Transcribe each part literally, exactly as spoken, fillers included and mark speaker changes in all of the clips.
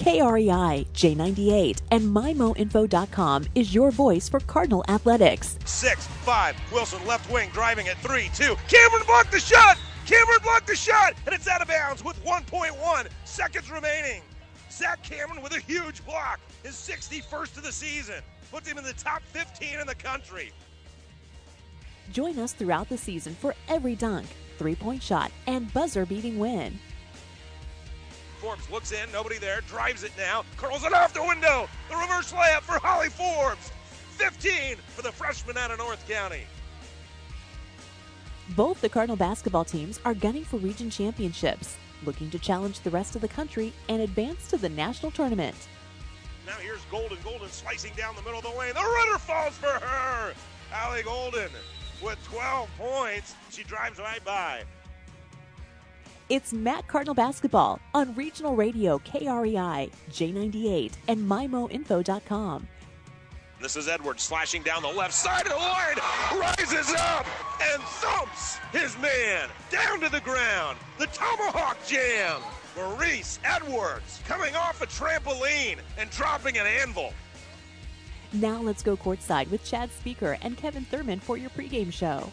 Speaker 1: K R E I, J ninety-eight, and my mo info dot com is your voice for Cardinal athletics.
Speaker 2: Six, five, Wilson left wing driving at three, two. Cameron blocked the shot! Cameron blocked the shot! And it's out of bounds with one point one seconds remaining. Zach Cameron with a huge block, his sixty-first of the season. Puts him in the top fifteen in the country.
Speaker 1: Join us throughout the season for every dunk, three-point shot, and buzzer-beating win.
Speaker 2: Forbes looks in, nobody there, drives it now, curls it off the window. The reverse layup for Holly Forbes. fifteen for the freshman out of North County.
Speaker 1: Both the Cardinal basketball teams are gunning for region championships, looking to challenge the rest of the country and advance to the national tournament.
Speaker 2: Now here's Golden. Golden slicing down the middle of the lane. The runner falls for her. Allie Golden with twelve points. She drives right by.
Speaker 1: It's Matt Cardinal basketball on Regional Radio K R E I, J ninety-eight, and my mo info dot com.
Speaker 2: This is Edwards slashing down the left side of the line, rises up and thumps his man down to the ground. The Tomahawk Jam. Maurice Edwards coming off a trampoline and dropping an anvil.
Speaker 1: Now let's go courtside with Chad Speaker and Kevin Thurman for your pregame show.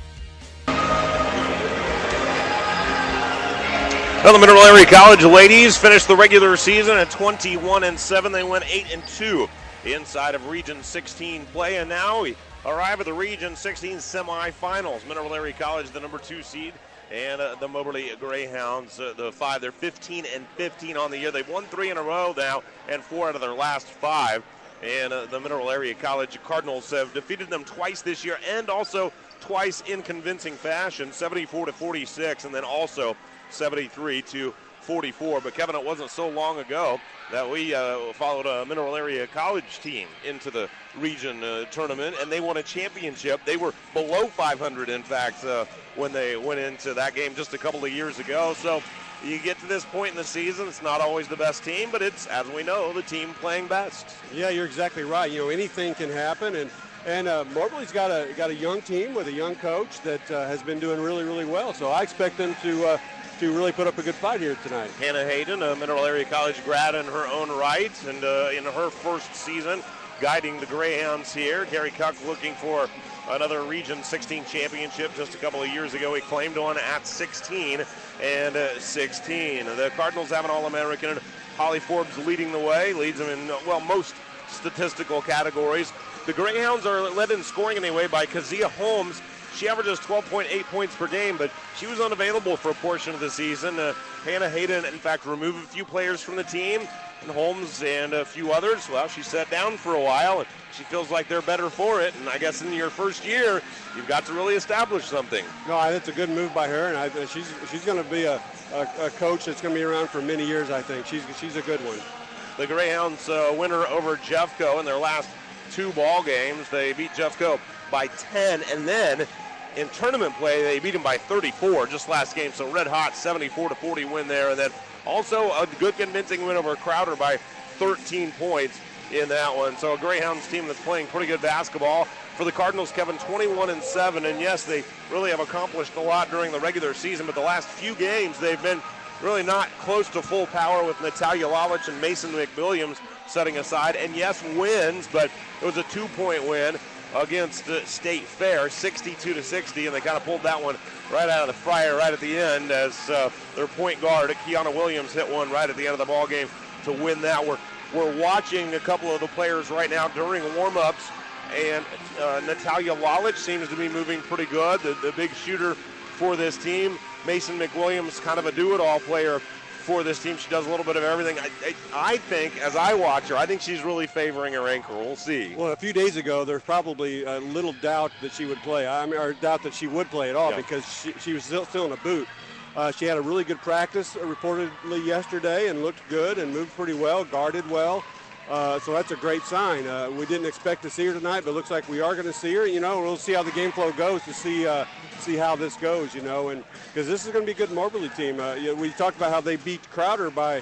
Speaker 2: Well, the Mineral Area College ladies finished the regular season at twenty-one and seven. They went eight and two inside of Region sixteen play, and now we arrive at the Region sixteen semifinals. Mineral Area College, the number two seed, and uh, the Moberly Greyhounds, uh, the five. They're fifteen and fifteen on the year. They've won three in a row now, and four out of their last five. And uh, the Mineral Area College Cardinals have defeated them twice this year, and also twice in convincing fashion, seventy-four to forty-six, and then also seventy-three to forty-four. But Kevin, it wasn't so long ago that we uh, followed a Mineral Area College team into the region uh, tournament, and they won a championship. They were below five hundred, in fact, uh, when they went into that game just a couple of years ago. So you get to this point in the season, it's not always the best team, but it's, as we know, the team playing best.
Speaker 3: Yeah, you're exactly right. You know, anything can happen, and and uh, Moberly's got a got a young team with a young coach that uh, has been doing really, really well. So I expect them to uh, to really put up a good fight here tonight.
Speaker 2: Hannah Hayden, a Mineral Area College grad in her own right, and uh, in her first season guiding the Greyhounds here. Gary Cuck looking for another Region sixteen championship. Just a couple of years ago, he claimed one at sixteen and uh, sixteen. The Cardinals have an All-American. Holly Forbes leading the way, leads them in, well, most statistical categories. The Greyhounds are led in scoring anyway by Kazia Holmes. She averages twelve point eight points per game, but she was unavailable for a portion of the season. Uh, Hannah Hayden, in fact, removed a few players from the team, and Holmes and a few others. Well, she sat down for a while, and she feels like they're better for it. And I guess in your first year, you've got to really establish something.
Speaker 3: No, that's a good move by her, and I, she's she's going to be a, a, a coach that's going to be around for many years, I think. She's she's a good one.
Speaker 2: The Greyhounds uh, winner over Jeffco in their last two ball games. They beat Jeffco by ten, and then in tournament play, they beat them by thirty-four just last game. So red hot, seventy-four to forty win there, and then also a good convincing win over Crowder by thirteen points in that one. So a Greyhounds team that's playing pretty good basketball. For the Cardinals, Kevin, twenty-one and seven, and yes, they really have accomplished a lot during the regular season, but the last few games they've been really not close to full power with Natalia Lalich and Mason McWilliams setting aside. And yes, wins, but it was a two-point win against uh, State Fair, sixty-two to sixty, and they kind of pulled that one right out of the fire right at the end as uh, their point guard, Kiana Williams, hit one right at the end of the ball game to win that. We're, we're watching a couple of the players right now during warm-ups, and uh, Natalia Lalich seems to be moving pretty good, the, the big shooter for this team. Mason McWilliams, kind of a do-it-all player for this team. She does a little bit of everything. I, I, I think, as I watch her, I think she's really favoring her ankle. We'll see.
Speaker 3: Well, a few days ago, there's probably a little doubt that she would play. I mean, or doubt that she would play at all, yeah, because she, she was still, still in a boot. Uh, she had a really good practice uh, reportedly yesterday and looked good and moved pretty well, guarded well. Uh, so that's a great sign. Uh, we didn't expect to see her tonight, but it looks like we are going to see her. You know, we'll see how the game flow goes to see uh, see how this goes, you know, and because this is going to be a good Moberly team. Uh, you know, we talked about how they beat Crowder by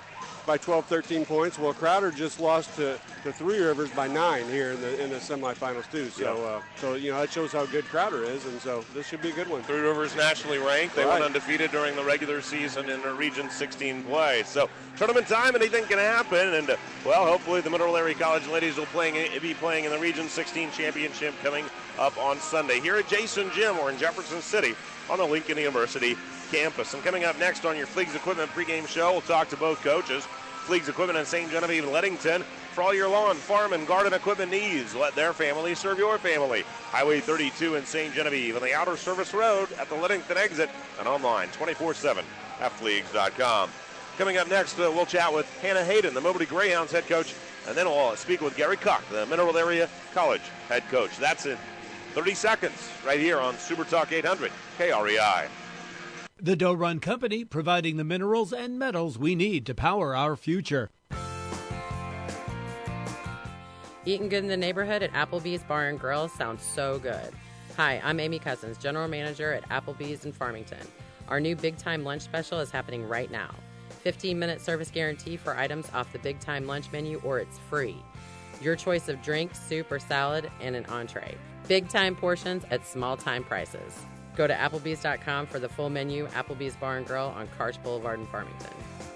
Speaker 3: by twelve, thirteen points. Well, Crowder just lost to, to Three Rivers by nine here in the in the semifinals too. So,
Speaker 2: yeah.
Speaker 3: uh, so you know that shows how good Crowder is, and so this should be a good one.
Speaker 2: Three Rivers nationally ranked. They
Speaker 3: right.
Speaker 2: went undefeated during the regular season in the Region sixteen play. So tournament time, anything can happen. And uh, well, hopefully the Mineral Area College ladies will playing be playing in the Region sixteen championship coming up on Sunday here at Jason Gym or in Jefferson City on the Lincoln University campus. And coming up next on your Fleegs Equipment pregame show, we'll talk to both coaches. Fleegs Equipment in Saint Genevieve and Leadington. For all your lawn, farm, and garden equipment needs, let their family serve your family. Highway thirty-two in Saint Genevieve on the Outer Service Road at the Leadington exit and online twenty-four seven at fleegs dot com. Coming up next, uh, we'll chat with Hannah Hayden, the Moberly Greyhounds head coach, and then we'll speak with Gary Kuck, the Mineral Area College head coach. That's in thirty seconds right here on Super Talk eight hundred K R E I.
Speaker 4: The Doe Run Company, providing the minerals and metals we need to power our future.
Speaker 5: Eating good in the neighborhood at Applebee's Bar and Grill sounds so good. Hi, I'm Amy Cousins, General Manager at Applebee's in Farmington. Our new Big Time Lunch Special is happening right now. fifteen minute service guarantee for items off the Big Time Lunch menu, or it's free. Your choice of drink, soup, or salad, and an entree. Big Time portions at small time prices. Go to Applebee's dot com for the full menu. Applebee's Bar and Grill on Karch Boulevard in Farmington.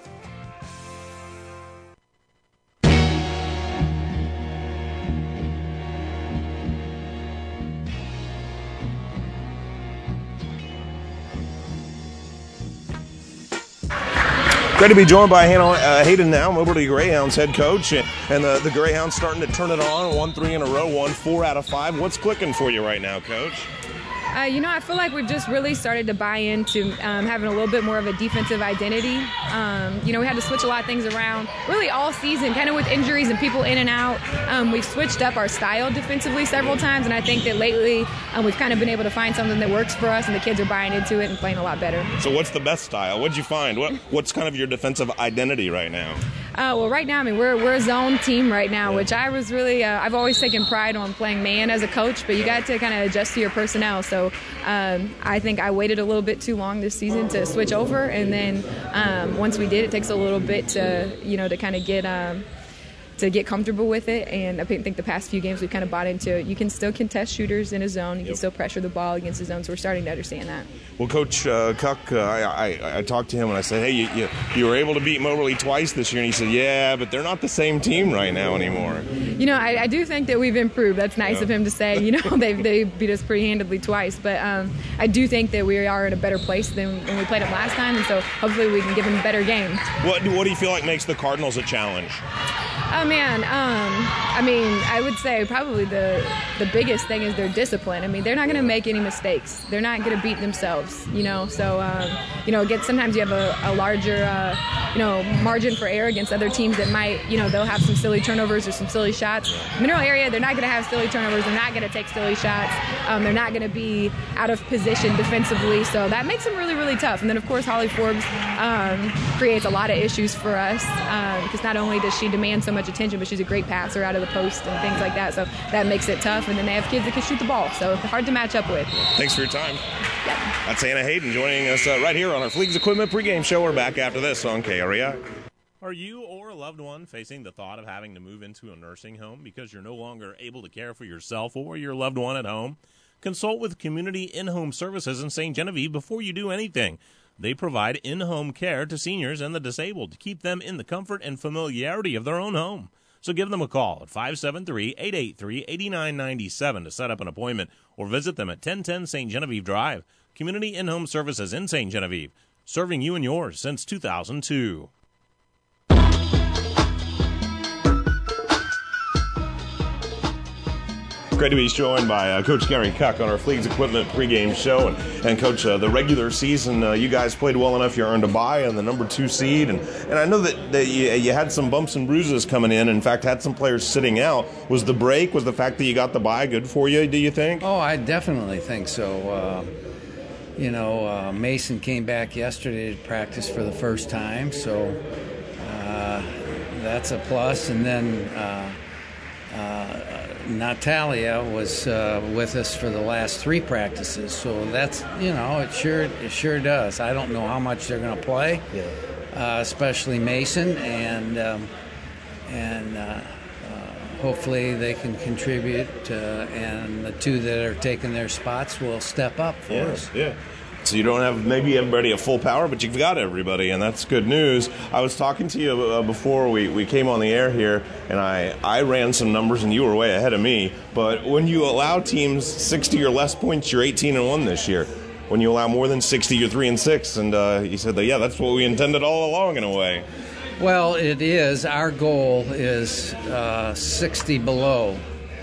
Speaker 2: Great to be joined by Hannah uh, Hayden now, Moberly Greyhounds head coach, and, and the, the Greyhounds starting to turn it on, won three in a row, won four out of five. What's clicking for you right now, Coach?
Speaker 6: Uh, you know, I feel like we've just really started to buy into um, having a little bit more of a defensive identity. Um, you know, we had to switch a lot of things around really all season, kind of with injuries and people in and out. Um, we've switched up our style defensively several times, and I think that lately um, we've kind of been able to find something that works for us, and the kids are buying into it and playing a lot better.
Speaker 2: So what's the best style? What'd you find? What What's kind of your defensive identity right now?
Speaker 6: Uh, well, right now, I mean, we're we're a zone team right now, yeah. which I was really, uh, I've always taken pride on playing man as a coach, but you got to kind of adjust to your personnel. So um, I think I waited a little bit too long this season to switch over, and then um, once we did, it takes a little bit to, you know, to kind of get um, to get comfortable with it. And I think the past few games we've kind of bought into it. You can still contest shooters in a zone. You yep. can still pressure the ball against the zone. So we're starting to understand that. Well,
Speaker 2: Coach uh, Kuck, uh, I, I, I talked to him and I said, hey, you, you, you were able to beat Moberly twice this year. And he said, yeah, but they're not the same team right now anymore.
Speaker 6: You know, I, I do think that we've improved. That's nice yeah. of him to say. You know, they they beat us pretty handedly twice. But um, I do think that we are in a better place than when we played them last time. And so hopefully we can give them a better game.
Speaker 2: What, what do you feel like makes the Cardinals a challenge?
Speaker 6: Oh, man, um, I mean, I would say probably the the biggest thing is their discipline. I mean, they're not going to make any mistakes. They're not going to beat themselves, you know. So, um, you know, again, sometimes you have a, a larger, uh, you know, margin for error against other teams that might, you know, they'll have some silly turnovers or some silly shots. Mineral Area, they're not going to have silly turnovers. They're not going to take silly shots. Um, they're not going to be out of position defensively. So that makes them really, really tough. And then, of course, Holly Forbes um, creates a lot of issues for us because um, not only does she demand so much attention, but she's a great passer out of the post and things like that. So that makes it tough. And then they have kids that can shoot the ball. So hard to match up with.
Speaker 2: Thanks for your time.
Speaker 6: Yep.
Speaker 2: That's Hannah Hayden joining us uh, right here on our Fleegs Equipment pregame show. We're back after this on K R E I.
Speaker 7: Are you or a loved one facing the thought of having to move into a nursing home because you're no longer able to care for yourself or your loved one at home? Consult with Community In-Home Services in Saint Genevieve before you do anything. They provide in-home care to seniors and the disabled to keep them in the comfort and familiarity of their own home. So give them a call at five seven three, eight eight three, eight nine nine seven to set up an appointment or visit them at ten ten Saint Genevieve Drive. Community In-Home Services in Saint Genevieve, serving you and yours since two thousand two.
Speaker 2: Great to be joined by uh, Coach Gary Kuck on our Fleegs Equipment pregame show. And, and Coach, uh, the regular season, uh, you guys played well enough. You earned a bye and the number two seed. And, and I know that, that you, you had some bumps and bruises coming in. In fact, had some players sitting out. Was the break, was the fact that you got the bye good for you, do you think?
Speaker 8: Oh, I definitely think so. Uh, you know, uh, Mason came back yesterday to practice for the first time. So uh, that's a plus. And then uh, uh, Natalia was uh, with us for the last three practices, so that's, you know, it sure it sure does. I don't know how much they're going to play.
Speaker 9: Yeah.
Speaker 8: uh, especially Mason, and um, and uh, uh, hopefully they can contribute, uh, and the two that are taking their spots will step up for
Speaker 7: yeah,
Speaker 8: us.
Speaker 7: Yeah. So you don't have maybe everybody at full power, but you've got everybody, and that's good news. I was talking to you uh, before we, we came on the air here, and I, I ran some numbers, and you were way ahead of me. But when you allow teams sixty or less points, you're eighteen and one this year. When you allow more than sixty, you're three and six. And uh, you said that, yeah, that's what we intended all along in a way.
Speaker 8: Well, it is. Our goal is uh, sixty below,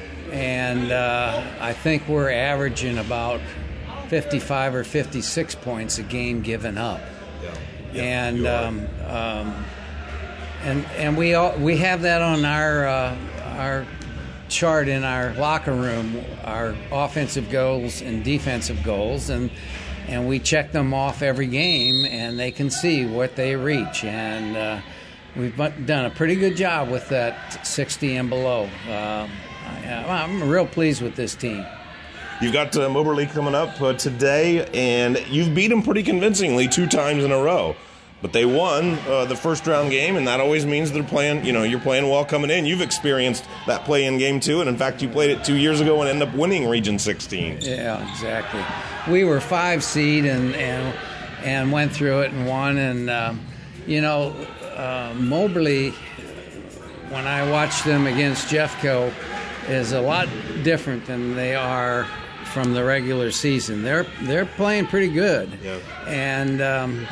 Speaker 8: and uh, I think we're averaging about fifty-five or fifty-six points a game given up, yeah. Yeah, and um, um, and and we all, we have that on our uh, our chart in our locker room, our offensive goals and defensive goals, and and we check them off every game, and they can see what they reach, and uh, we've done a pretty good job with that sixty and below. Um, I, I'm real pleased with this team.
Speaker 7: You've got uh, Moberly coming up uh, today, and you've beat them pretty convincingly two times in a row. But they won uh, the first round game, and that always means they're playing, you know, you're playing well coming in. You've experienced that play-in game too, and in fact, you played it two years ago and ended up winning Region sixteen.
Speaker 8: Yeah, exactly. We were five seed and and, and went through it and won. And, um, you know, uh, Moberly, when I watched them against Jeffco, is a lot different than they are from the regular season. They're they're playing pretty good, yeah. and um,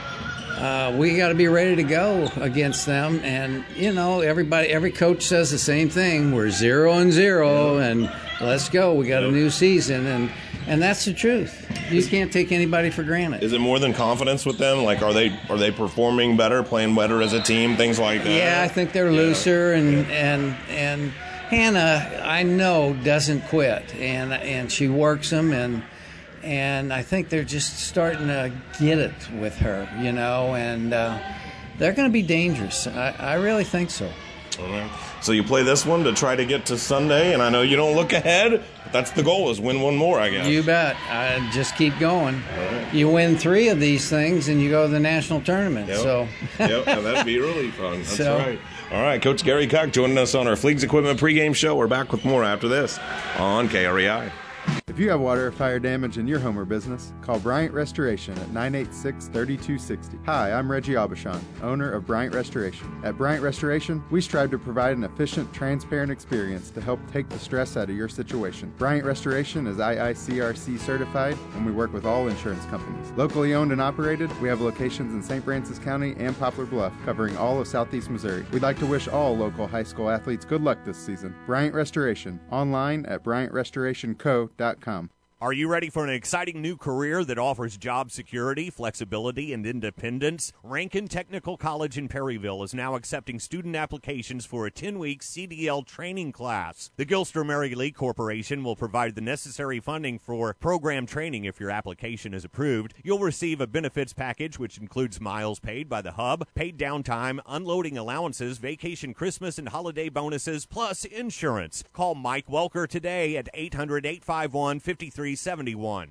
Speaker 8: uh, we got to be ready to go against them. And you know, everybody, every coach says the same thing: we're zero and zero, yeah. and let's go. We got yep. a new season, and and that's the truth. You is, can't take anybody for granted.
Speaker 7: Is it more than confidence with them? Like, are they are they performing better, playing better as a team, things like that?
Speaker 8: Yeah, I think they're
Speaker 7: yeah.
Speaker 8: looser, and
Speaker 7: yeah.
Speaker 8: and and. Hannah, I know, doesn't quit, and and she works them, and and I think they're just starting to get it with her, you know, and uh, they're going to be dangerous. I, I really think so.
Speaker 7: All right. So you play this one to try to get to Sunday, and I know you don't look ahead, but that's the goal, is win one more, I guess.
Speaker 8: You bet. I just keep going. Right. You win three of these things, and you go to the national tournament.
Speaker 7: Yep.
Speaker 8: So
Speaker 7: yep, and that'd be really fun. That's
Speaker 8: so,
Speaker 7: right. All right, Coach Gary Cock joining us on our Fleegs Equipment pregame show. We're back with more after this on K R E I.
Speaker 9: If you have water or fire damage in your home or business, call Bryant Restoration at nine eight six, three two six zero. Hi, I'm Reggie Aubuchon, owner of Bryant Restoration. At Bryant Restoration, we strive to provide an efficient, transparent experience to help take the stress out of your situation. Bryant Restoration is I I C R C certified, and we work with all insurance companies. Locally owned and operated, we have locations in Saint Francis County and Poplar Bluff, covering all of southeast Missouri. We'd like to wish all local high school athletes good luck this season. Bryant Restoration, online at bryant restoration co dot com.
Speaker 10: Are you ready for an exciting new career that offers job security, flexibility, and independence? Rankin Technical College in Perryville is now accepting student applications for a ten-week C D L training class. The Gilster Mary Lee Corporation will provide the necessary funding for program training if your application is approved. You'll receive a benefits package which includes miles paid by the hub, paid downtime, unloading allowances, vacation, Christmas, and holiday bonuses, plus insurance. Call Mike Welker today at eight hundred, eight five one, five three seventy-one.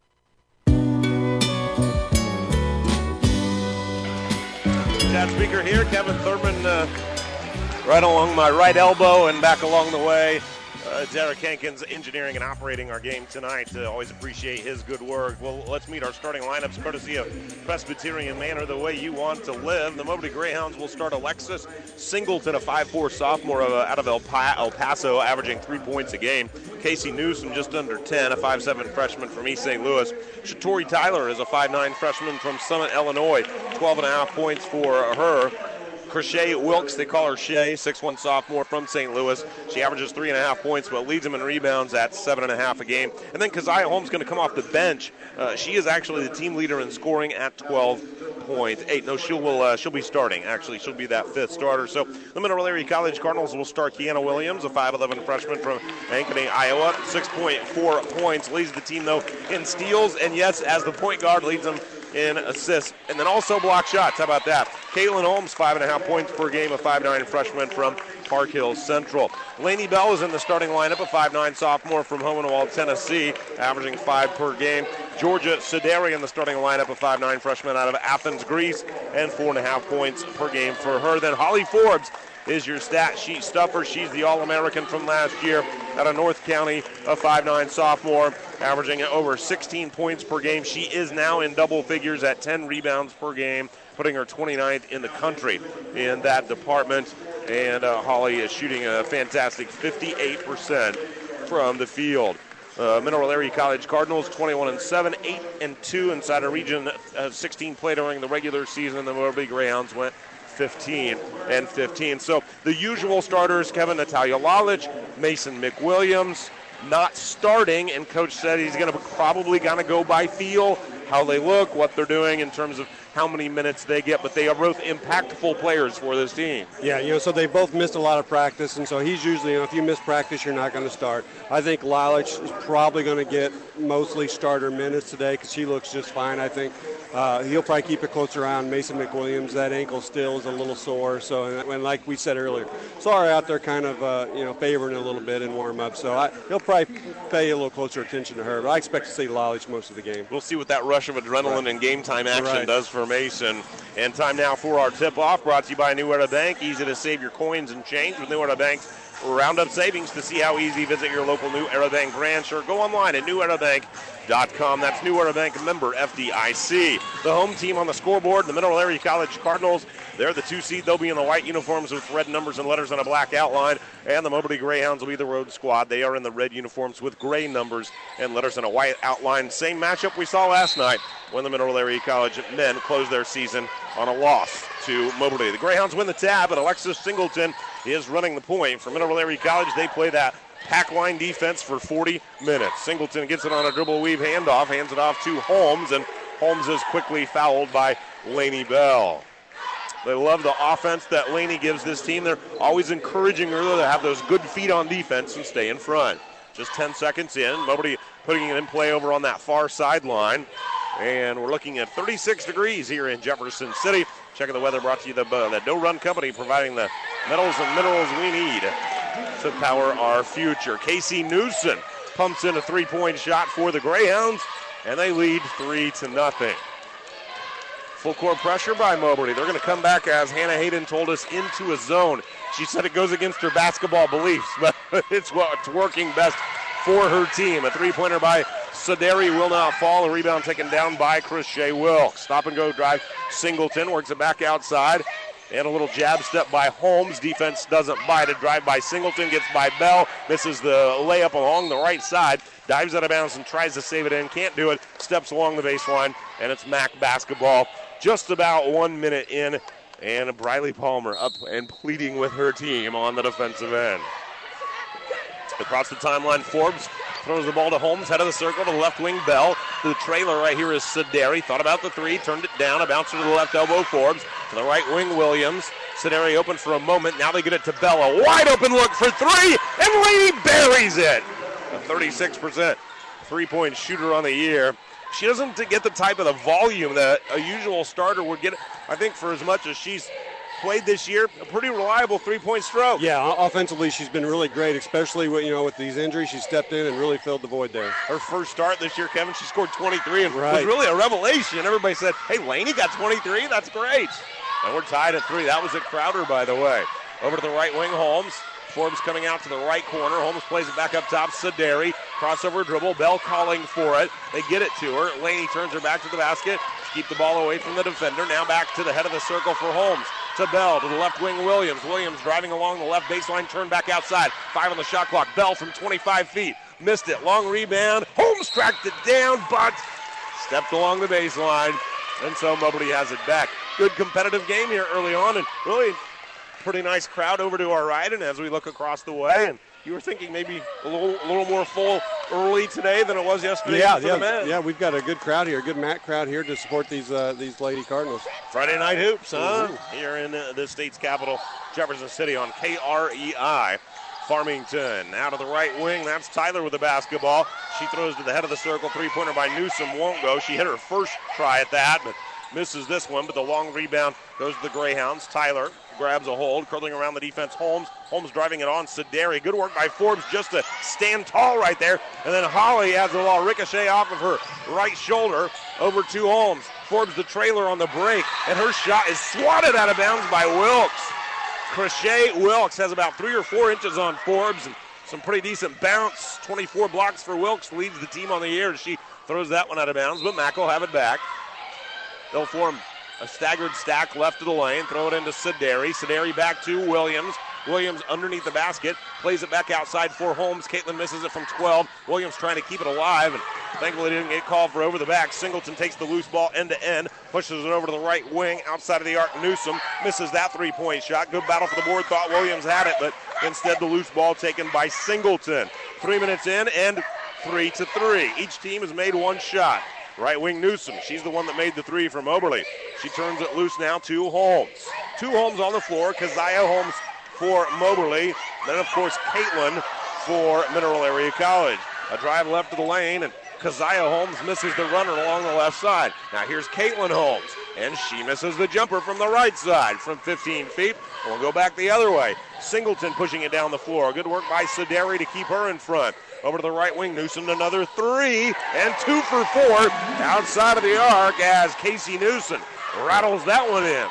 Speaker 2: Chad Speaker here, Kevin Thurman uh, right along my right elbow and back along the way. Uh, Derek Hankins engineering and operating our game tonight. Uh, always appreciate his good work. Well, let's meet our starting lineups courtesy of Presbyterian Manor, the way you want to live. The Moberly Greyhounds will start Alexis Singleton, a five four sophomore uh, out of El, pa- El Paso, averaging three points a game. Casey Newsom, just under ten, a five seven freshman from East Saint Louis. Shatori Tyler is a five nine freshman from Summit, Illinois, twelve and a half points for her. Crochet Wilkes, they call her Shay, six one sophomore from Saint Louis. She averages three and a half points, but leads them in rebounds at seven and a half a game. And then Keziah Holmes going to come off the bench. Uh, she is actually the team leader in scoring at twelve point eight. No, she'll will uh, she'll be starting. Actually, she'll be that fifth starter. So the Mineral Area College Cardinals will start Kiana Williams, a five eleven freshman from Ankeny, Iowa, six point four points. Leads the team though in steals, and yes, as the point guard, leads them in assists, and then also block shots. How about that? Caitlin Holmes, five and a half points per game, a five nine freshman from Park Hills Central. Lainey Bell is in the starting lineup, a five nine sophomore from Hohenwald, Tennessee, averaging five per game. Georgia Sideri in the starting lineup, a five nine freshman out of Athens, Greece, and four and a half points per game for her. Then Holly Forbes is your stat sheet stuffer. She's the All-American from last year out of North County, a five nine sophomore, averaging over sixteen points per game. She is now in double figures at ten rebounds per game, putting her twenty-ninth in the country in that department. And uh, Holly is shooting a fantastic fifty-eight percent from the field. Uh, Mineral Area College Cardinals, twenty-one and seven, eight and two inside a region, uh, sixteen played during the regular season. The Moberly Greyhounds went fifteen and fifteen. So the usual starters, Kevin, Natalia Lalich, Mason McWilliams, not starting, and Coach said he's going to probably going to go by feel, how they look, what they're doing in terms of how many minutes they get, but they are both impactful players for this team.
Speaker 3: Yeah, you know, so they both missed a lot of practice, and so he's usually, you know, if you miss practice, you're not going to start. I think Lalich is probably going to get mostly starter minutes today because she looks just fine, I think. Uh, he'll probably keep it close around Mason McWilliams. That ankle still is a little sore, so, and, and like we said earlier, Sorry out there kind of, uh, you know, favoring a little bit in warm-up, so I, he'll probably pay a little closer attention to her, but I expect to see Lalich most of the game.
Speaker 2: We'll see what that rush of adrenaline right. and game time action
Speaker 3: right.
Speaker 2: does for Mason. And time now for our tip-off, brought to you by New Era Bank. Easy to save your coins and change with New Era Bank's Roundup Savings. To see how easy, visit your local New Era Bank branch or go online at new era bank dot com. That's New Era Bank, member F D I C. The home team on the scoreboard, the Mineral Area College Cardinals. They're the two seed. They'll be in the white uniforms with red numbers and letters on a black outline. And the Moberly Greyhounds will be the road squad. They are in the red uniforms with gray numbers and letters on a white outline. Same matchup we saw last night when the Mineral Area College men closed their season on a loss to Moberly. The Greyhounds win the tab, and Alexis Singleton is running the point. For Mineral Area College, they play that pack line defense for forty minutes. Singleton gets it on a dribble weave handoff, hands it off to Holmes, and Holmes is quickly fouled by Laney Bell. They love the offense that Laney gives this team. They're always encouraging her to have those good feet on defense and stay in front. Just ten seconds in, Moberly putting it in play over on that far sideline. And we're looking at thirty-six degrees here in Jefferson City. Checking the weather brought to you by the, uh, the Doe Run Company, providing the metals and minerals we need to power our future. Casey Newson pumps in a three-point shot for the Greyhounds, and they lead three to nothing. Full court pressure by Moberly. They're going to come back, as Hannah Hayden told us, into a zone. She said it goes against her basketball beliefs, but it's what's working best for her team. A three-pointer by Sideri will not fall. A rebound taken down by Chris Shea Wilkes. Stop and go drive. Singleton works it back outside. And a little jab step by Holmes. Defense doesn't bite. A drive by Singleton. Gets by Bell. Misses the layup along the right side. Dives out of bounds and tries to save it in. Can't do it. Steps along the baseline. And it's Mac basketball. Just about one minute in. And Briley Palmer up and pleading with her team on the defensive end. Across the timeline, Forbes throws the ball to Holmes, head of the circle to the left wing, Bell. The trailer right here is Sideri. Thought about the three, turned it down. A bouncer to the left elbow, Forbes. To the right wing, Williams. Sideri open for a moment. Now they get it to Bell. A wide open look for three, and Laney buries it. A thirty-six percent three-point shooter on the year. She doesn't get the type of the volume that a usual starter would get. I think for as much as she's played this year, a pretty reliable three-point stroke.
Speaker 3: Yeah, offensively she's been really great, especially with, you know, with these injuries. She stepped in and really filled the void there.
Speaker 2: Her first start this year, Kevin, she scored twenty-three and
Speaker 3: right.
Speaker 2: was really a revelation. Everybody said, hey, Laney got twenty-three, that's great. And we're tied at three. That was at Crowder, by the way. Over to the right wing, Holmes. Forbes coming out to the right corner. Holmes plays it back up top. Sideri, crossover dribble. Bell calling for it. They get it to her. Laney turns her back to the basket. Keep the ball away from the defender. Now back to the head of the circle for Holmes. To Bell, to the left wing, Williams. Williams driving along the left baseline, turn back outside. Five on the shot clock. Bell from twenty-five feet. Missed it. Long rebound. Holmes tracked it down, but stepped along the baseline. And so Moberly has it back. Good competitive game here early on, and really pretty nice crowd over to our right. And as we look across the way, and you were thinking maybe a little, a little more full early today than it was yesterday.
Speaker 3: Yeah,
Speaker 2: for
Speaker 3: yeah,
Speaker 2: the men.
Speaker 3: yeah. We've got a good crowd here, a good Mac crowd here to support these uh, these Lady Cardinals.
Speaker 2: Friday night hoops, huh?
Speaker 3: Mm-hmm.
Speaker 2: Here in uh, the state's capital, Jefferson City, on K R E I. Farmington out of the right wing. That's Tyler with the basketball. She throws to the head of the circle. Three-pointer by Newsom won't go. She hit her first try at that, but misses this one. But the long rebound goes to the Greyhounds. Tyler grabs a hold, curling around the defense. Holmes. Holmes driving it on Sederi. Good work by Forbes just to stand tall right there. And then Holly has the ball ricochet off of her right shoulder over to Holmes. Forbes the trailer on the break, and her shot is swatted out of bounds by Wilkes. Crochet Wilkes has about three or four inches on Forbes, and some pretty decent bounce. twenty-four blocks for Wilkes, leads the team on the year. She throws that one out of bounds, but Mack will have it back. They'll form a staggered stack left of the lane, throw it into Sederi. Sederi back to Williams. Williams underneath the basket, plays it back outside for Holmes. Caitlin misses it from twelve. Williams trying to keep it alive, and thankfully didn't get called for over the back. Singleton takes the loose ball end to end, pushes it over to the right wing, outside of the arc. Newsom misses that three-point shot. Good battle for the board. Thought Williams had it, but instead the loose ball taken by Singleton. Three minutes in, and three to three. Each team has made one shot. Right wing Newsom, she's the one that made the three from Oberly. She turns it loose now to Holmes. Two Holmes on the floor. Keziah Holmes for Moberly. Then, of course, Caitlin for Mineral Area College. A drive left of the lane, and Keziah Holmes misses the runner along the left side. Now here's Caitlin Holmes, and she misses the jumper from the right side from fifteen feet. We'll go back the other way. Singleton pushing it down the floor. Good work by Sederi to keep her in front. Over to the right wing, Newsom, another three, and two for four outside of the arc as Casey Newsom rattles that one in.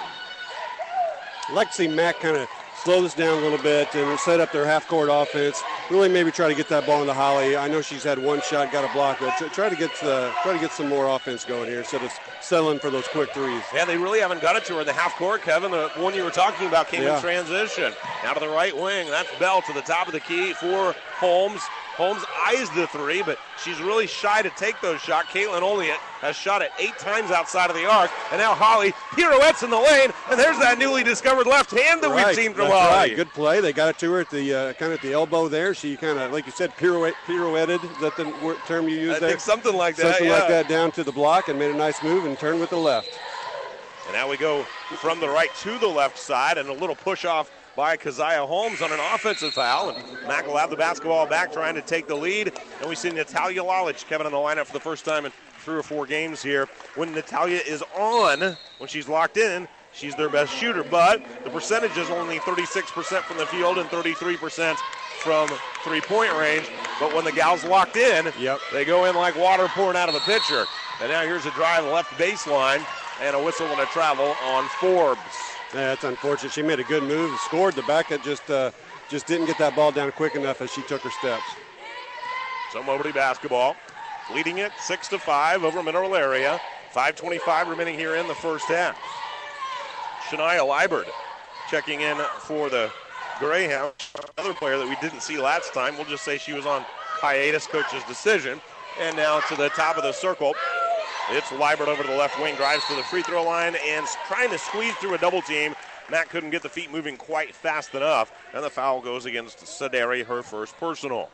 Speaker 3: I'd like to see Mack kind of slow this down a little bit and set up their half-court offense. Really, maybe try to get that ball into Holly. I know she's had one shot, got a block, but try to get uh, try to get some more offense going here instead of settling for those quick threes.
Speaker 2: Yeah, they really haven't got it to her in the half court, Kevin. The one you were talking about came
Speaker 3: yeah.
Speaker 2: in transition. Now to the right wing. That's Bell to the top of the key for Holmes. Holmes eyes the three, but she's really shy to take those shots. Caitlin Oliet has shot it eight times outside of the arc, and now Holly pirouettes in the lane, and there's that newly discovered left hand that
Speaker 3: right.
Speaker 2: we've seen from
Speaker 3: That's
Speaker 2: Holly.
Speaker 3: Right. Good play. They got it to her at the uh, kind of at the elbow there. She kind of, like you said, pirouette, pirouetted. Is that the word, term you used
Speaker 2: I
Speaker 3: there?
Speaker 2: think something like that.
Speaker 3: Something
Speaker 2: yeah.
Speaker 3: like that down to the block and made a nice move and turned with the left.
Speaker 2: And now we go from the right to the left side, and a little push off by Keziah Holmes on an offensive foul. And Mack will have the basketball back, trying to take the lead. And we see Natalia Lalich, Kevin, in the lineup for the first time in three or four games here. When Natalia is on, when she's locked in, she's their best shooter. But the percentage is only thirty-six percent from the field and thirty-three percent from three-point range. But when the gal's locked in,
Speaker 3: yep.
Speaker 2: they go in like water pouring out of a pitcher. And now here's a drive left baseline and a whistle and a travel on Forbes.
Speaker 3: Yeah, that's unfortunate. She made a good move and scored. The backup just uh, just didn't get that ball down quick enough as she took her steps.
Speaker 2: So Moberly basketball, leading it six to five over Mineral Area. five twenty-five remaining here in the first half. Shania Liebert checking in for the Greyhounds. Another player that we didn't see last time. We'll just say she was on hiatus, coach's decision. And now to the top of the circle. It's Liebert over to the left wing, drives to the free throw line and trying to squeeze through a double team. Matt couldn't get the feet moving quite fast enough, and the foul goes against Sederi, her first personal.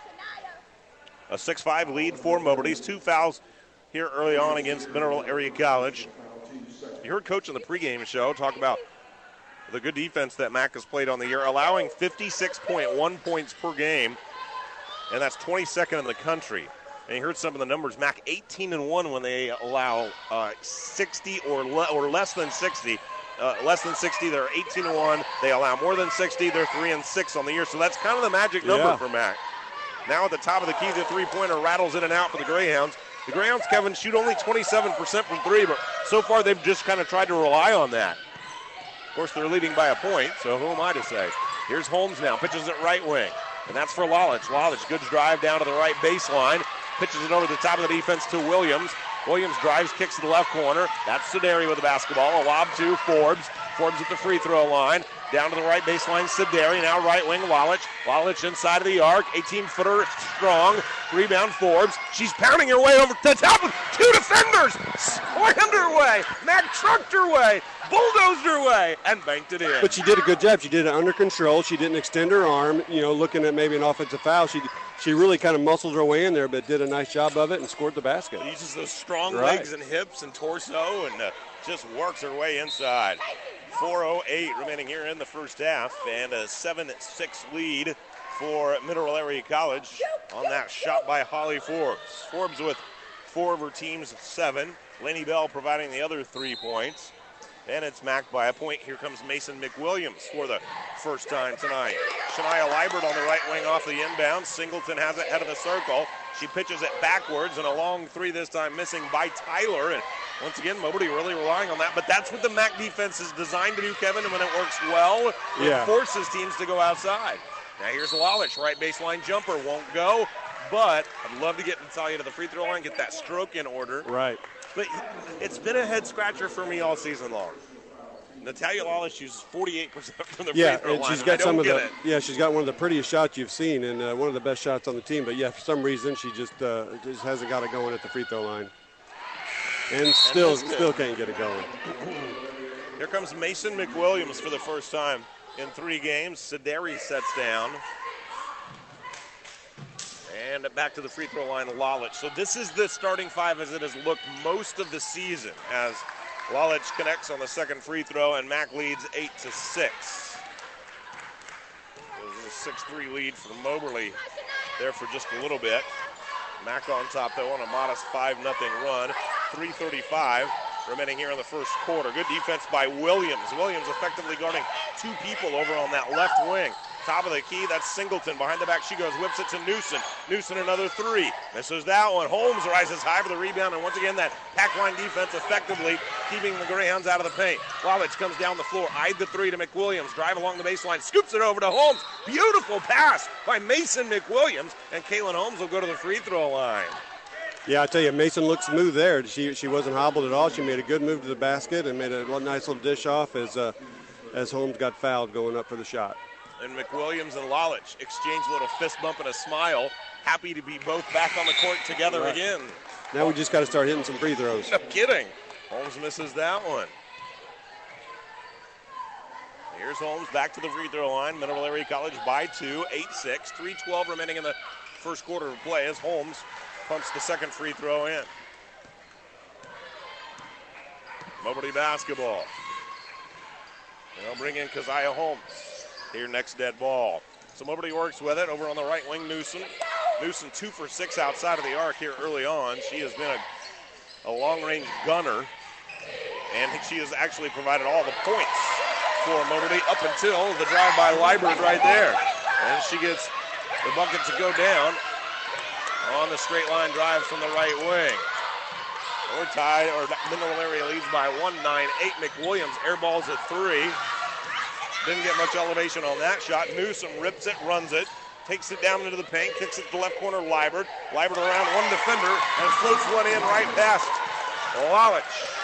Speaker 2: A six five lead for Moberly's. Two fouls here early on against Mineral Area College. You heard Coach in the pregame show talk about the good defense that Mac has played on the year, allowing fifty-six point one points per game, and that's twenty-second in the country. And you heard some of the numbers. Mac eighteen and one when they allow uh, sixty or le- or less than sixty. Uh, less than sixty, they're eighteen and one. They allow more than sixty, they're three and six on the year. So that's kind of the magic number
Speaker 3: yeah.
Speaker 2: for Mac. Now at the top of the key, the three-pointer rattles in and out for the Greyhounds. The Greyhounds, Kevin, shoot only twenty-seven percent from three, but so far they've just kind of tried to rely on that. Of course, they're leading by a point, so who am I to say? Here's Holmes now, pitches it right wing, and that's for Lalich. Lalich, good drive down to the right baseline. Pitches it over the top of the defense to Williams. Williams drives, kicks to the left corner. That's Sederi with the basketball. A lob to Forbes. Forbes at the free throw line. Down to the right baseline, Sederi. Now right wing, Lalich. Lalich inside of the arc. eighteen-footer strong. Rebound, Forbes. She's pounding her way over to the top of two defenders. Slammed her way. Mac trucked her way. Bulldozed her way and banked it in.
Speaker 3: But she did a good job. She did it under control. She didn't extend her arm, you know, looking at maybe an offensive foul. She she really kind of muscled her way in there, but did a nice job of it and scored the basket.
Speaker 2: Uses those strong
Speaker 3: right.
Speaker 2: legs and hips and torso and uh, just works her way inside. four oh eight remaining here in the first half, and a seven six lead for Mineral Area College on that shot by Holly Forbes. Forbes with four of her team's seven. Lainey Bell providing the other three points. And it's Mac by a point. Here comes Mason McWilliams for the first time tonight. Shania Liebert on the right wing off the inbound. Singleton has it head of the circle. She pitches it backwards, and a long three this time missing by Tyler. And once again, Moberly really relying on that. But that's what the M A C defense is designed to do, Kevin, and when it works well,
Speaker 3: yeah.
Speaker 2: it forces teams to go outside. Now here's Lalich, right baseline jumper, won't go. But I'd love to get Natalia to the free throw line, get that stroke in order.
Speaker 3: Right.
Speaker 2: But it's been a head scratcher for me all season long. Natalia Lalich uses forty-eight percent from the
Speaker 3: yeah,
Speaker 2: free throw
Speaker 3: and
Speaker 2: line.
Speaker 3: she's got
Speaker 2: I
Speaker 3: some
Speaker 2: don't
Speaker 3: of
Speaker 2: get
Speaker 3: the
Speaker 2: it.
Speaker 3: yeah, she's got one of the prettiest shots you've seen, and uh, one of the best shots on the team. But yeah, for some reason she just uh, just hasn't got it going at the free throw line, and still
Speaker 2: And
Speaker 3: still can't get it going.
Speaker 2: Here comes Mason McWilliams for the first time in three games. Sideri sets down. And back to the free throw line, Lalich. So this is the starting five as it has looked most of the season, as Lalich connects on the second free throw, and Mac leads eight to six. There's a six three lead for Moberly there for just a little bit. Mac on top, though, on a modest five nothing run. three thirty-five remaining here in the first quarter. Good defense by Williams. Williams effectively guarding two people over on that left wing. Top of the key, that's Singleton. Behind the back she goes, whips it to Newsom. Newsom another three. Misses that one. Holmes rises high for the rebound, and once again that pack line defense effectively keeping the Greyhounds out of the paint. Lalich comes down the floor, eyed the three to McWilliams. Drive along the baseline, scoops it over to Holmes. Beautiful pass by Mason McWilliams, and Kaylin Holmes will go to the free throw line.
Speaker 3: Yeah, I tell you, Mason looked smooth there. She she wasn't hobbled at all. She made a good move to the basket and made a nice little dish off as uh, as Holmes got fouled going up for the shot.
Speaker 2: And McWilliams and Lalich exchange a little fist bump and a smile. Happy to be both back on the court together
Speaker 3: right.
Speaker 2: again.
Speaker 3: Now we just got to start hitting some free throws.
Speaker 2: No kidding. Holmes misses that one. Here's Holmes back to the free throw line. Mineral Area College by two, eight six, three twelve remaining in the first quarter of play as Holmes pumps the second free throw in. Moberly basketball. They'll bring in Keziah Holmes here next dead ball. So Moberly works with it over on the right wing, Newsom. Newsom two for six outside of the arc here early on. She has been a, a long-range gunner, and she has actually provided all the points for Moberly up until the drive by Liebert right there. And she gets the bucket to go down on the straight line drive from the right wing. We're tied, or Mineral Area leads by one, nine eight. McWilliams airballs a three. Didn't get much elevation on that shot. Newsom rips it, runs it, takes it down into the paint, kicks it to the left corner, Liebert. Liebert around one defender and floats one in right past Lalich.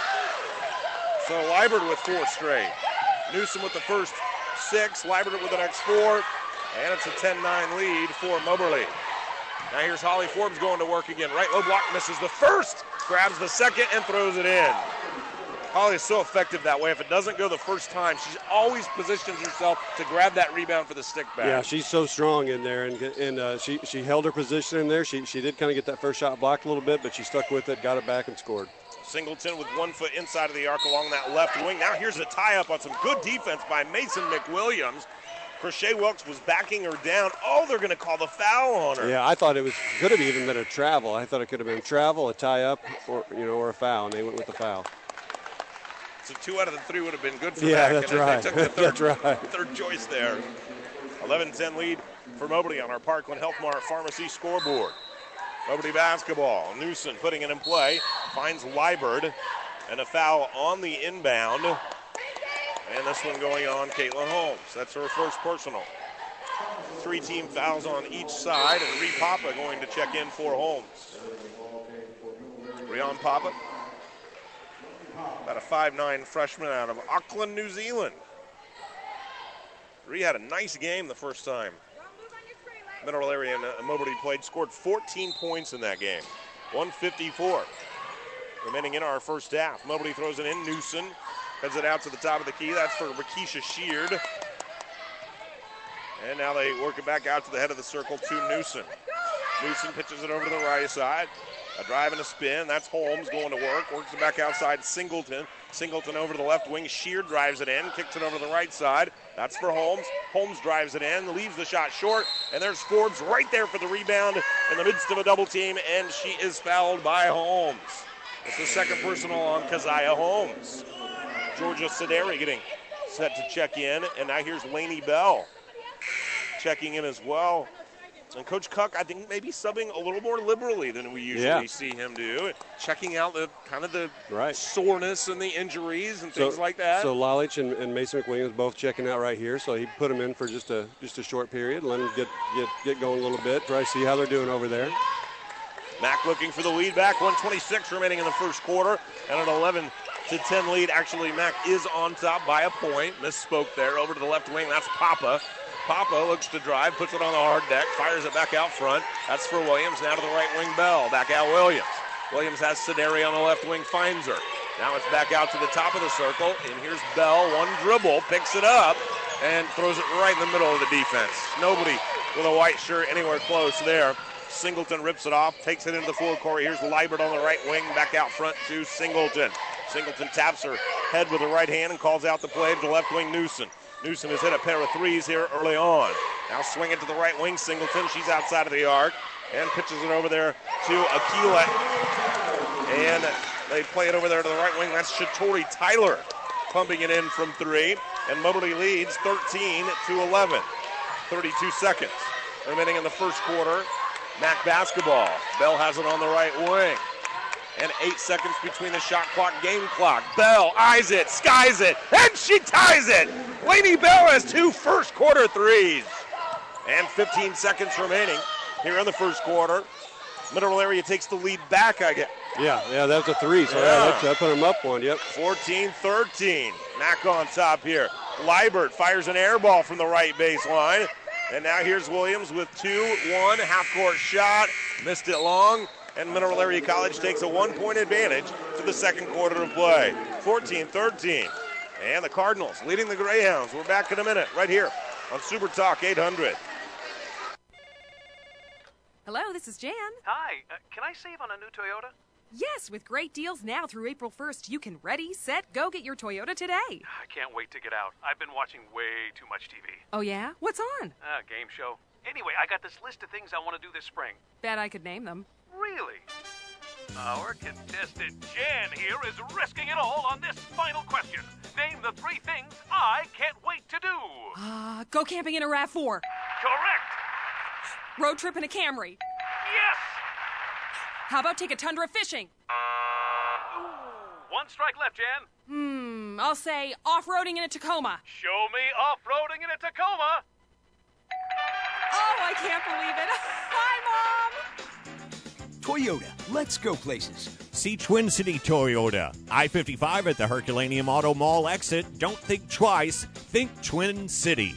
Speaker 2: So Liebert with four straight. Newsom with the first six, Liebert with the next four, and it's a ten nine lead for Moberly. Now here's Holly Forbes going to work again. Right low block, misses the first, grabs the second and throws it in. Holly is so effective that way. If it doesn't go the first time, she always positions herself to grab that rebound for the stick back.
Speaker 3: Yeah, she's so strong in there, and and uh, she she held her position in there. She she did kind of get that first shot blocked a little bit, but she stuck with it, got it back, and scored.
Speaker 2: Singleton with one foot inside of the arc along that left wing. Now here's a tie-up on some good defense by Mason McWilliams. Crochet Wilkes was backing her down. Oh, they're going to call the foul on her.
Speaker 3: Yeah, I thought it was could have even been a travel. I thought it could have been travel, a tie-up, or you know, or a foul, and they went with the foul.
Speaker 2: So two out of the three would have been good for
Speaker 3: yeah,
Speaker 2: Mac.
Speaker 3: That's
Speaker 2: and
Speaker 3: right.
Speaker 2: They took the third,
Speaker 3: that's right.
Speaker 2: Third choice there. eleven ten lead for Moberly on our Parkland Health Mart Pharmacy scoreboard. Moberly basketball. Newsom putting it in play. Finds Liebert. And a foul on the inbound. And this one going on Caitlin Holmes. That's her first personal. Three team fouls on each side. And Ree Papa going to check in for Holmes. Rion Papa. About a five nine freshman out of Auckland, New Zealand. Ree had a nice game the first time Mineral Area and uh, Moberly played. Scored fourteen points in that game. one fifty-four remaining in our first half. Moberly throws it in. Newsom heads it out to the top of the key. That's for Rakisha Sheard. And now they work it back out to the head of the circle to Newsom. Newsom pitches it over to the right side. A drive and a spin. That's Holmes going to work. Works it back outside Singleton. Singleton over to the left wing. Sheard drives it in. Kicks it over to the right side. That's for Holmes. Holmes drives it in. Leaves the shot short. And there's Forbes right there for the rebound in the midst of a double team. And she is fouled by Holmes. It's the second personal on Keziah Holmes. Georgia Sederi getting set to check in. And now here's Lainey Bell checking in as well. And Coach Cuck, I think, maybe subbing a little more liberally than we usually
Speaker 3: yeah.
Speaker 2: see him do, checking out the kind of the
Speaker 3: right.
Speaker 2: soreness and the injuries and
Speaker 3: so,
Speaker 2: things like that.
Speaker 3: So Lalich and, and Mason McWilliams both checking out right here. So he put them in for just a just a short period, let them get get get going a little bit, try to see how they're doing over there.
Speaker 2: Mack looking for the lead back. one twenty-six remaining in the first quarter, and an eleven to ten lead. Actually, Mack is on top by a point. Misspoke there. Over to the left wing. That's Papa. Papa looks to drive, puts it on the hard deck, fires it back out front. That's for Williams. Now to the right wing, Bell. Back out Williams. Williams has Sederi on the left wing, finds her. Now it's back out to the top of the circle, and here's Bell. One dribble, picks it up, and throws it right in the middle of the defense. Nobody with a white shirt anywhere close there. Singleton rips it off, takes it into the forecourt. Here's Liebert on the right wing, back out front to Singleton. Singleton taps her head with the right hand and calls out the play to the left wing, Newsom. Newsom has hit a pair of threes here early on. Now swing it to the right wing, Singleton. She's outside of the arc and pitches it over there to Akila. And they play it over there to the right wing. That's Shatori Tyler pumping it in from three. And Moberly leads thirteen to eleven. thirty-two seconds remaining in the first quarter. Mack basketball. Bell has it on the right wing. And eight seconds between the shot clock, game clock. Bell eyes it, skies it, and she ties it. Lainey Bell has two first quarter threes. And fifteen seconds remaining here in the first quarter. Mineral Area takes the lead back, I guess.
Speaker 3: Yeah, yeah, that's a three, so
Speaker 2: yeah.
Speaker 3: yeah, that put them up one, yep.
Speaker 2: fourteen thirteen. Mack on top here. Liebert fires an air ball from the right baseline. And now here's Williams with two, one, half-court shot. Missed it long. And Mineral Area College takes a one-point advantage to the second quarter of play. fourteen thirteen. And the Cardinals leading the Greyhounds. We're back in a minute right here on Super Talk eight hundred.
Speaker 11: Hello, this is Jan.
Speaker 12: Hi, uh, can I save on a new Toyota?
Speaker 11: Yes, with great deals now through April first, you can ready, set, go get your Toyota today.
Speaker 12: I can't wait to get out. I've been watching way too much T V.
Speaker 11: Oh yeah? What's on?
Speaker 12: Uh, game show. Anyway, I got this list of things I want to do this spring.
Speaker 11: Bet I could name them.
Speaker 12: Really? Our contestant Jan here is risking it all on this final question. Name the three things I can't wait to do.
Speaker 11: Uh, go camping in a RAV four.
Speaker 12: Correct.
Speaker 11: Road trip in a Camry.
Speaker 12: Yes.
Speaker 11: How about take a Tundra fishing?
Speaker 12: Ooh, one strike left, Jan.
Speaker 11: Hmm, I'll say off-roading in a Tacoma.
Speaker 12: Show me off-roading in a Tacoma.
Speaker 11: Oh, I can't believe it. Hi, Mom.
Speaker 13: Toyota, let's go places.
Speaker 10: See Twin City Toyota. I fifty-five at the Herculaneum Auto Mall exit. Don't think twice. Think Twin City.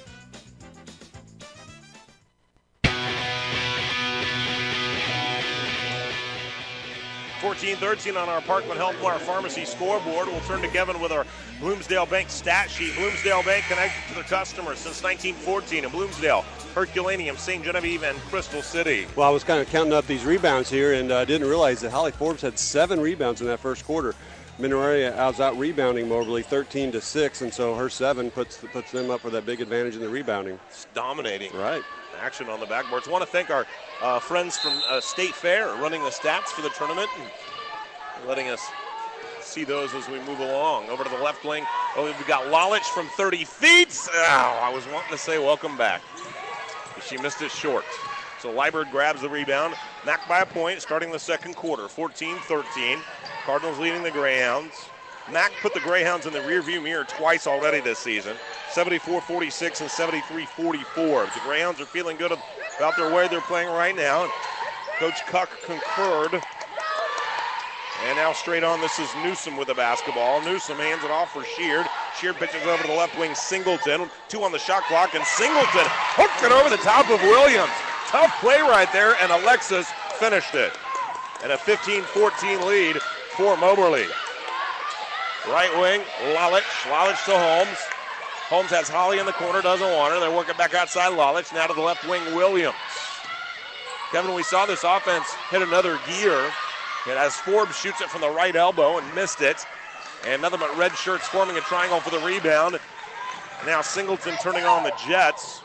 Speaker 2: fourteen thirteen on our Parkland Health Mart Pharmacy scoreboard. We'll turn to Kevin with our Bloomsdale Bank stat sheet. Bloomsdale Bank connected to their customers since nineteen fourteen in Bloomsdale, Herculaneum, Saint Genevieve, and Crystal City.
Speaker 3: Well, I was kind of counting up these rebounds here and uh, didn't realize that Holly Forbes had seven rebounds in that first quarter. Mineral Area was out rebounding Moberly thirteen to six, and so her seven puts puts them up with that big advantage in the rebounding.
Speaker 2: It's dominating.
Speaker 3: Right.
Speaker 2: Action on the backboards. Want to thank our uh, friends from uh, State Fair running the stats for the tournament and letting us see those as we move along. Over to the left wing. Oh, we've got Lalich from thirty feet. Oh, I was wanting to say welcome back. She missed it short. So Liebert grabs the rebound. Mack by a point starting the second quarter. fourteen thirteen. Cardinals leading the Greyhounds. Mack put the Greyhounds in the rearview mirror twice already this season. seventy-four forty-six and seventy-three forty-four. The Greyhounds are feeling good about their way they're playing right now. Coach Cuck concurred. And now straight on, this is Newsom with the basketball. Newsom hands it off for Sheard. Sheard pitches over to the left wing, Singleton. Two on the shot clock, and Singleton hooked it over the top of Williams. Tough play right there, and Alexis finished it. And a fifteen fourteen lead for Moberly. Right wing, Lalich. Lalich to Holmes. Holmes has Holly in the corner, doesn't want her. They're working back outside Lalich. Now to the left wing, Williams. Kevin, we saw this offense hit another gear. And as Forbes shoots it from the right elbow and missed it. And nothing but red shirts forming a triangle for the rebound. Now Singleton turning on the Jets.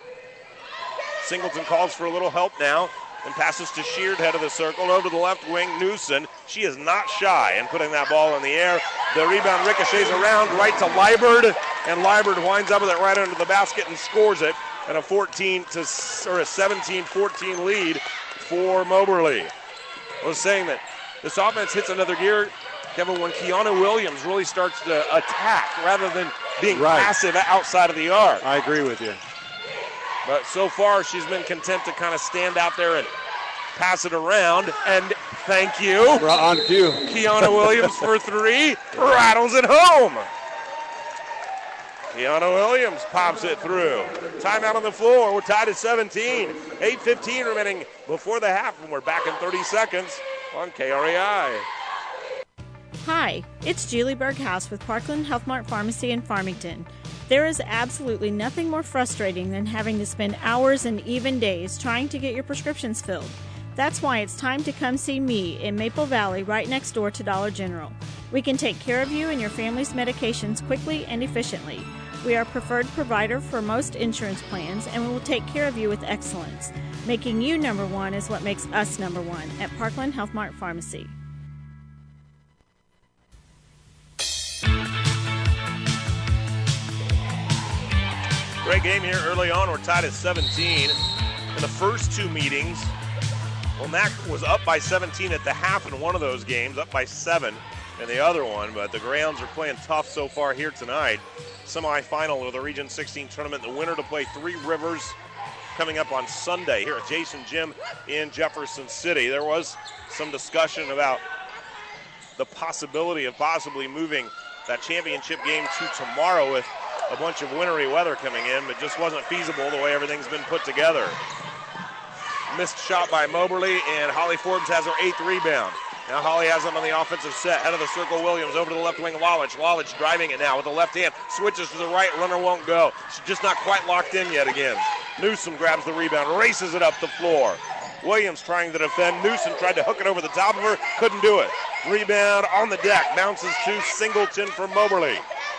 Speaker 2: Singleton calls for a little help now and passes to Sheard, head of the circle. Over to the left wing, Newsom. She is not shy in putting that ball in the air. The rebound ricochets around right to Liburd, and Liburd winds up with it right under the basket and scores it. And a fourteen to or a seventeen fourteen lead for Moberly. I was saying that this offense hits another gear, Kevin, when Kiana Williams really starts to attack rather than being
Speaker 3: right.
Speaker 2: passive outside of the arc.
Speaker 3: I agree with you.
Speaker 2: But so far, she's been content to kind of stand out there and pass it around. And thank you.
Speaker 3: On cue.
Speaker 2: Kiana Williams for three. Rattles it home. Kiana Williams pops it through. Timeout on the floor. We're tied at seventeen. eight fifteen remaining before the half, and we're back in thirty seconds on K R E I.
Speaker 14: Hi, it's Julie Berghaus with Parkland Health Mart Pharmacy in Farmington. There is absolutely nothing more frustrating than having to spend hours and even days trying to get your prescriptions filled. That's why it's time to come see me in Maple Valley, right next door to Dollar General. We can take care of you and your family's medications quickly and efficiently. We are a preferred provider for most insurance plans, and we will take care of you with excellence. Making you number one is what makes us number one at Parkland Health Mart Pharmacy.
Speaker 2: Great game here early on. We're tied at seventeen. In the first two meetings, well, Mac was up by seventeen at the half in one of those games, up by seven in the other one, but the Greyhounds are playing tough so far here tonight. Semi-final of the Region sixteen tournament. The winner to play Three Rivers coming up on Sunday here at Jason Gym in Jefferson City. There was some discussion about the possibility of possibly moving that championship game to tomorrow with a bunch of wintry weather coming in, but just wasn't feasible the way everything's been put together. Missed shot by Moberly, and Holly Forbes has her eighth rebound. Now Holly has them on the offensive set. Head of the circle, Williams over to the left wing, Lalich. Lalich driving it now with the left hand. Switches to the right, runner won't go. She's just not quite locked in yet again. Newsom grabs the rebound, races it up the floor. Williams trying to defend. Newsom tried to hook it over the top of her, couldn't do it. Rebound on the deck, bounces to Singleton for Moberly.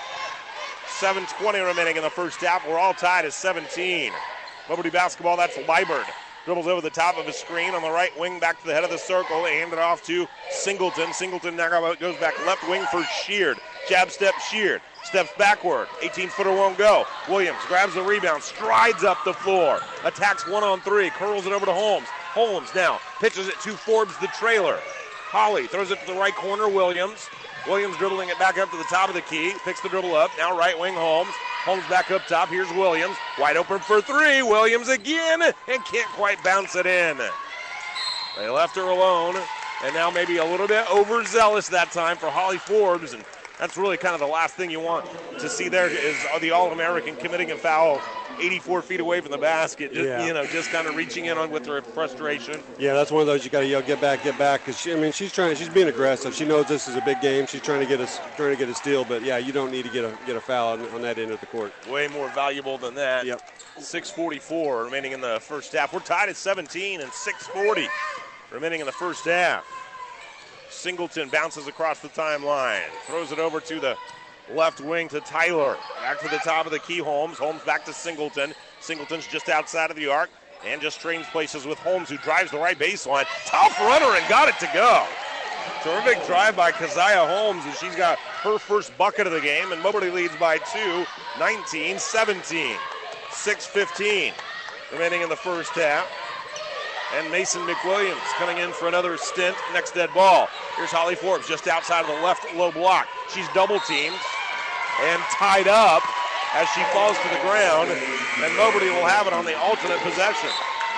Speaker 2: seven twenty remaining in the first half. We're all tied at seventeen. Moberly basketball, that's Liburd. Dribbles over the top of his screen on the right wing, back to the head of the circle. They hand it off to Singleton. Singleton now goes back left wing for Sheard. Jab step, Sheard. Steps backward. eighteen-footer won't go. Williams grabs the rebound, strides up the floor. Attacks one on three, curls it over to Holmes. Holmes now pitches it to Forbes, the trailer. Holly throws it to the right corner, Williams. Williams dribbling it back up to the top of the key. Picks the dribble up. Now right wing Holmes. Holmes back up top. Here's Williams. Wide open for three. Williams again. And can't quite bounce it in. They left her alone. And now maybe a little bit overzealous that time for Holly Forbes. And that's really kind of the last thing you want to see there is the All-American committing a foul eighty-four feet away from the basket. Just,
Speaker 3: yeah.
Speaker 2: You know, just kind of reaching in on with her frustration.
Speaker 3: Yeah, that's one of those you got to yell, get back, get back. Because I mean, she's trying, she's being aggressive. She knows this is a big game. She's trying to get us, trying to get a steal. But yeah, you don't need to get a get a foul on, on that end of the court.
Speaker 2: Way more valuable than that.
Speaker 3: Yep.
Speaker 2: six forty-four remaining in the first half. We're tied at seventeen and six forty remaining in the first half. Singleton bounces across the timeline, throws it over to the left wing to Tyler. Back to the top of the key, Holmes. Holmes back to Singleton. Singleton's just outside of the arc and just trades places with Holmes, who drives the right baseline. Tough runner and got it to go. Terrific drive by Keziah Holmes, and she's got her first bucket of the game, and Moberly leads by two, nineteen seventeen. six fifteen remaining in the first half. And Mason McWilliams coming in for another stint. Next dead ball. Here's Holly Forbes just outside of the left low block. She's double teamed and tied up as she falls to the ground. And Moberly will have it on the alternate possession.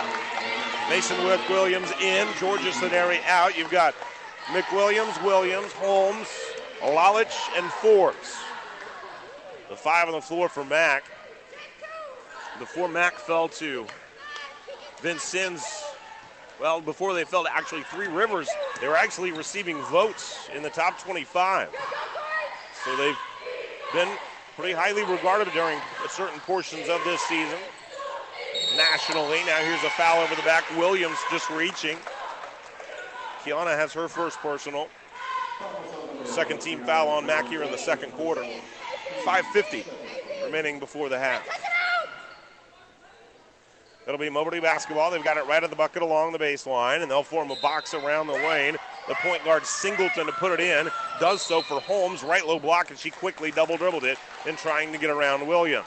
Speaker 2: Mason McWilliams in. Georgia Scenari out. You've got McWilliams, Williams, Holmes, Lalich, and Forbes. The five on the floor for Mac. Before Mac fell to Vincennes. Well, before they fell to actually Three Rivers, they were actually receiving votes in the top twenty-five. So they've been pretty highly regarded during certain portions of this season. Nationally, now here's a foul over the back. Williams just reaching. Kiana has her first personal. Second team foul on Mac here in the second quarter. five fifty remaining before the half. It'll be Moberly basketball. They've got it right at the bucket along the baseline, and they'll form a box around the lane. the point guard Singleton to put it in. Does so for Holmes. Right low block, and she quickly double dribbled it in trying to get around Williams.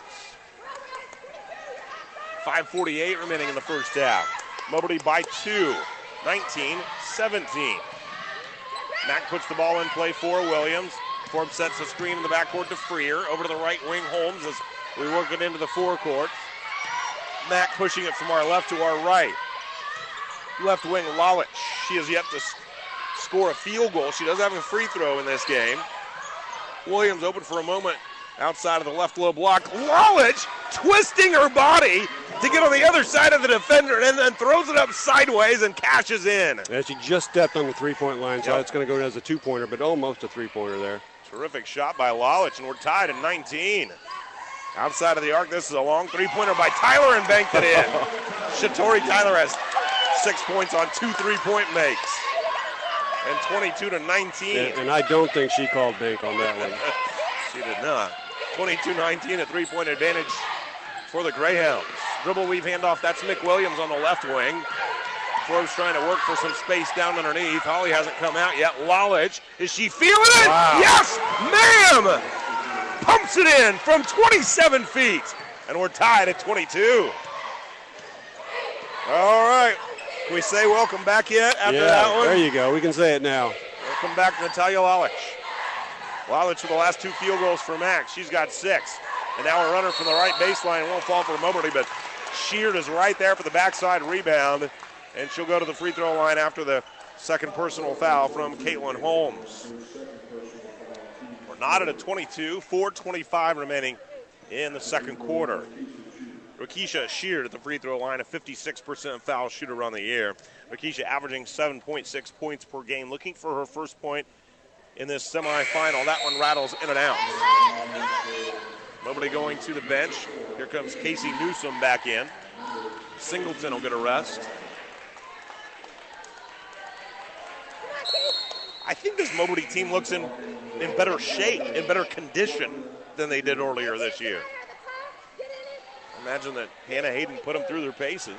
Speaker 2: five forty-eight remaining in the first half. Moberly by two, nineteen seventeen. Mack puts the ball in play for Williams. Forbes sets the screen in the backcourt to Freer. Over to the right wing, Holmes, as we work it into the forecourt. Mack pushing it from our left to our right. Left wing, Lalich. She has yet to s- score a field goal. She does have a free throw in this game. Williams open for a moment outside of the left low block. Lalich twisting her body to get on the other side of the defender and then throws it up sideways and cashes in.
Speaker 3: And she just stepped on the three-point line, so
Speaker 2: Yep.
Speaker 3: it's going to go as a two-pointer, but almost a three-pointer there.
Speaker 2: Terrific shot by Lalich, and we're tied at nineteen. Outside of the arc, this is a long three-pointer by Tyler and banked it in. Shatori Tyler has six points on two three-point makes. And twenty-two to nineteen.
Speaker 3: And, and I don't think she called bank on that one.
Speaker 2: She did not. twenty-two nineteen, a three-point advantage for the Greyhounds. Dribble weave handoff, that's Mick Williams on the left wing. Forbes trying to work for some space down underneath. Holly hasn't come out yet. Lalich, is she feeling it?
Speaker 3: Wow.
Speaker 2: Yes, ma'am! Pumps it in from twenty-seven feet. And we're tied at twenty-two. All right. Can we say welcome back yet after
Speaker 3: yeah,
Speaker 2: that one?
Speaker 3: there you go. We can say it now.
Speaker 2: Welcome back, Natalia Lalich. Lalich with the last two field goals for Max. She's got six. And now a runner from the right baseline won't fall for Moberly, but Sheard is right there for the backside rebound. And she'll go to the free throw line after the second personal foul from Caitlin Holmes. We're not at a twenty-two, four twenty-five remaining in the second quarter. Rakisha Sheard at the free throw line, a fifty-six percent foul shooter on the year. Rakisha averaging seven point six points per game, looking for her first point in this semifinal. That one rattles in and out. Nobody going to the bench. Here comes Casey Newsom back in. Singleton will get a rest. I think this Moberly team looks in, in better shape, in better condition than they did earlier this year. Imagine that Hannah Hayden put them through their paces.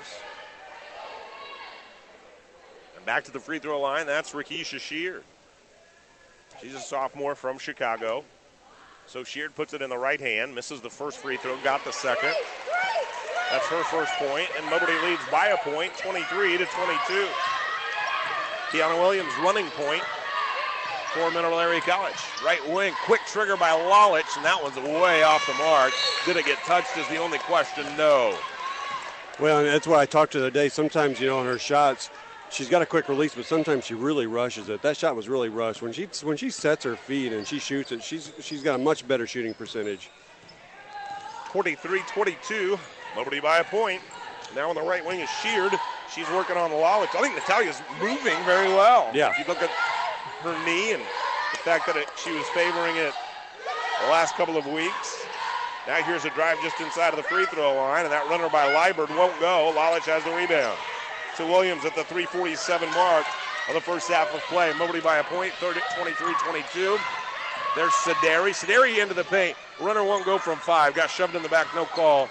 Speaker 2: And back to the free throw line, that's Rakisha Sheard. She's a sophomore from Chicago. So Sheard puts it in the right hand, misses the first free throw, got the second. That's her first point, and Moberly leads by a point, twenty-three to twenty-two. Kiana Williams running point for Mineral Area College. Right wing, quick trigger by Lalich, and that one's way off the mark. Did it get touched is the only question, no.
Speaker 3: Well, and that's what I talked to the other day. Sometimes, you know, on her shots, she's got a quick release, but sometimes she really rushes it. That shot was really rushed. When she when she sets her feet and she shoots it, she's she's got a much better shooting percentage.
Speaker 2: twenty-three twenty-two, Moberly by a point. Now on the right wing is Sheard. She's working on Lalich. I think Natalia's moving very well.
Speaker 3: Yeah.
Speaker 2: If you look at her knee and the fact that it, she was favoring it the last couple of weeks. Now here's a drive just inside of the free throw line, and that runner by Liburd won't go. Lalich has the rebound. To Williams at the three forty-seven mark of the first half of play. Moberly by a point, twenty-three twenty-two. There's Sederi. Sederi into the paint. Runner won't go from five. Got shoved in the back, no call.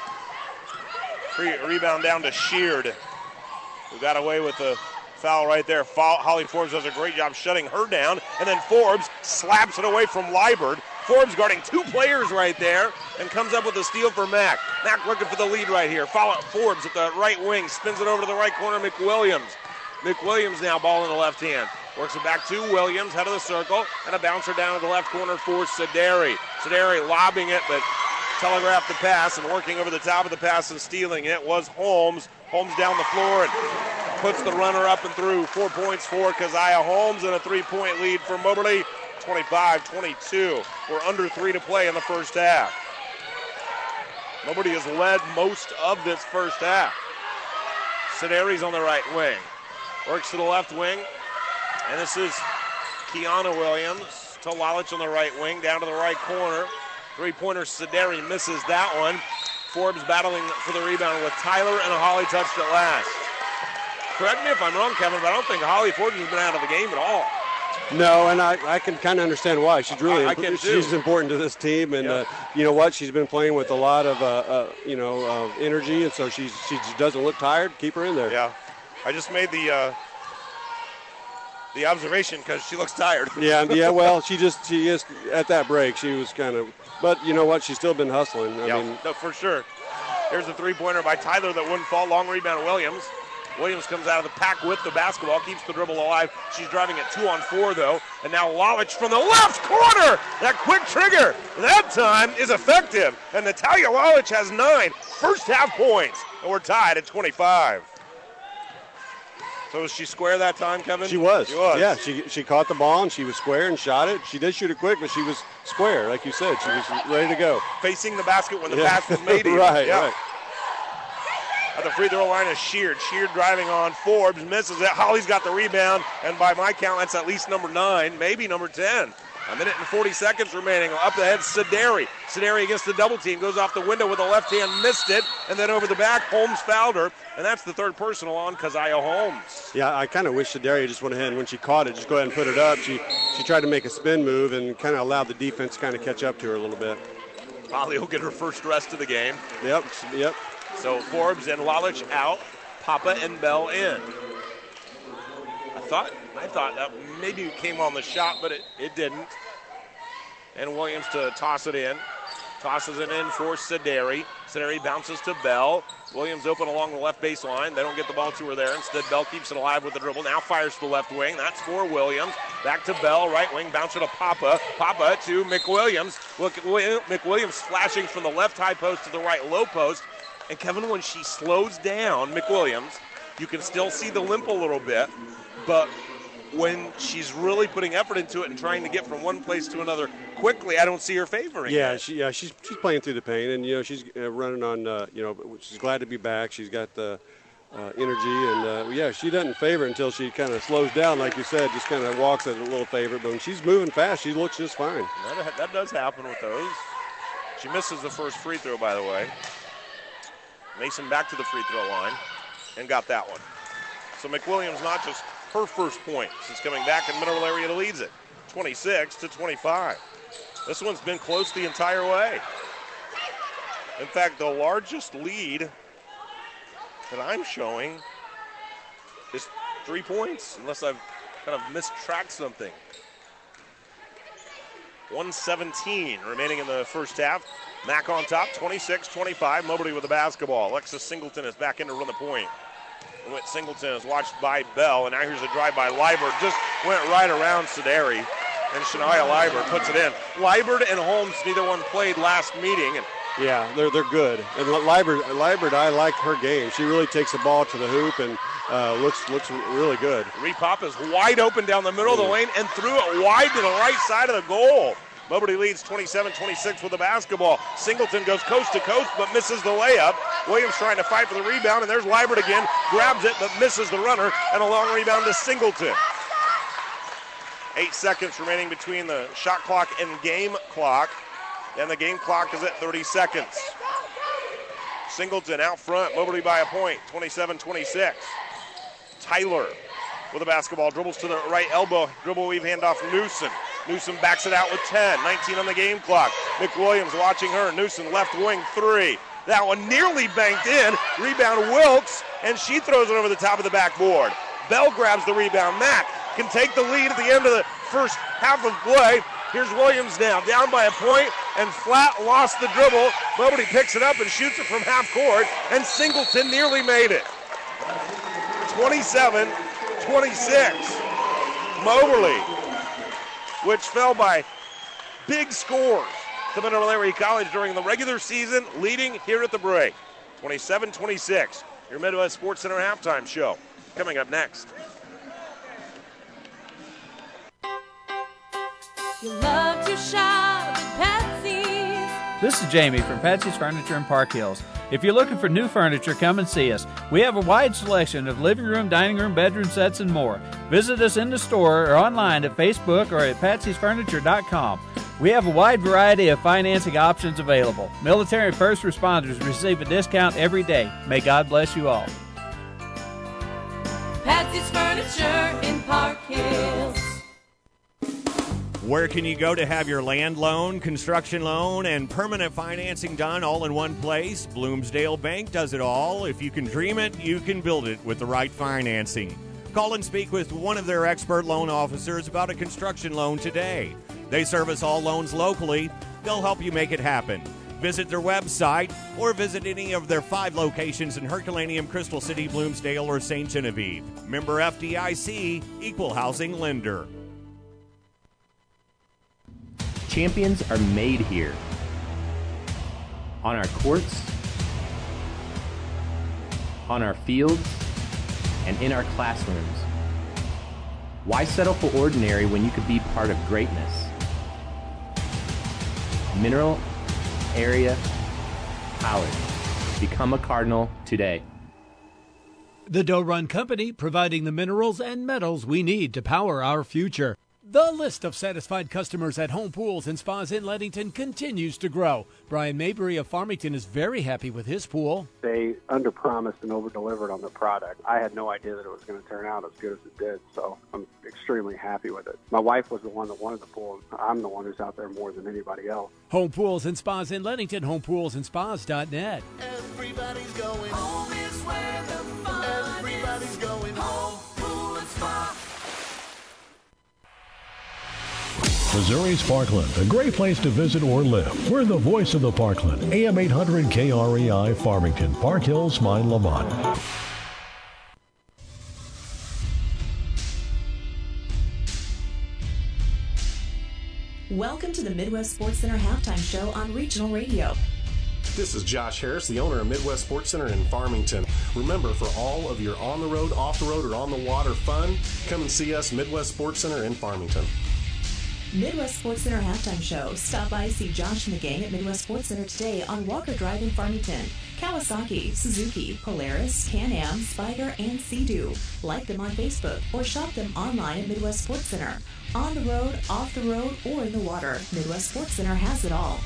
Speaker 2: Free, rebound down to Sheard, who got away with the foul right there. Foul, Holly Forbes does a great job shutting her down, and then Forbes slaps it away from Liburd. Forbes guarding two players right there and comes up with a steal for Mack. Mack looking for the lead right here. Follow Forbes at the right wing, spins it over to the right corner, McWilliams. McWilliams now ball in the left hand. Works it back to Williams, head of the circle, and a bouncer down to the left corner for Sederi. Sederi lobbing it, but telegraphed the pass, and working over the top of the pass and stealing it was Holmes. Holmes down the floor and puts the runner up and through. Four points for Keziah Holmes and a three-point lead for Moberly, twenty-five twenty-two. We're under three to play in the first half. Moberly has led most of this first half. Sederi's on the right wing. Works to the left wing, and this is Kiana Williams to Lalich on the right wing, down to the right corner. Three-pointer, Sederi misses that one. Forbes battling for the rebound with Tyler, and a Holly touched it last. Correct me if I'm wrong, Kevin, but I don't think Holly Forbes has been out of the game at all.
Speaker 3: No, and I, I can kind of understand why. She's really
Speaker 2: I, I can
Speaker 3: she's
Speaker 2: too.
Speaker 3: important to this team, and
Speaker 2: Yep.
Speaker 3: uh, you know what? She's been playing with a lot of uh, uh, you know uh, energy, and so she's she doesn't look tired. Keep her in there.
Speaker 2: Yeah, I just made the uh, the observation because she looks tired.
Speaker 3: Yeah, yeah. Well, she just she just at that break she was kind of, but you know what? She's still been hustling. I
Speaker 2: yeah,
Speaker 3: mean,
Speaker 2: no, for sure. Here's a three-pointer by Tyler that wouldn't fall. Long rebound, Williams. Williams comes out of the pack with the basketball, keeps the dribble alive. She's driving at two on four, though. And now Lalich from the left corner. That quick trigger, that time is effective. And Natalia Lalich has nine first half points. And we're tied at twenty-five. So was she square that time, Kevin?
Speaker 3: she was.
Speaker 2: She was.
Speaker 3: Yeah, she she caught the ball and she was square and shot it. She did shoot it quick, but she was square, like you said. She was ready to go.
Speaker 2: Facing the basket when the
Speaker 3: Yeah.
Speaker 2: pass was made. even.
Speaker 3: right,
Speaker 2: yeah.
Speaker 3: right.
Speaker 2: At the free throw line is Sheard. Sheard driving on Forbes, misses it. Holly's got the rebound, and by my count, that's at least number nine, maybe number ten. A minute and forty seconds remaining. Up ahead, Sideri. Sideri against the double team, goes off the window with a left hand, missed it, and then over the back, Holmes fouled her, and that's the third personal on Keziah Holmes.
Speaker 3: Yeah, I kind of wish Shadari just went ahead and when she caught it, just go ahead and put it up. She she tried to make a spin move and kind of allowed the defense to kind of catch up to her a little bit.
Speaker 2: Holly will get her first rest of the game.
Speaker 3: Yep, yep.
Speaker 2: So Forbes and Lalich out, Papa and Bell in. I thought I thought that maybe it came on the shot, but it, it didn't. And Williams to toss it in. Tosses it in for Sideri. Sideri bounces to Bell. Williams open along the left baseline. They don't get the ball to her there. Instead, Bell keeps it alive with the dribble. Now fires to the left wing. That's for Williams. Back to Bell, right wing. Bouncer to Papa. Papa to McWilliams. Look at McWilliams flashing from the left high post to the right low post. And Kevin, when she slows down, McWilliams, you can still see the limp a little bit. But when she's really putting effort into it and trying to get from one place to another quickly, I don't see her favoring
Speaker 3: Yeah,
Speaker 2: it.
Speaker 3: she, yeah, she's she's playing through the pain, and you know she's uh, running on. Uh, you know, she's glad to be back. She's got the uh, energy, and uh, yeah, she doesn't favor until she kind of slows down, like you said, just kind of walks at a little favor. But when she's moving fast, she looks just fine.
Speaker 2: That, that does happen with those. She misses the first free throw, by the way. Mason back to the free throw line and got that one. So McWilliams not just her first point. She's coming back in middle area to leads it. twenty-six to twenty-five. This one's been close the entire way. In fact, the largest lead that I'm showing is three points, unless I've kind of mistracked something. one seventeen remaining in the first half. Mack on top, twenty-six twenty-five. Mobley with the basketball. Alexis Singleton is back in to run the point. Went Singleton is watched by Bell, and now here's a drive by Liebert. Just went right around Sideri, and Shania Liebert puts it in. Liebert and Holmes, neither one played last meeting. And
Speaker 3: yeah, they're they're good. And Liebert, Liebert, I like her game. She really takes the ball to the hoop and uh, looks looks really good.
Speaker 2: Repop is wide open down the middle of the lane and threw it wide to the right side of the goal. Moberly leads twenty-seven twenty-six with the basketball. Singleton goes coast to coast but misses the layup. Williams trying to fight for the rebound, and there's Liebert again. Grabs it but misses the runner, and a long rebound to Singleton. Eight seconds remaining between the shot clock and game clock, and the game clock is at thirty seconds. Singleton out front, Moberly by a point, twenty-seven twenty-six. Tyler with the basketball, dribbles to the right elbow, dribble weave handoff Newsom. Newsom backs it out with ten, nineteen on the game clock. McWilliams watching her, Newsom left wing three. That one nearly banked in, rebound Wilkes, and she throws it over the top of the backboard. Bell grabs the rebound. Mack can take the lead at the end of the first half of play. Here's Williams now, down by a point, and flat lost the dribble. Mobley picks it up and shoots it from half court, and Singleton nearly made it. twenty-seven twenty-six. Moberly, which fell by big scores to Mineral Area College during the regular season, leading here at the break. twenty-seven twenty-six. Your Midwest Sports Center halftime show coming up next.
Speaker 15: You love to shop at Patsy's.
Speaker 16: This is Jamie from Patsy's Furniture in Park Hills. If you're looking for new furniture, come and see us. We have a wide selection of living room, dining room, bedroom sets, and more. Visit us in the store or online at Facebook or at patsys furniture dot com. We have a wide variety of financing options available. Military and first responders receive a discount every day. May God bless you all.
Speaker 15: Patsy's Furniture in Park Hills.
Speaker 10: Where can you go to have your land loan, construction loan, and permanent financing done all in one place? Bloomsdale Bank does it all. If you can dream it, you can build it with the right financing. Call and speak with one of their expert loan officers about a construction loan today. They service all loans locally. They'll help you make it happen. Visit their website or visit any of their five locations in Herculaneum, Crystal City, Bloomsdale, or Saint Genevieve. Member F D I C, Equal Housing Lender.
Speaker 17: Champions are made here. On our courts, on our fields, and in our classrooms. Why settle for ordinary when you could be part of greatness? Mineral Area College. Become a Cardinal today.
Speaker 4: The Doe Run Company, providing the minerals and metals we need to power our future. The list of satisfied customers at Home Pools and Spas in Leadington continues to grow. Brian Mabry of Farmington is very happy with his pool.
Speaker 18: They under-promised and over-delivered on the product. I had no idea that it was going to turn out as good as it did, so I'm extremely happy with it. My wife was the one that wanted the pool. I'm the one who's out there more than anybody else.
Speaker 4: Home Pools and Spas in Leadington, home pools and spas dot net.
Speaker 15: Everybody's going home is where the fun Everybody's is. Going home, pool and spa.
Speaker 19: Missouri's Parkland, a great place to visit or live. We're the voice of the Parkland. A M eight hundred K R E I, Farmington, Park Hills, Mine, Lamont.
Speaker 1: Welcome to the Midwest Sports Center Halftime Show on Regional Radio.
Speaker 20: This is Josh Harris, the owner of Midwest Sports Center in Farmington. Remember, for all of your on-the-road, off-the-road, or on-the-water fun, come and see us, Midwest Sports Center in Farmington.
Speaker 1: Midwest Sports Center Halftime Show. Stop by, see Josh and the gang at Midwest Sports Center today on Walker Drive in Farmington. Kawasaki, Suzuki, Polaris, Can-Am, Spyder, and Sea-Doo. Like them on Facebook or shop them online at Midwest Sports Center. On the road, off the road, or in the water, Midwest Sports Center has it all.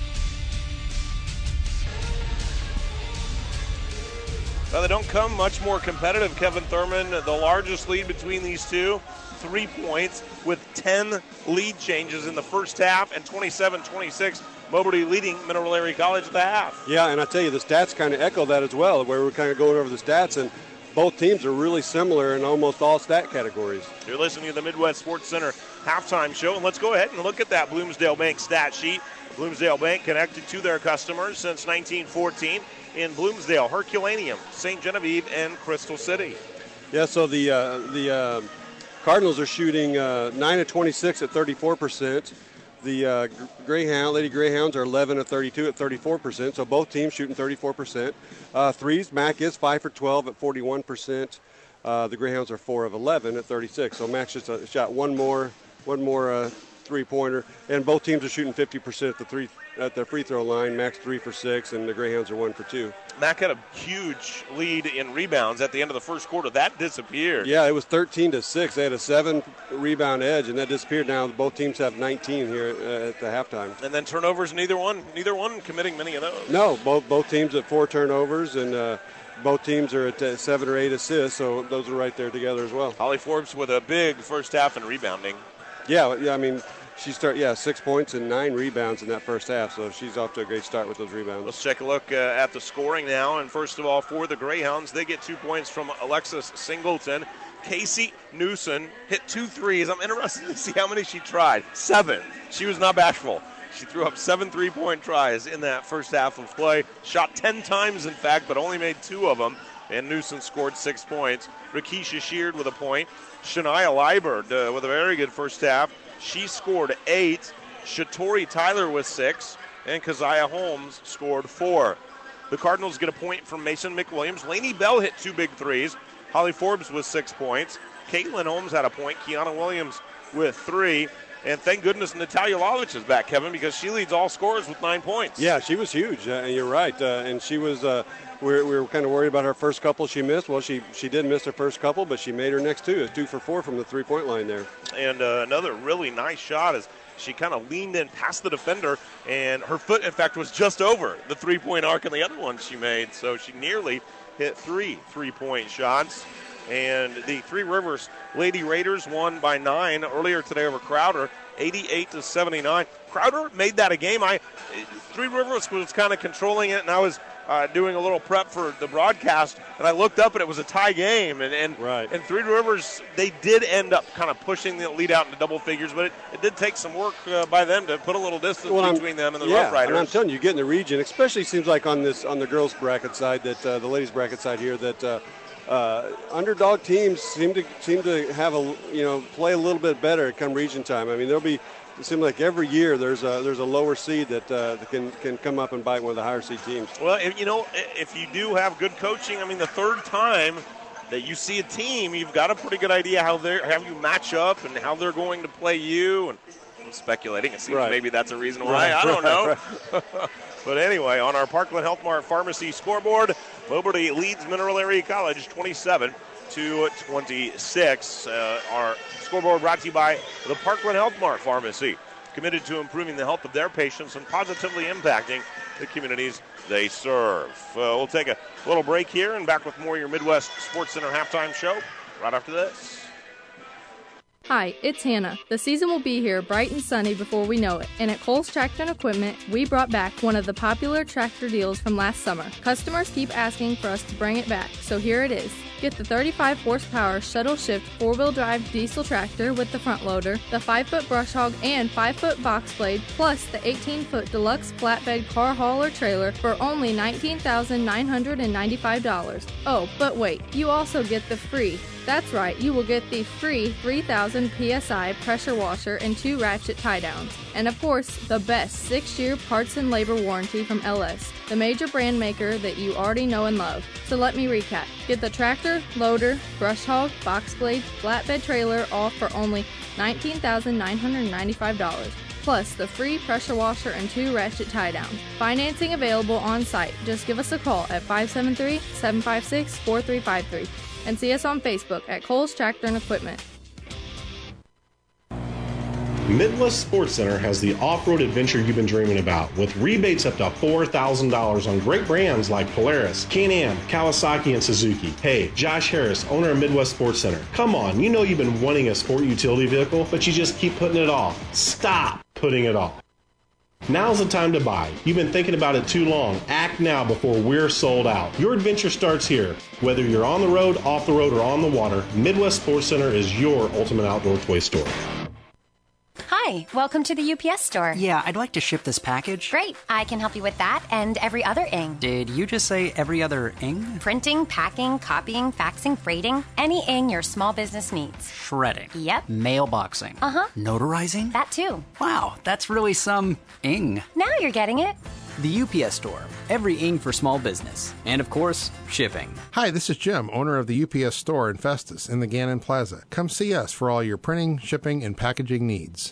Speaker 2: Well, they don't come much more competitive. Kevin Thurman, the largest lead between these two, three points with ten lead changes in the first half, and twenty-seven twenty-six, Moberty leading Mineral Area College at the half.
Speaker 3: Yeah, and I tell you, the stats kind of echo that as well, where we're kind of going over the stats, and both teams are really similar in almost all stat categories.
Speaker 2: You're listening to the Midwest Sports Center Halftime Show, and let's go ahead and look at that Bloomsdale Bank stat sheet. Bloomsdale Bank connected to their customers since nineteen fourteen in Bloomsdale, Herculaneum, Saint Genevieve, and Crystal City.
Speaker 3: Yeah, so the uh, the uh, Cardinals are shooting uh, nine of twenty-six at thirty-four percent. The uh, Greyhound, Lady Greyhounds are eleven of thirty-two at thirty-four percent, so both teams shooting thirty-four percent. Uh, threes, Mac is five for twelve at forty-one percent. Uh, the Greyhounds are four of eleven at thirty-six, so Mac's just uh, shot one more one more uh, three-pointer, and both teams are shooting fifty percent at the three at the free throw line. Mac's three for six, and the Greyhounds are one for two.
Speaker 2: Mac had a huge lead in rebounds at the end of the first quarter. That disappeared.
Speaker 3: Yeah, it was thirteen to six. They had a seven rebound edge, and that disappeared. Now both teams have nineteen here at the halftime.
Speaker 2: And then turnovers, neither one, neither one committing many of those.
Speaker 3: No, both both teams at four turnovers, and uh, both teams are at uh, seven or eight assists. So those are right there together as well.
Speaker 2: Holly Forbes with a big first half in rebounding.
Speaker 3: Yeah, yeah. I mean, she start yeah six points and nine rebounds in that first half. So she's off to a great start with those rebounds.
Speaker 2: Let's take a look uh, at the scoring now. And first of all, for the Greyhounds, they get two points from Alexis Singleton. Casey Newson hit two threes. I'm interested to see how many she tried. Seven. She was not bashful. She threw up seven three-point tries in that first half of play. Shot ten times, in fact, but only made two of them. And Newson scored six points. Rakisha Sheard with a point. Shania Liebert uh, with a very good first half. She scored eight. Shatori Tyler with six. And Keziah Holmes scored four. The Cardinals get a point from Mason McWilliams. Lainey Bell hit two big threes. Holly Forbes with six points. Caitlin Holmes had a point. Kiana Williams with three. And thank goodness Natalia Lovich is back, Kevin, because she leads all scorers with nine points.
Speaker 3: Yeah, she was huge. Uh, you're right. Uh, and she was, uh, we were, we were kind of worried about her first couple she missed. Well, she, she did miss her first couple, but she made her next two. Two for four from the three-point line there.
Speaker 2: And uh, another really nice shot as she kind of leaned in past the defender, and her foot, in fact, was just over the three-point arc in the other one she made. So she nearly hit three three-point shots. And the Three Rivers Lady Raiders won by nine earlier today over Crowder, eighty-eight to seventy-nine. Crowder made that a game. I Three Rivers was kind of controlling it, and I was uh, doing a little prep for the broadcast, and I looked up and it was a tie game. And and,
Speaker 3: right.
Speaker 2: and Three Rivers, they did end up kind of pushing the lead out into double figures, but it, it did take some work uh, by them to put a little distance
Speaker 3: well,
Speaker 2: between
Speaker 3: I'm,
Speaker 2: them and the
Speaker 3: yeah,
Speaker 2: Rough Riders.
Speaker 3: And I'm telling you, you get in the region, especially seems like on this on the girls bracket side, that uh, the ladies bracket side here, that uh, uh, underdog teams seem to seem to have a you know play a little bit better come region time. I mean, there'll be. It seems like every year there's a there's a lower seed that, uh, that can can come up and bite one of the higher seed teams.
Speaker 2: Well, if, you know, if you do have good coaching, I mean, the third time that you see a team, you've got a pretty good idea how they how you match up and how they're going to play you. And I'm speculating. It seems
Speaker 3: right.
Speaker 2: maybe that's a reason why.
Speaker 3: Right,
Speaker 2: I don't
Speaker 3: right,
Speaker 2: know. Right. But anyway, on our Parkland Health Mart Pharmacy scoreboard, Moberly leads Mineral Area College twenty-seven to twenty-six. Uh, our scoreboard brought to you by the Parkland Health Mart Pharmacy, committed to improving the health of their patients and positively impacting the communities they serve. Uh, we'll take a little break here and back with more of your Midwest Sports Center halftime show right after this.
Speaker 21: Hi, it's Hannah. The season will be here bright and sunny before we know it. And at Kohl's Tractor and Equipment, we brought back one of the popular tractor deals from last summer. Customers keep asking for us to bring it back, so here it is. Get the thirty-five horsepower shuttle shift four-wheel drive diesel tractor with the front loader, the five foot brush hog and five foot box blade, plus the eighteen foot deluxe flatbed car hauler trailer for only nineteen thousand nine hundred ninety-five dollars. Oh, but wait, you also get the free That's right, you will get the free three thousand P S I pressure washer and two ratchet tie downs. And of course, the best six year parts and labor warranty from L S, the major brand maker that you already know and love. So let me recap. Get the tractor, loader, brush hog, box blade, flatbed trailer all for only nineteen thousand nine hundred ninety-five dollars. Plus the free pressure washer and two ratchet tie downs. Financing available on site. Just give us a call at five seven three, seven five six, four three five three and see us on Facebook at Kohl's Tractor and Equipment.
Speaker 20: Midwest Sports Center has the off-road adventure you've been dreaming about, with rebates up to four thousand dollars on great brands like Polaris, Can-Am, Kawasaki, and Suzuki. Hey, Josh Harris, owner of Midwest Sports Center. Come on, you know you've been wanting a sport utility vehicle, but you just keep putting it off. Stop putting it off. Now's the time to buy. You've been thinking about it too long. Act now before we're sold out. Your adventure starts here. Whether you're on the road, off the road, or on the water, Midwest Sports Center is your ultimate outdoor toy store.
Speaker 22: Hi, welcome to the U P S store.
Speaker 23: Yeah, I'd like to ship this package.
Speaker 22: Great, I can help you with that and every other ing.
Speaker 23: Did you just say every other ing?
Speaker 22: Printing, packing, copying, faxing, freighting, any ing your small business needs.
Speaker 23: Shredding.
Speaker 22: Yep.
Speaker 23: Mailboxing.
Speaker 22: Uh-huh.
Speaker 23: Notarizing?
Speaker 22: That too.
Speaker 23: Wow, that's really some ing.
Speaker 22: Now you're getting it.
Speaker 23: The U P S store. Every ing for small business. And of course, shipping.
Speaker 24: Hi, this is Jim, owner of the U P S store in Festus in the Gannon Plaza. Come see us for all your printing, shipping, and packaging needs.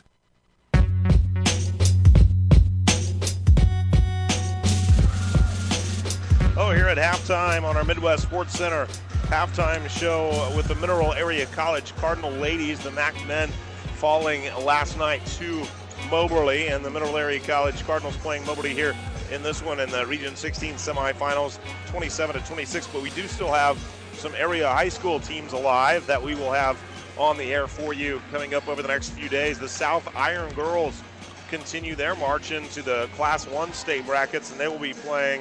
Speaker 2: Oh, here at halftime on our Midwest Sports Center halftime show with the Mineral Area College Cardinal ladies, the M A C men falling last night to Moberly, and the Mineral Area College Cardinals playing Moberly here in this one in the Region sixteen semifinals, twenty-seven to twenty-six. But we do still have some area high school teams alive that we will have on the air for you coming up over the next few days. The South Iron girls continue their march into the Class one state brackets, and they will be playing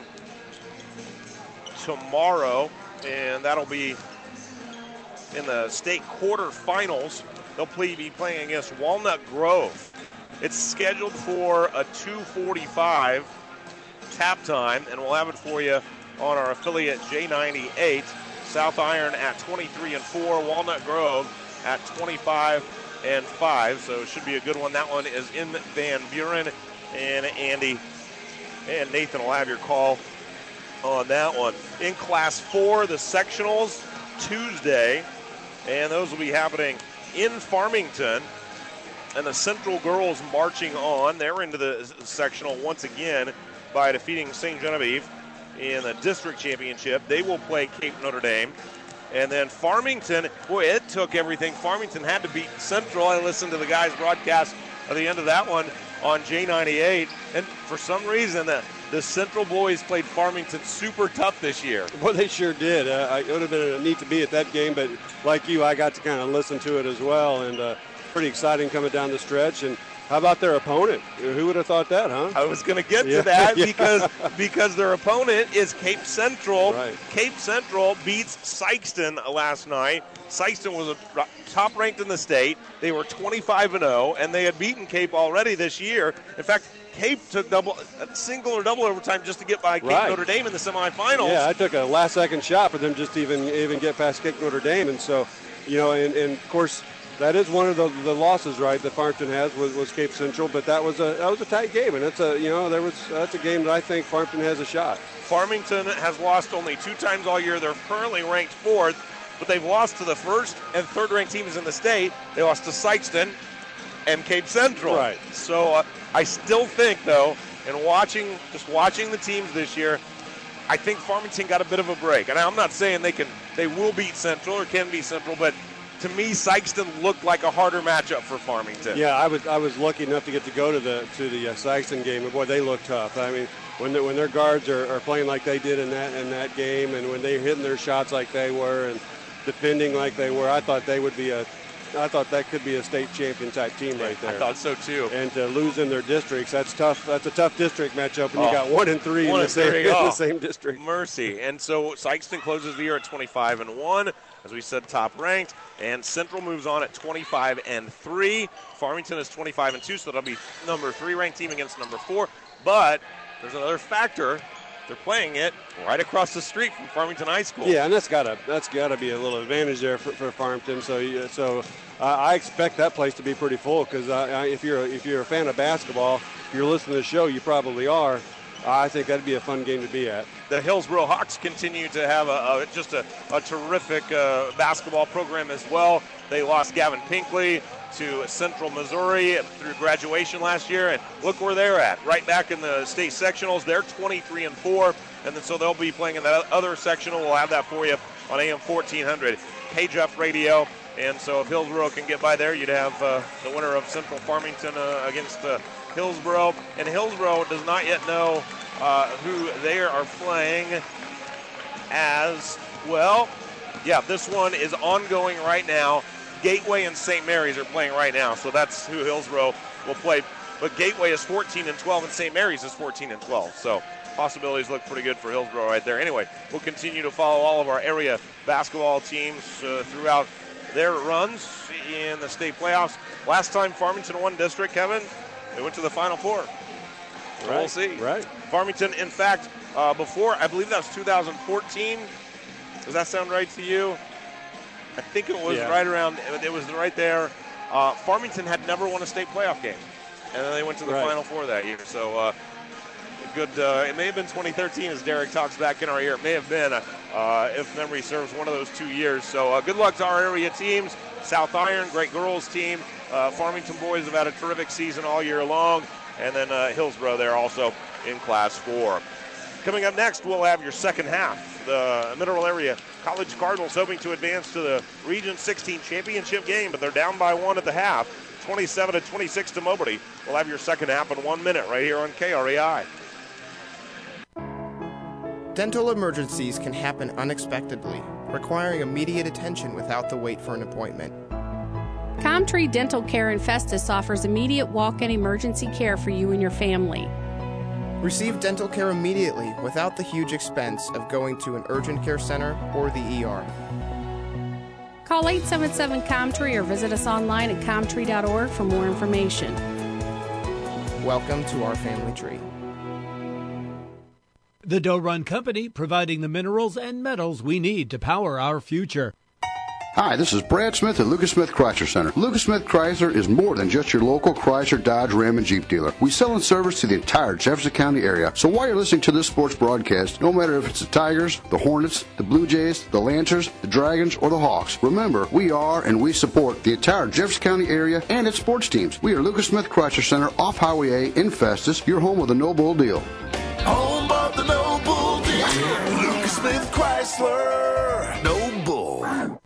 Speaker 2: tomorrow, and that'll be in the state quarterfinals. They'll play, be playing against Walnut Grove. It's scheduled for a two forty-five tap time, and we'll have it for you on our affiliate J ninety-eight. South Iron at twenty-three and four, Walnut Grove at twenty-five and five, so it should be a good one. That one is in Van Buren, and Andy and Nathan will have your call on that one. In Class four, the sectionals Tuesday, and those will be happening in Farmington. And the Central girls marching on. They're into the sectional once again by defeating Saint Genevieve in the district championship. They will play Cape Notre Dame. And then Farmington, boy, it took everything. Farmington had to beat Central. I listened to the guys' broadcast at the end of that one on J ninety-eight. And for some reason, the, the Central boys played Farmington super tough this year.
Speaker 3: Well, they sure did. Uh, it would have been neat to be at that game, but like you, I got to kind of listen to it as well. And uh, pretty exciting coming down the stretch. And How about their opponent? Who would have thought that, huh?
Speaker 2: I was going to get
Speaker 3: Yeah,
Speaker 2: to that
Speaker 3: yeah.
Speaker 2: because because their opponent is Cape Central.
Speaker 3: Right.
Speaker 2: Cape Central beats Sykeston last night. Sykeston was a top ranked in the state. They were twenty-five and oh, and they had beaten Cape already this year. In fact, Cape took double, single or double overtime just to get by Cape
Speaker 3: Right.
Speaker 2: Notre Dame in the semifinals.
Speaker 3: Yeah, I took a last-second shot for them just to even even get past Cape Notre Dame, and so, you know, and, and of course, that is one of the, the losses, right, that Farmington has was, was Cape Central, but that was a that was a tight game, and it's a you know there was that's a game that I think Farmington has a shot.
Speaker 2: Farmington has lost only two times all year. They're currently ranked fourth, but they've lost to the first and third-ranked teams in the state. They lost to Sykeston and Cape Central.
Speaker 3: Right.
Speaker 2: So uh, I still think, though, in watching, just watching the teams this year, I think Farmington got a bit of a break. And I'm not saying they can, they will beat Central or can beat Central, but to me, Sykeston looked like a harder matchup for Farmington.
Speaker 3: Yeah, I was I was lucky enough to get to go to the to the uh, Sykeston game, and boy, they look tough. I mean, when when their guards are, are playing like they did in that in that game, and when they're hitting their shots like they were, and defending like they were, I thought they would be a. I thought that could be a state champion type team right there.
Speaker 2: I thought so too.
Speaker 3: And to lose in their districts, that's tough. That's a tough district matchup when
Speaker 2: Oh.
Speaker 3: you got one and three
Speaker 2: One
Speaker 3: in, the
Speaker 2: and
Speaker 3: same,
Speaker 2: three.
Speaker 3: in the
Speaker 2: Oh.
Speaker 3: same district.
Speaker 2: Mercy. And so Sykeston closes the year at twenty-five and one, as we said, top ranked, and Central moves on at twenty-five and three. Farmington is twenty-five and two, so that'll be number three ranked team against number four. But there's another factor. They're playing it right across the street from Farmington High School.
Speaker 3: Yeah, and that's gotta that's gotta be a little advantage there for, for Farmington. So yeah, so uh, I expect that place to be pretty full because uh, if you're a, if you're a fan of basketball, if you're listening to the show, you probably are. I think that'd be a fun game to be at.
Speaker 2: The Hillsboro Hawks continue to have a, a just a, a terrific uh, basketball program as well. They lost Gavin Pinkley to Central Missouri through graduation last year, and look where they're at, right back in the state sectionals. They're twenty-three and four, and then so they'll be playing in that other sectional. We'll have that for you on A M fourteen hundred K J F Radio. And so if Hillsboro can get by there, you'd have uh, the winner of Central Farmington uh, against uh, Hillsboro. And Hillsboro does not yet know uh, who they are playing as well. Yeah, this one is ongoing right now. Gateway and Saint Mary's are playing right now, so that's who Hillsboro will play. But Gateway is fourteen and twelve, and Saint Mary's is fourteen and twelve. So possibilities look pretty good for Hillsboro right there. Anyway, we'll continue to follow all of our area basketball teams uh, throughout their runs in the state playoffs. Last time Farmington won district, Kevin, they went to the Final Four. So
Speaker 3: Right,
Speaker 2: we'll see.
Speaker 3: right.
Speaker 2: Farmington, in fact, uh, before, I believe that was two thousand fourteen. Does that sound right to you? I think it was
Speaker 3: Yeah.
Speaker 2: right around, it was right there. Uh, Farmington had never won a state playoff game, and then they went to the
Speaker 3: Right.
Speaker 2: Final Four that year. So uh, good. Uh, it may have been twenty thirteen as Derek talks back in our ear. It may have been, uh, uh, if memory serves, one of those two years. So uh, good luck to our area teams. South Iron, great girls team. Uh, Farmington boys have had a terrific season all year long. And then uh, Hillsboro there also in Class four. Coming up next, we'll have your second half. The Mineral Area College Cardinals hoping to advance to the Region sixteen championship game, but they're down by one at the half, twenty-seven to twenty-six to Moberly. We'll have your second half in one minute right here on K R E I.
Speaker 5: Dental emergencies can happen unexpectedly, requiring immediate attention without the wait for an appointment.
Speaker 6: Comtree Dental Care in Festus offers immediate walk-in emergency care for you and your family.
Speaker 5: Receive dental care immediately without the huge expense of going to an urgent care center or the E R.
Speaker 6: Call eight seven seven Comtree or visit us online at comtree dot org for more information.
Speaker 5: Welcome to our family tree.
Speaker 4: The Doe Run Company, providing the minerals and metals we need to power our future.
Speaker 7: Hi, this is Brad Smith at Lucas Smith Chrysler Center. Lucas Smith Chrysler is more than just your local Chrysler, Dodge, Ram, and Jeep dealer. We sell and service to the entire Jefferson County area. So while you're listening to this sports broadcast, no matter if it's the Tigers, the Hornets, the Blue Jays, the Lancers, the Dragons, or the Hawks, remember, we are and we support the entire Jefferson County area and its sports teams. We are Lucas Smith Chrysler Center off Highway A in Festus, your home of the No Bull Deal.
Speaker 15: Home of the No Bull Deal. Lucas Smith Chrysler. No Bull.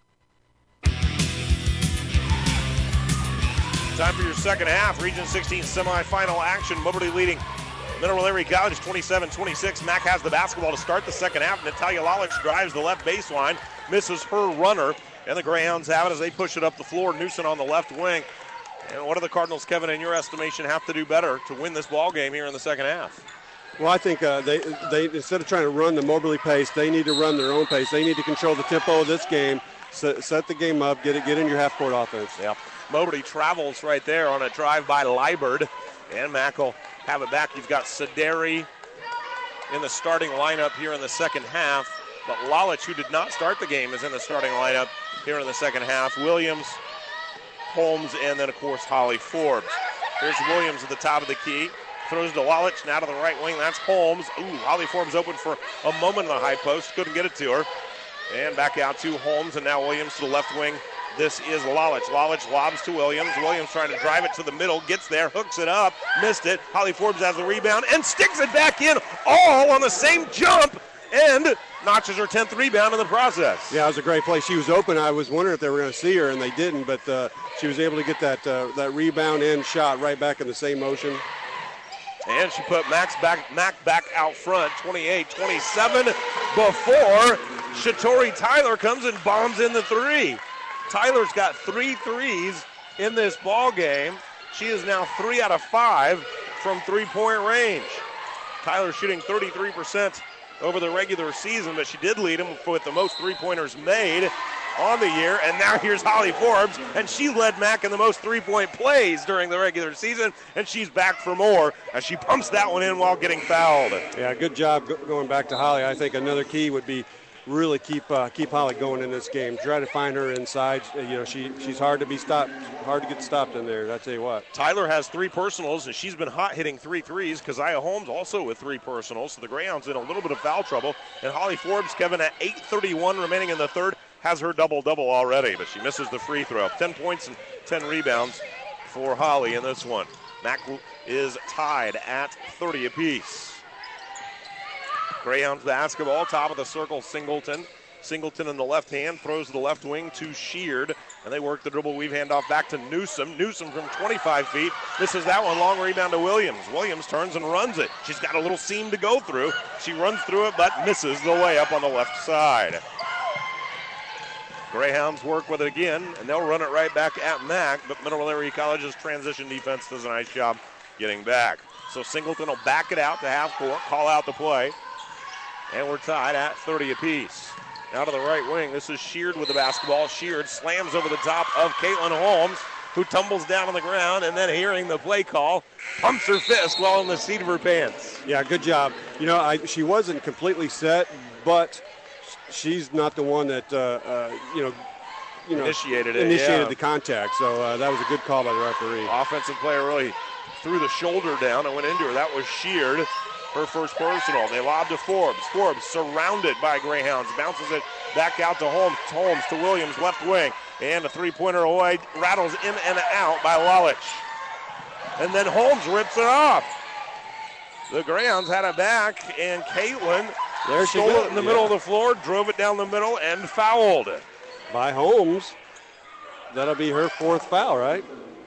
Speaker 2: Time for your second half. Region sixteen semifinal action. Moberly leading Mineral Area College twenty-seven twenty-six. Mack has the basketball to start the second half. Natalia Lalic drives the left baseline, misses her runner, and the Greyhounds have it as they push it up the floor. Newsom on the left wing. And what do the Cardinals, Kevin, in your estimation, have to do better to win this ball game here in the second half?
Speaker 3: Well, I think uh, they, they instead of trying to run the Moberly pace, they need to run their own pace. They need to control the tempo of this game, set, set the game up, get it, get in your half-court offense.
Speaker 2: Yeah, Moberly travels right there on a drive by Liburd, and Mack will have it back. You've got Sederi in the starting lineup here in the second half, but Lalich, who did not start the game, is in the starting lineup here in the second half. Williams, Holmes, and then, of course, Holly Forbes. Here's Williams at the top of the key. Throws to Lalich, now to the right wing. That's Holmes. Ooh, Holly Forbes open for a moment in the high post. Couldn't get it to her. And back out to Holmes, and now Williams to the left wing. This is Lalich. Lalich lobs to Williams. Williams trying to drive it to the middle. Gets there, hooks it up, missed it. Holly Forbes has the rebound and sticks it back in, all on the same jump, and notches her tenth rebound in the process.
Speaker 3: Yeah, it was a great play. She was open. I was wondering if they were going to see her, and they didn't, but uh, she was able to get that, uh, that rebound and shot right back in the same motion.
Speaker 2: And she put Max back, Mack back out front, twenty-eight twenty-seven, before Shatori Tyler comes and bombs in the three. Tyler's got three threes in this ball game. She is now three out of five from three-point range. Tyler shooting thirty-three percent over the regular season, but she did lead him with the most three-pointers made on the year. And now here's Holly Forbes, and she led Mack in the most three-point plays during the regular season, and she's back for more as she pumps that one in while getting fouled.
Speaker 3: Yeah, good job going back to Holly. I think another key would be really keep uh, keep Holly going in this game. Try to find her inside. You know, she she's hard to be stopped, hard to get stopped in there. I tell you what.
Speaker 2: Tyler has three personals, and she's been hot hitting three threes. Keziah Holmes also with three personals. So the Greyhounds in a little bit of foul trouble. And Holly Forbes, Kevin, at eight thirty-one remaining in the third, has her double-double already, but she misses the free throw. ten points and ten rebounds for Holly in this one. Mack is tied at thirty apiece. Greyhounds basketball, top of the circle, Singleton. Singleton in the left hand, throws to the left wing to Sheard, and they work the dribble weave handoff back to Newsom. Newsom from twenty-five feet, misses that one, long rebound to Williams. Williams turns and runs it. She's got a little seam to go through. She runs through it, but misses the layup on the left side. Greyhounds work with it again, and they'll run it right back at Mack, but Mineral Area College's transition defense does a nice job getting back. So Singleton will back it out to half court, call out the play, and we're tied at thirty apiece. Now to the right wing, this is Sheard with the basketball. Sheard slams over the top of Caitlin Holmes, who tumbles down on the ground, and then hearing the play call, pumps her fist while in the seat of her pants.
Speaker 3: Yeah, good job. You know, I, she wasn't completely set, but she's not the one that, uh, uh, you know, you know,
Speaker 2: initiated it.
Speaker 3: Initiated
Speaker 2: yeah.
Speaker 3: the contact, so uh, that was a good call by the referee.
Speaker 2: Offensive player really threw the shoulder down and went into her. That was Sheard. Her first personal. They lob to Forbes. Forbes surrounded by Greyhounds. Bounces it back out to Holmes. Holmes to Williams, left wing. And a three-pointer away. Rattles in and out by Lalich. And then Holmes rips it off. The Greyhounds had it back, and Caitlin
Speaker 3: there she
Speaker 2: stole
Speaker 3: goes.
Speaker 2: it in the
Speaker 3: yeah.
Speaker 2: middle of the floor, drove it down the middle, and fouled it.
Speaker 3: By Holmes. That'll be her fourth foul, right?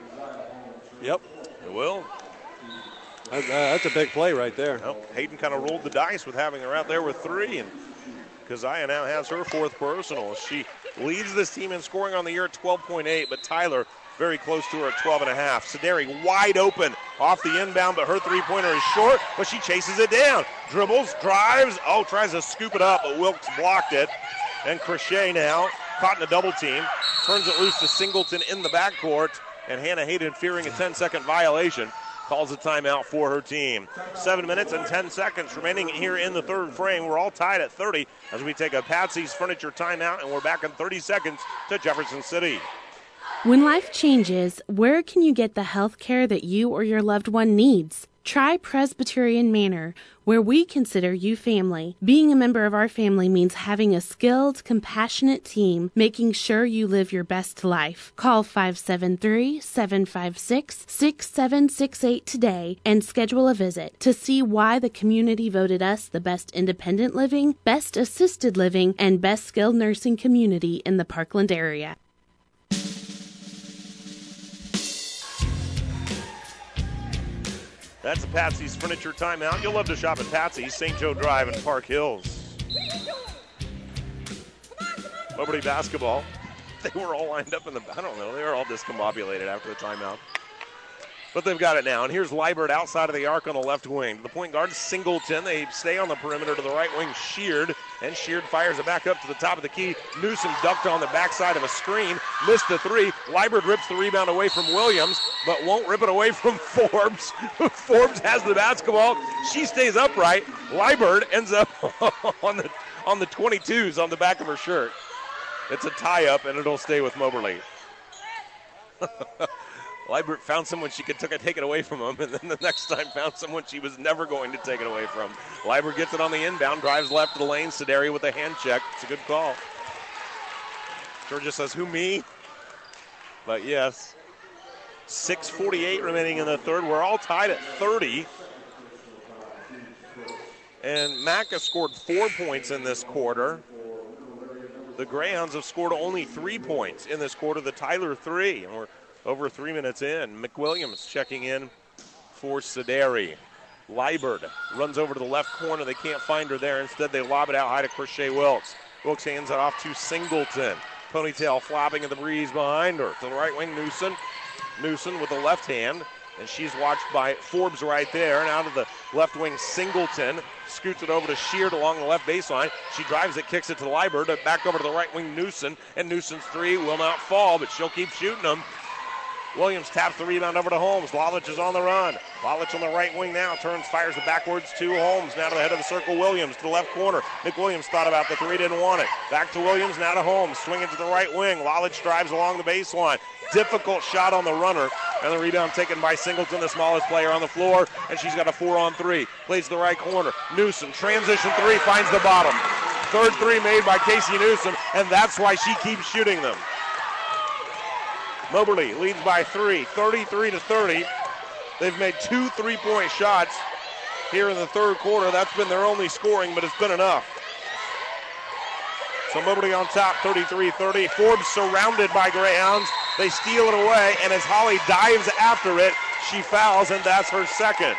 Speaker 3: Yep.
Speaker 2: It will.
Speaker 3: That, uh, that's a big play right there.
Speaker 2: Well, Hayden kind of rolled the dice with having her out there with three, and Keziah now has her fourth personal. She leads this team in scoring on the year at twelve point eight, but Tyler very close to her at twelve and a half. Sederi wide open off the inbound, but her three-pointer is short, but she chases it down. Dribbles, drives, oh, tries to scoop it up, but Wilkes blocked it. And Crochet now, caught in a double team, turns it loose to Singleton in the backcourt, and Hannah Hayden fearing a ten-second violation. Calls a timeout for her team. Seven minutes and ten seconds remaining here in the third frame. We're all tied at thirty as we take a Patsy's Furniture timeout, and we're back in thirty seconds to Jefferson City.
Speaker 8: When life changes, where can you get the health care that you or your loved one needs? Try Presbyterian Manor, where we consider you family. Being a member of our family means having a skilled, compassionate team, making sure you live your best life. Call five seven three, seven five six, six seven six eight today and schedule a visit to see why the community voted us the best independent living, best assisted living, and best skilled nursing community in the Parkland area.
Speaker 2: That's a Patsy's Furniture timeout. You'll love to shop at Patsy's, Saint Joe Drive in Park Hills. Moberly basketball. they were all lined up in the, I don't know, they were all discombobulated after the timeout. But they've got it now. And here's Liebert outside of the arc on the left wing. The point guard, Singleton. They stay on the perimeter to the right wing, Sheard. And Sheard fires it back up to the top of the key. Newsom ducked on the backside of a screen. Missed the three. Liebert rips the rebound away from Williams, but won't rip it away from Forbes. Forbes has the basketball. She stays upright. Liebert ends up on the on the twenty-twos on the back of her shirt. It's a tie-up, and it'll stay with Moberly. Liebert found someone she could took it, take it away from him, and then the next time found someone she was never going to take it away from. Liebert gets it on the inbound, drives left to the lane. Sederi with a hand check. It's a good call. Georgia says, who, me? But yes. six forty-eight remaining in the third. We're all tied at thirty. And Mac has scored four points in this quarter. The Greyhounds have scored only three points in this quarter. The Tyler three. And we're over three minutes in. McWilliams checking in for Sederi. Liebert runs over to the left corner. They can't find her there. Instead, they lob it out high to Crochet Wilkes. Wilkes hands it off to Singleton. Ponytail flopping in the breeze behind her. To the right wing, Newsom. Newsom with the left hand. And she's watched by Forbes right there. And out of the left wing, Singleton scoots it over to Sheard along the left baseline. She drives it, kicks it to Liebert. Back over to the right wing, Newsom. And Newsom's three will not fall, but she'll keep shooting them. Williams taps the rebound over to Holmes. Lalich is on the run. Lalich on the right wing now. Turns, fires it backwards to Holmes. Now to the head of the circle, Williams to the left corner. McWilliams thought about the three, didn't want it. Back to Williams, now to Holmes. Swinging to the right wing. Lalich drives along the baseline. Difficult shot on the runner. And the rebound taken by Singleton, the smallest player on the floor. And she's got a four on three. Plays to the right corner. Newsom, transition three, finds the bottom. Third three made by Casey Newsom, and that's why she keeps shooting them. Moberly leads by three, thirty-three to thirty. They've made two three-point shots here in the third quarter. That's been their only scoring, but it's been enough. So Moberly on top, thirty-three thirty. Forbes surrounded by Greyhounds. They steal it away, and as Holly dives after it, she fouls, and that's her second.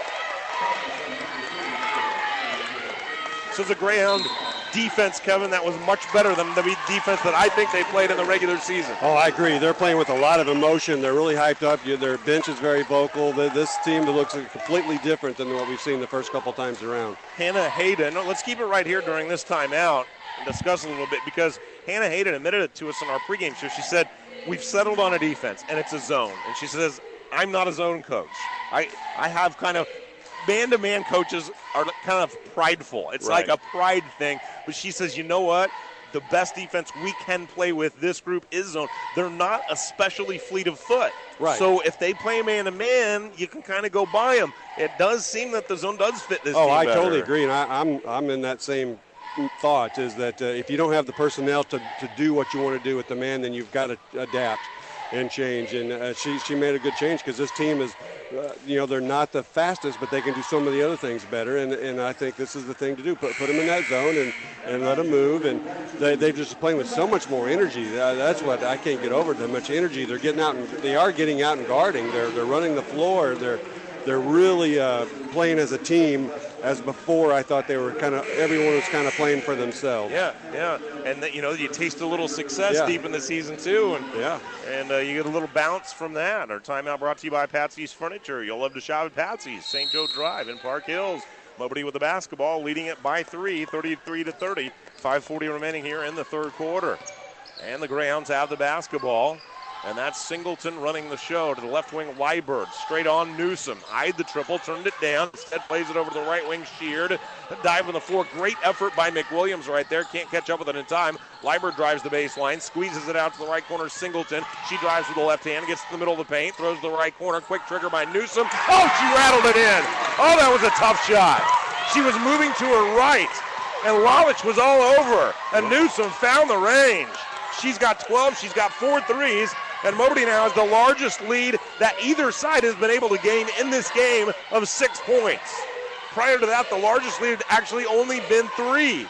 Speaker 2: So it's a Greyhound defense, Kevin, that was much better than the defense that I think they played in the regular season.
Speaker 3: Oh, I agree. They're playing with a lot of emotion. They're really hyped up. Their bench is very vocal. This team looks completely different than what we've seen the first couple times around.
Speaker 2: Hannah Hayden, let's keep it right here during this timeout and discuss a little bit, because Hannah Hayden admitted it to us in our pregame show. She said, we've settled on a defense, and it's a zone. And she says, I'm not a zone coach. I, I have kind of man-to-man coaches are kind of prideful. It's
Speaker 3: Right.
Speaker 2: like a pride thing. But she says, you know what? The best defense we can play with this group is zone. They're not especially fleet of foot.
Speaker 3: Right.
Speaker 2: So if they play man-to-man, you can kind of go by them. It does seem that the zone does fit this
Speaker 3: Oh,
Speaker 2: team
Speaker 3: I
Speaker 2: better.
Speaker 3: totally agree, and I, I'm I'm in that same thought, is that uh, if you don't have the personnel to, to do what you want to do with the man, then you've got to adapt and change. And uh, she she made a good change, because this team is, uh, you know, they're not the fastest, but they can do some of the other things better. And and I think this is the thing to do. Put put them in that zone and, and let them move. And they they're just playing with so much more energy. Uh, that's what I can't get over. How much energy they're getting out, and they are getting out and guarding. They're they're running the floor. They're they're really uh, playing as a team. As before, I thought they were kind of, everyone was kind of playing for themselves.
Speaker 2: Yeah, yeah, and that, you know, you taste a little success
Speaker 3: Yeah.
Speaker 2: deep in the season too, and
Speaker 3: yeah,
Speaker 2: and uh, you get a little bounce from that. Our timeout brought to you by Patsy's Furniture. You'll love to shop at Patsy's, Saint Joe Drive in Park Hills. Moberly with the basketball, leading it by three, thirty-three to thirty. five forty remaining here in the third quarter, and the Greyhounds have the basketball. And that's Singleton running the show to the left wing, Liebert. Straight on Newsom. Eyed the triple, turned it down. Instead plays it over to the right wing, Sheard. Dive on the floor. Great effort by McWilliams right there. Can't catch up with it in time. Liebert drives the baseline, squeezes it out to the right corner, Singleton. She drives with the left hand, gets to the middle of the paint, throws to the right corner. Quick trigger by Newsom. Oh, she rattled it in. Oh, that was a tough shot. She was moving to her right, and Lalich was all over her. And Newsom found the range. She's got twelve. She's got four threes. And Moberly now has the largest lead that either side has been able to gain in this game of six points. Prior to that, the largest lead had actually only been three.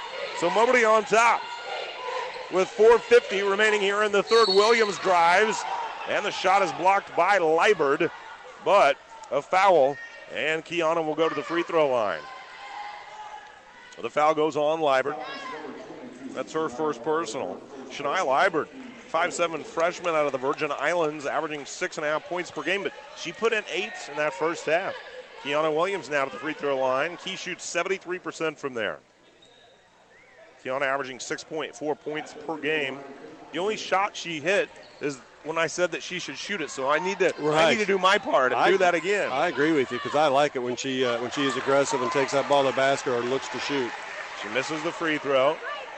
Speaker 2: So Moberly on top with four fifty remaining here in the third. Williams drives, and the shot is blocked by Liebert, but a foul, and Kiana will go to the free throw line. So the foul goes on Liebert. That's her first personal. Shania Liburd, five seven freshman out of the Virgin Islands, averaging six and a half points per game, but she put in eight in that first half. Kiana Williams now to the free throw line. Key shoots seventy-three percent from there. Kiana averaging six point four points per game. The only shot she hit is when I said that she should shoot it, so I need to
Speaker 3: Right.
Speaker 2: I need to do my part and
Speaker 3: I,
Speaker 2: do that again.
Speaker 3: I agree with you because I like it when she uh, when she is aggressive and takes that ball to the basket or looks to shoot.
Speaker 2: She misses the free throw.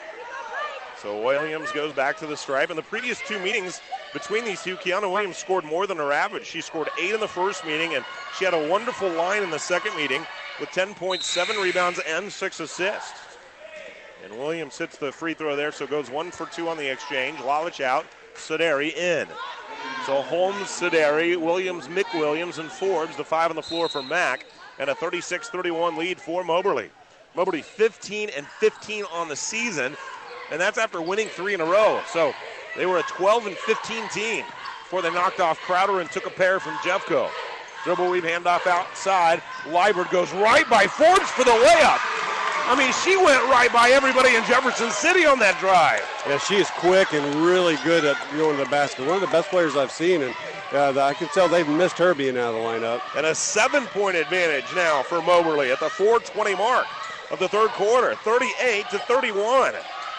Speaker 2: So Williams goes back to the stripe. In the previous two meetings between these two, Kiana Williams scored more than her average. She scored eight in the first meeting, and she had a wonderful line in the second meeting with ten points, seven rebounds, and six assists. And Williams hits the free throw there, so goes one for two on the exchange. Lalich out, Sederi in. So Holmes, Sederi, Williams, McWilliams, and Forbes, the five on the floor for Mac, and a thirty-six thirty-one lead for Moberly. Moberly fifteen and fifteen on the season, and that's after winning three in a row. So they were a twelve and fifteen team before they knocked off Crowder and took a pair from Jeffco. Dribble weave, handoff outside. Liburd goes right by Forbes for the layup. I mean, she went right by everybody in Jefferson City on that drive.
Speaker 3: Yeah, she is quick and really good at going to the basket. One of the best players I've seen, and uh, I can tell they've missed her being out of the lineup.
Speaker 2: And a seven-point advantage now for Moberly at the four twenty mark of the third quarter, thirty-eight to thirty-one.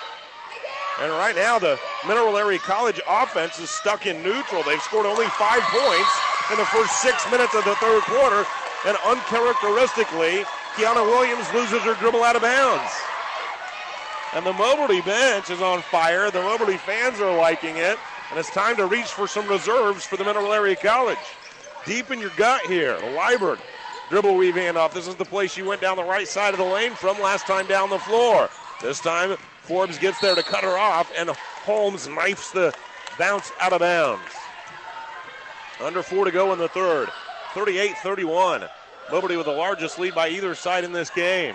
Speaker 2: And right now the Mineral Area College offense is stuck in neutral. They've scored only five points in the first six minutes of the third quarter, and uncharacteristically, Kiana Williams loses her dribble out of bounds. And the Moberly bench is on fire. The Moberly fans are liking it, and it's time to reach for some reserves for the Mineral Area College. Deep in your gut here, Liburd. Dribble weave handoff. This is the play she went down the right side of the lane from last time down the floor. This time, Forbes gets there to cut her off, and Holmes knifes the bounce out of bounds. Under four to go in the third. thirty-eight thirty-one. Moberly with the largest lead by either side in this game.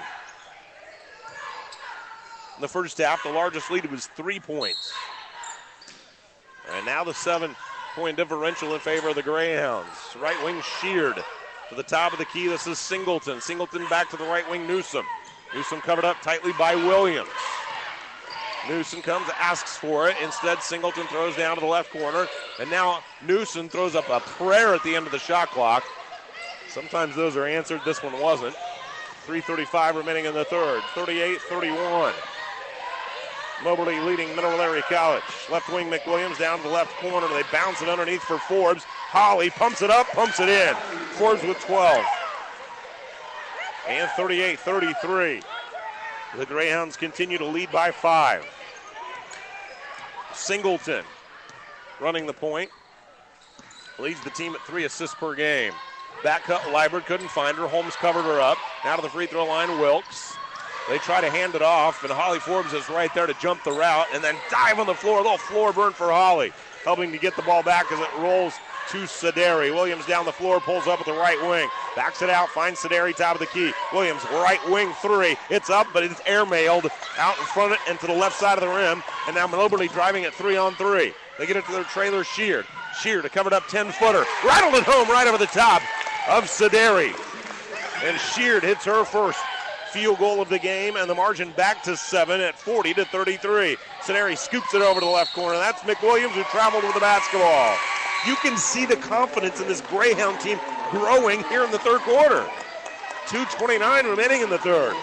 Speaker 2: In the first half, the largest lead was three points. And now the seven-point differential in favor of the Greyhounds. Right wing Sheard to the top of the key. This is Singleton. Singleton back to the right wing, Newsom. Newsom covered up tightly by Williams. Newsom comes, asks for it. Instead, Singleton throws down to the left corner. And now Newsom throws up a prayer at the end of the shot clock. Sometimes those are answered. This one wasn't. three thirty-five remaining in the third. thirty-eight thirty-one. Moberly leading Mineral Area College. Left wing McWilliams down to the left corner. They bounce it underneath for Forbes. Holly pumps it up, pumps it in. Forbes with twelve. And thirty-eight thirty-three. The Greyhounds continue to lead by five. Singleton running the point. Leads the team at three assists per game. Back cut, Liburd couldn't find her. Holmes covered her up. Now to the free throw line, Wilkes. They try to hand it off, and Holly Forbes is right there to jump the route and then dive on the floor. A little floor burn for Holly, helping to get the ball back as it rolls to Sederi. Williams down the floor, pulls up at the right wing. Backs it out, finds Sederi, top of the key. Williams, right wing three. It's up, but it's airmailed out in front and to the left side of the rim. And now Moberly driving it three on three. They get it to their trailer, Sheard. Sheard, a covered up ten-footer. Rattled it home right over the top of Sederi. And Sheard hits her first field goal of the game, and the margin back to seven at forty to thirty-three. Sederi scoops it over to the left corner. That's McWilliams, who traveled with the basketball. You can see the confidence in this Greyhound team growing here in the third quarter. two twenty-nine remaining in the third.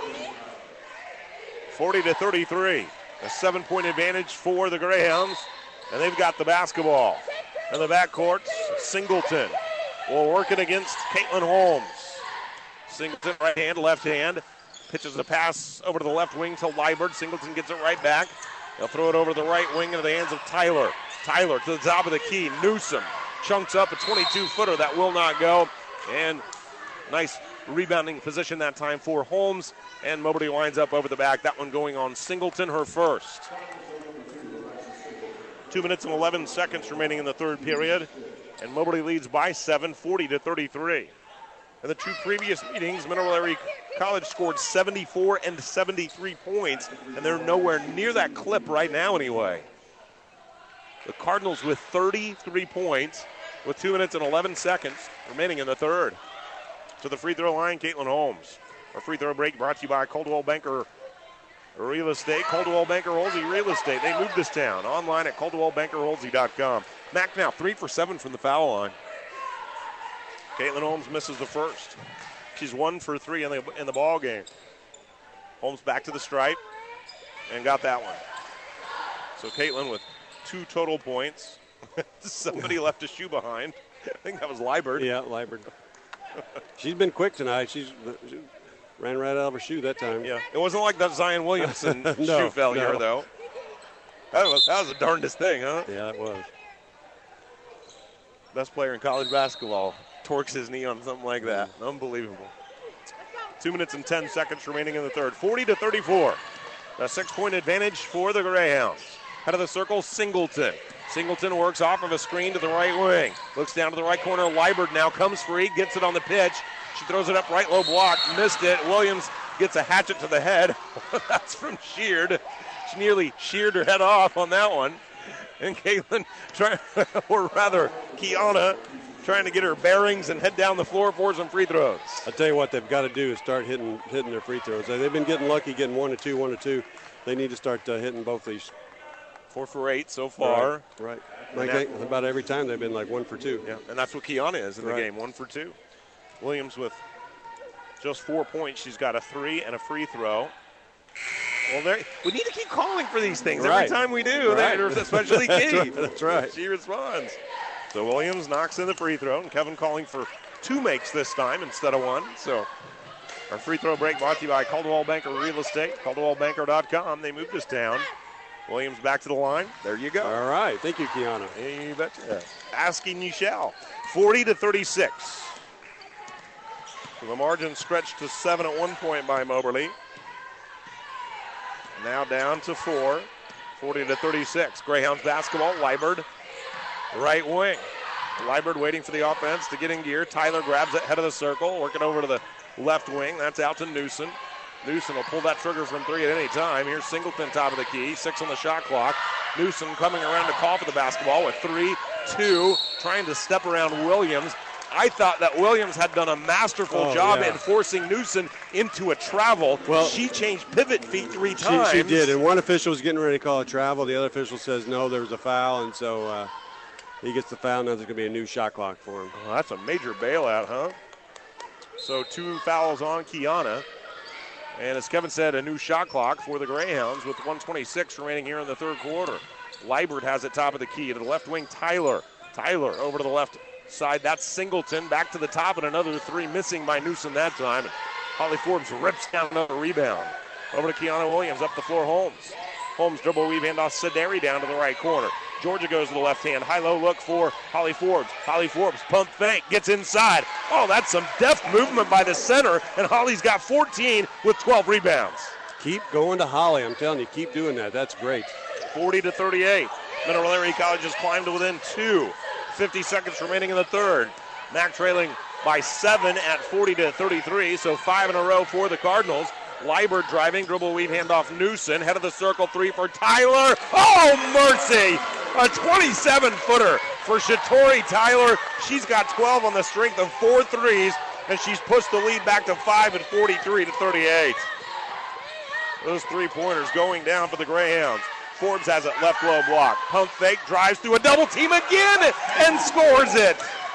Speaker 2: forty to thirty-three. A seven-point advantage for the Greyhounds, and they've got the basketball. In the backcourt, Singleton will work it against Caitlin Holmes. Singleton, right hand, left hand. Pitches a pass over to the left wing to Liburd. Singleton gets it right back. They'll throw it over to the right wing into the hands of Tyler. Tyler to the top of the key. Newsom chunks up a twenty-two-footer. That will not go. And nice rebounding position that time for Holmes. And Moberly winds up over the back. That one going on Singleton, her first. Two minutes and eleven seconds remaining in the third period. And Moberly leads by seven, forty to thirty-three. In the two previous meetings, Mineral Area College scored seventy-four and seventy-three points, and they're nowhere near that clip right now anyway. The Cardinals with thirty-three points with two minutes and eleven seconds remaining in the third. To the free throw line, Caitlin Holmes. Our free throw break brought to you by Coldwell Banker Real Estate, Coldwell Banker Holsey Real Estate. They moved this town. Online at coldwell banker holsey dot com. Mack now three for seven from the foul line. Caitlin Holmes misses the first. She's one for three in the in the ball game. Holmes back to the stripe and got that one. So Caitlin with two total points. Somebody left a shoe behind. I think that was Liebert.
Speaker 3: Yeah, Liebert. She's been quick tonight. She's she ran right out of her shoe that time.
Speaker 2: Yeah, it wasn't like that Zion Williamson
Speaker 3: no,
Speaker 2: shoe failure,
Speaker 3: no.
Speaker 2: though. That was, that was the darndest thing, huh?
Speaker 3: Yeah, it was.
Speaker 2: Best player in college basketball torques his knee on something like that.
Speaker 3: Mm.
Speaker 2: Unbelievable. Two minutes and ten seconds remaining in the third. forty to thirty-four. A six-point advantage for the Greyhounds. Head of the circle, Singleton. Singleton works off of a screen to the right wing. Looks down to the right corner. Liebert now comes free, gets it on the pitch. She throws it up right low block, missed it. Williams gets a hatchet to the head. That's from Sheard. She nearly sheared her head off on that one. And Caitlin, try, or rather, Kiana, trying to get her bearings and head down the floor for some free throws.
Speaker 3: I'll tell you what they've got to do is start hitting hitting their free throws. They've been getting lucky, getting one or two, one or two. They need to start uh, hitting both these.
Speaker 2: Four for eight so far.
Speaker 3: Right. right. Like they, about every time they've been like one for two.
Speaker 2: Yeah, and that's what Kiana is in
Speaker 3: right.
Speaker 2: the game, one for two. Williams with just four points. She's got a three and a free throw. Well, there, we need to keep calling for these things
Speaker 3: right.
Speaker 2: every time we do.
Speaker 3: Right.
Speaker 2: They're especially
Speaker 3: that's
Speaker 2: Key.
Speaker 3: right. That's right.
Speaker 2: She responds. So Williams knocks in the free throw, and Kevin calling for two makes this time instead of one. So our free throw break brought to you by Coldwell Banker Real Estate, coldwell banker dot com. They moved us down. Williams back to the line. There you go.
Speaker 3: All right. Thank you, Kiana.
Speaker 2: You betcha. Asking you shall. forty to thirty-six. The margin stretched to seven at one point by Moberly. Now down to four. forty to thirty-six. Greyhounds basketball. Liebert, right wing. Liebert waiting for the offense to get in gear. Tyler grabs it, head of the circle, working over to the left wing. That's out to Newsom. Newsom will pull that trigger from three at any time. Here's Singleton, top of the key. Six on the shot clock. Newsom coming around to call for the basketball with three, two, trying to step around Williams. I thought that Williams had done a masterful
Speaker 3: oh,
Speaker 2: job
Speaker 3: yeah.
Speaker 2: in forcing Newsom into a travel.
Speaker 3: Well,
Speaker 2: she changed pivot feet three
Speaker 3: she,
Speaker 2: times.
Speaker 3: She did, and one official was getting ready to call a travel. The other official says no, there was a foul, and so uh, he gets the foul. Now there's going to be a new shot clock for him.
Speaker 2: Well, that's a major bailout, huh? So two fouls on Kiana. And as Kevin said, a new shot clock for the Greyhounds with one twenty-six remaining here in the third quarter. Liebert has it top of the key. To the left wing, Tyler. Tyler over to the left side. That's Singleton. Back to the top, and another three missing by Newsom that time. And Holly Forbes rips down another rebound. Over to Kiana Williams, up the floor, Holmes. Holmes dribble weave handoff, Sederi down to the right corner. Georgia goes to the left hand. High-low look for Holly Forbes. Holly Forbes, pump fake, gets inside. Oh, that's some deft movement by the center, and Holly's got fourteen with twelve rebounds.
Speaker 3: Keep going to Holly. I'm telling you, keep doing that. That's great.
Speaker 2: forty to thirty-eight. Mineral Area College has climbed to within two. fifty seconds remaining in the third. Mack trailing by seven at forty to thirty-three, so five in a row for the Cardinals. Liebert driving, dribble weave handoff Newsom, head of the circle, three for Tyler. Oh, mercy! A twenty-seven footer for Shatori Tyler. She's got twelve on the strength of four threes, and she's pushed the lead back to five at forty-three to thirty-eight. Those three-pointers going down for the Greyhounds. Forbes has it left low block. Pump fake, drives through a double team again, and scores it.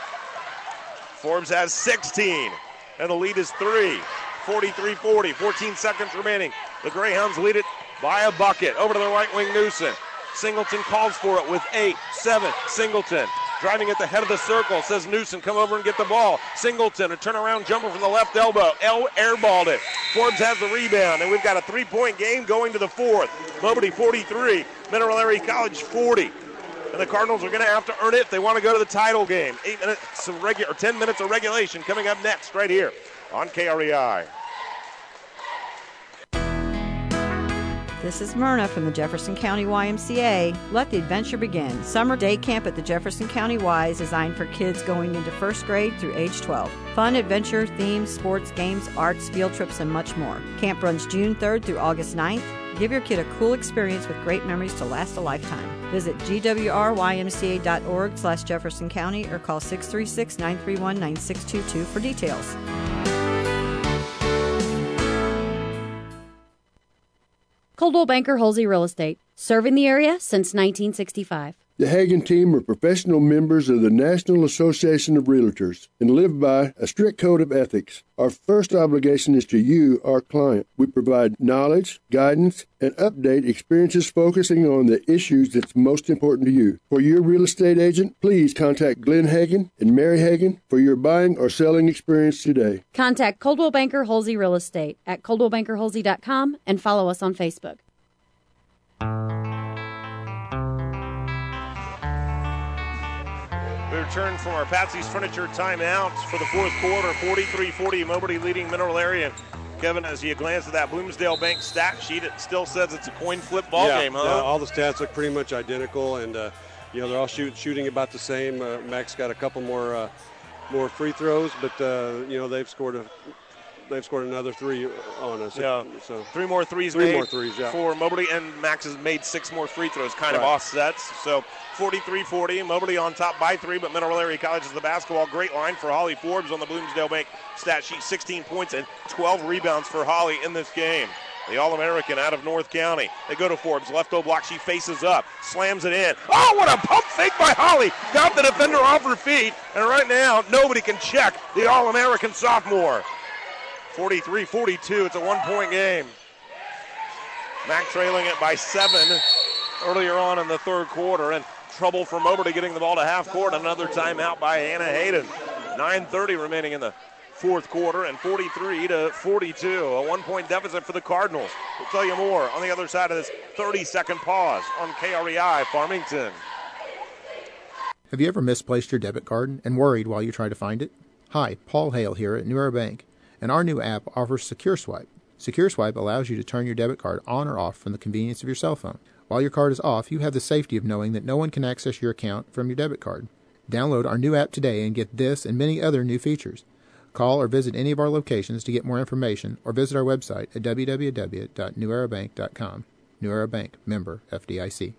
Speaker 2: Forbes has sixteen, and the lead is three. forty-three forty, fourteen seconds remaining. The Greyhounds lead it by a bucket. Over to the right wing, Newsom. Singleton calls for it with eight, seven. Singleton driving at the head of the circle. Says Newsom, come over and get the ball. Singleton, a turnaround jumper from the left elbow. El airballed it. Forbes has the rebound, and we've got a three-point game going to the fourth. Moberly forty-three, Mineral Area College forty. And the Cardinals are going to have to earn it if they want to go to the title game. Eight minutes of regular, or ten minutes of regulation coming up next right here on K R E I.
Speaker 9: This is Myrna from the Jefferson County Y M C A. Let the adventure begin. Summer day camp at the Jefferson County Y is designed for kids going into first grade through age twelve. Fun, adventure, themes, sports, games, arts, field trips, and much more. Camp runs June third through August ninth. Give your kid a cool experience with great memories to last a lifetime. Visit G W R Y M C A dot org slash Jefferson County or call six three six, nine three one, nine six two two for details.
Speaker 11: Coldwell Banker Halsey Real Estate, serving the area since nineteen sixty-five.
Speaker 12: The Hagen team are professional members of the National Association of Realtors and live by a strict code of ethics. Our first obligation is to you, our client. We provide knowledge, guidance, and update experiences focusing on the issues that's most important to you. For your real estate agent, please contact Glenn Hagen and Mary Hagen for your buying or selling experience today.
Speaker 11: Contact Coldwell Banker Halsey Real Estate at coldwell banker halsey dot com and follow us on Facebook.
Speaker 2: We return from our Patsy's Furniture timeout for the fourth quarter. forty-three forty, Moberly leading Mineral Area. Kevin, as you glance at that Bloomsdale Bank stat sheet, it still says it's a coin flip ball
Speaker 3: yeah,
Speaker 2: game, huh?
Speaker 3: Yeah, all the stats look pretty much identical, and uh, you know they're all shoot, shooting about the same. Uh, Mac's got a couple more uh, more free throws, but uh, you know they've scored a they've scored another three on us.
Speaker 2: Yeah,
Speaker 3: so
Speaker 2: three more threes
Speaker 3: three
Speaker 2: made
Speaker 3: more threes, yeah.
Speaker 2: for Moberly, and Max has made six more free throws, kind
Speaker 3: right.
Speaker 2: of offsets. So forty-three forty, Moberly on top by three, but Mineral Area College is the basketball. Great line for Holly Forbes on the Bloomsdale Bank stat sheet, sixteen points and twelve rebounds for Holly in this game. The All-American out of North County. They go to Forbes, left O block, she faces up, slams it in. Oh, what a pump fake by Holly. Got the defender off her feet, and right now nobody can check the All-American sophomore. forty-three forty-two, it's a one-point game. Mac trailing it by seven earlier on in the third quarter, and trouble for Moberly getting the ball to half court. Another timeout by Hannah Hayden. nine thirty remaining in the fourth quarter, and forty-three to forty-two, a one-point deficit for the Cardinals. We'll tell you more on the other side of this thirty-second pause on K R E I Farmington.
Speaker 13: Have you ever misplaced your debit card and worried while you try to find it? Hi, Paul Hale here at New Era Bank, and our new app offers Secure Swipe. Secure Swipe allows you to turn your debit card on or off from the convenience of your cell phone. While your card is off, you have the safety of knowing that no one can access your account from your debit card. Download our new app today and get this and many other new features. Call or visit any of our locations to get more information, or visit our website at w w w dot new era bank dot com. New Era Bank, member F D I C.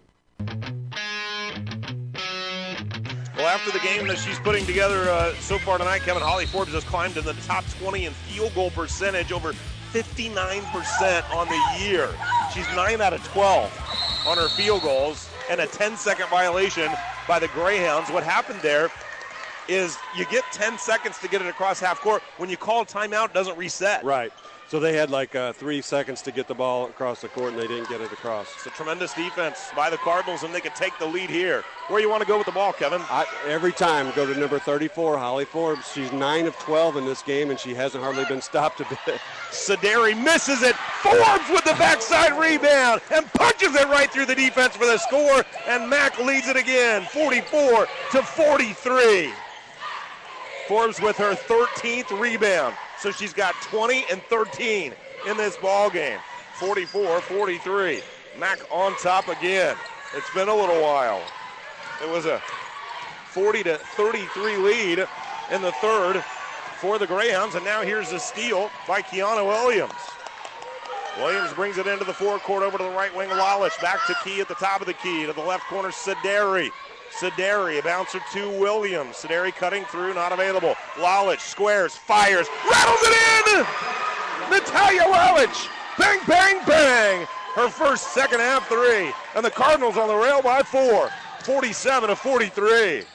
Speaker 2: Well, after the game that she's putting together uh, so far tonight, Kevin, Holly Forbes has climbed in the top twenty in field goal percentage, over fifty-nine percent on the year. She's nine out of twelve on her field goals, and a ten-second violation by the Greyhounds. What happened there is you get ten seconds to get it across half court. When you call a timeout, it doesn't reset.
Speaker 3: Right. So they had like uh, three seconds to get the ball across the court, and they didn't get it across.
Speaker 2: It's a tremendous defense by the Cardinals, and they could take the lead here. Where you want to go with the ball, Kevin?
Speaker 3: I, every time, go to number thirty-four, Holly Forbes. She's nine of twelve in this game, and she hasn't hardly been stopped a bit.
Speaker 2: Sederi misses it. Forbes with the backside rebound and punches it right through the defense for the score, and Mac leads it again, forty-four to forty-three. Forbes with her thirteenth rebound. So she's got twenty and thirteen in this ball game. forty-four forty-three. Mac on top again. It's been a little while. It was a forty to thirty-three lead in the third for the Greyhounds, and now here's a steal by Kiana Williams. Williams brings it into the forecourt over to the right wing. Lalich back to Key at the top of the key. To the left corner, Sederi. Sederi, a bouncer to Williams. Sederi cutting through, not available. Lalich squares, fires, rattles it in! Natalia Lalich! Bang, bang, bang! Her first second half three. And the Cardinals on the rail by four. forty-seven to forty-three.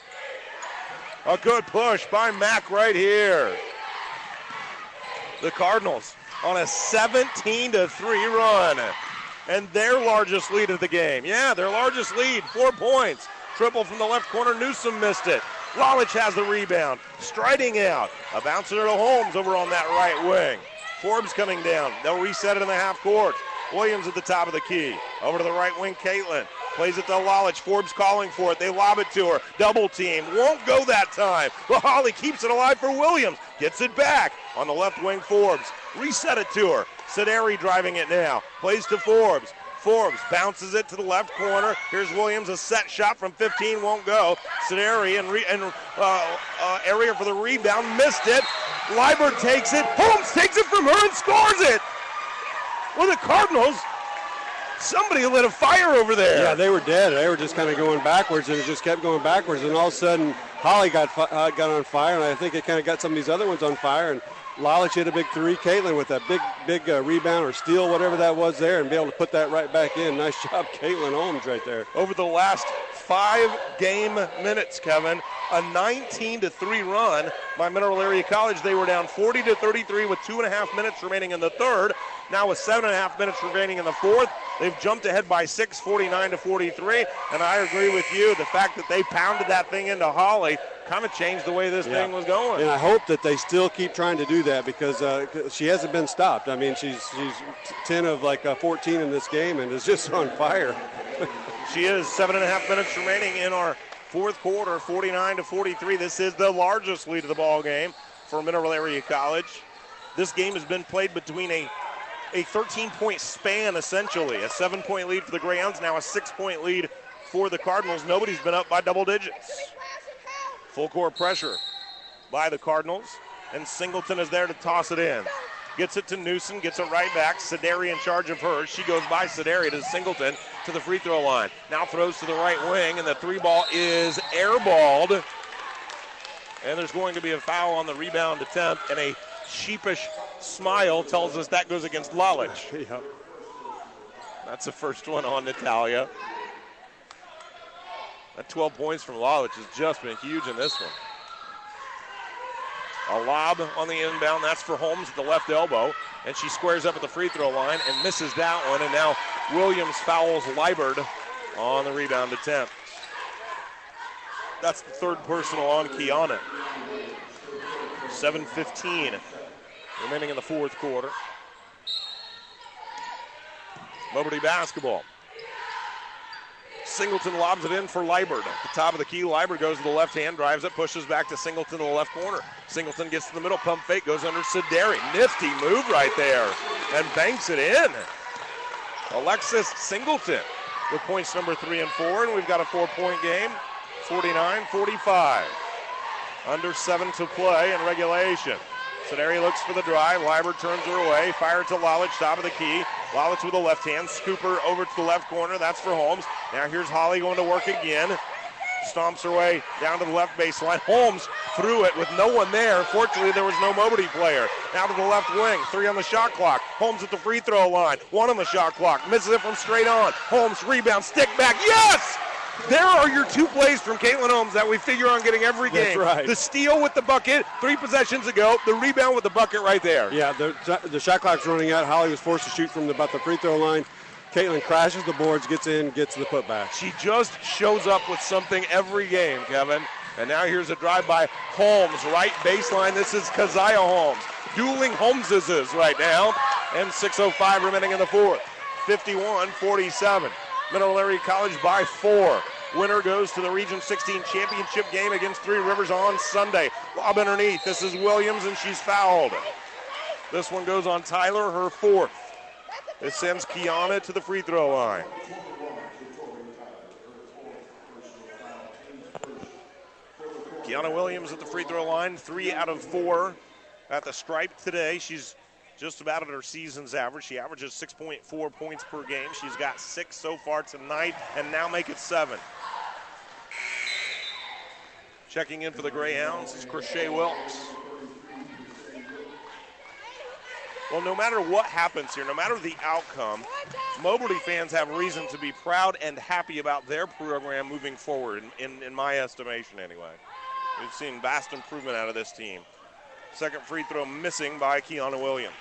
Speaker 2: A good push by Mac right here. The Cardinals on a seventeen to three run. And their largest lead of the game. Yeah, their largest lead, four points. Triple from the left corner, Newsom missed it. Lalich has the rebound, striding out. A bouncer to Holmes over on that right wing. Forbes coming down. They'll reset it in the half court. Williams at the top of the key. Over to the right wing, Caitlin. Plays it to Lalich. Forbes calling for it. They lob it to her. Double team. Won't go that time. But Holly keeps it alive for Williams. Gets it back on the left wing, Forbes. Reset it to her. Sederi driving it now. Plays to Forbes. Forbes bounces it to the left corner. Here's Williams, a set shot from fifteen, won't go. Sederi and, re- and uh, uh, area for the rebound, missed it. Liebert takes it. Holmes takes it from her and scores it. Well, the Cardinals, somebody lit a fire over there.
Speaker 3: Yeah, they were dead. They were just kind of going backwards, and it just kept going backwards. And all of a sudden, Holly got uh, got on fire, and I think it kind of got some of these other ones on fire. And Lalich hit a big three. Caitlin with that big, big uh, rebound or steal, whatever that was there, and be able to put that right back in. Nice job, Caitlin Holmes right there.
Speaker 2: Over the last five game minutes, Kevin, a nineteen to three run by Mineral Area College. They were down forty to thirty-three with two and a half minutes remaining in the third. Now with seven and a half minutes remaining in the fourth, they've jumped ahead by six, forty-nine to forty-three. And I agree with you. The fact that they pounded that thing into Holly kind of changed the way this
Speaker 3: Yeah.
Speaker 2: thing was going.
Speaker 3: And I hope that they still keep trying to do that because uh, she hasn't been stopped. I mean, she's she's ten of like uh, fourteen in this game and is just on fire.
Speaker 2: She is seven and a half minutes remaining in our fourth quarter, forty-nine to forty-three. This is the largest lead of the ball game for Mineral Area College. This game has been played between a a thirteen-point span, essentially. A seven-point lead for the Greyhounds, now a six-point lead for the Cardinals. Nobody's been up by double digits. Full court pressure by the Cardinals, and Singleton is there to toss it in. Gets it to Newsom, gets it right back. Sederi in charge of her. She goes by Sederi to Singleton to the free throw line. Now throws to the right wing, and the three ball is airballed. And there's going to be a foul on the rebound attempt, and a sheepish smile tells us that goes against Lalich.
Speaker 3: Yep.
Speaker 2: That's the first one on Natalia. That twelve points from Lalich has just been huge in this one. A lob on the inbound. That's for Holmes at the left elbow. And she squares up at the free throw line and misses that one. And now Williams fouls Liebert on the rebound attempt. That's the third personal on Kiana. seven fifteen remaining in the fourth quarter. Moberty basketball. Singleton lobs it in for Liebert. At the top of the key, Liebert goes to the left hand, drives it, pushes back to Singleton to the left corner. Singleton gets to the middle, pump fake, goes under Sederi. Nifty move right there, and banks it in. Alexis Singleton with points number three and four, and we've got a four-point game, forty-nine forty-five. Under seven to play in regulation. Sederi looks for the drive. Liebert turns her away. Fire to Lalich, top of the key. Lalich with the left hand. Scooper over to the left corner. That's for Holmes. Now here's Holly going to work again. Stomps her way down to the left baseline. Holmes threw it with no one there. Fortunately, there was no Moberty player. Now to the left wing. Three on the shot clock. Holmes at the free throw line. One on the shot clock. Misses it from straight on. Holmes rebound. Stick back. Yes! There are your two plays from Caitlin Holmes that we figure on getting every game.
Speaker 3: That's right.
Speaker 2: The steal with the bucket three possessions ago. The rebound with the bucket right there.
Speaker 3: Yeah, the, the shot clock's running out. Holly was forced to shoot from the, about the free throw line. Caitlin crashes the boards, gets in, gets the putback.
Speaker 2: She just shows up with something every game, Kevin. And now here's a drive by Holmes, right baseline. This is Keziah Holmes. Dueling Holmeses right now. And six oh five remaining in the fourth. fifty-one forty-seven. Mineral Area College by four. Winner goes to the Region sixteen championship game against Three Rivers on Sunday. Lob underneath. This is Williams, and she's fouled. This one goes on Tyler, her fourth. This sends Kiana to the free throw line. Kiana Williams at the free throw line, three out of four at the stripe today. She's just about at her season's average. She averages six point four points per game. She's got six so far tonight, and now make it seven. Checking in for the Greyhounds is Crochet Wilkes. Well, no matter what happens here, no matter the outcome, Moberty fans have reason to be proud and happy about their program moving forward, in, in, in my estimation anyway. We've seen vast improvement out of this team. Second free throw missing by Kiana Williams.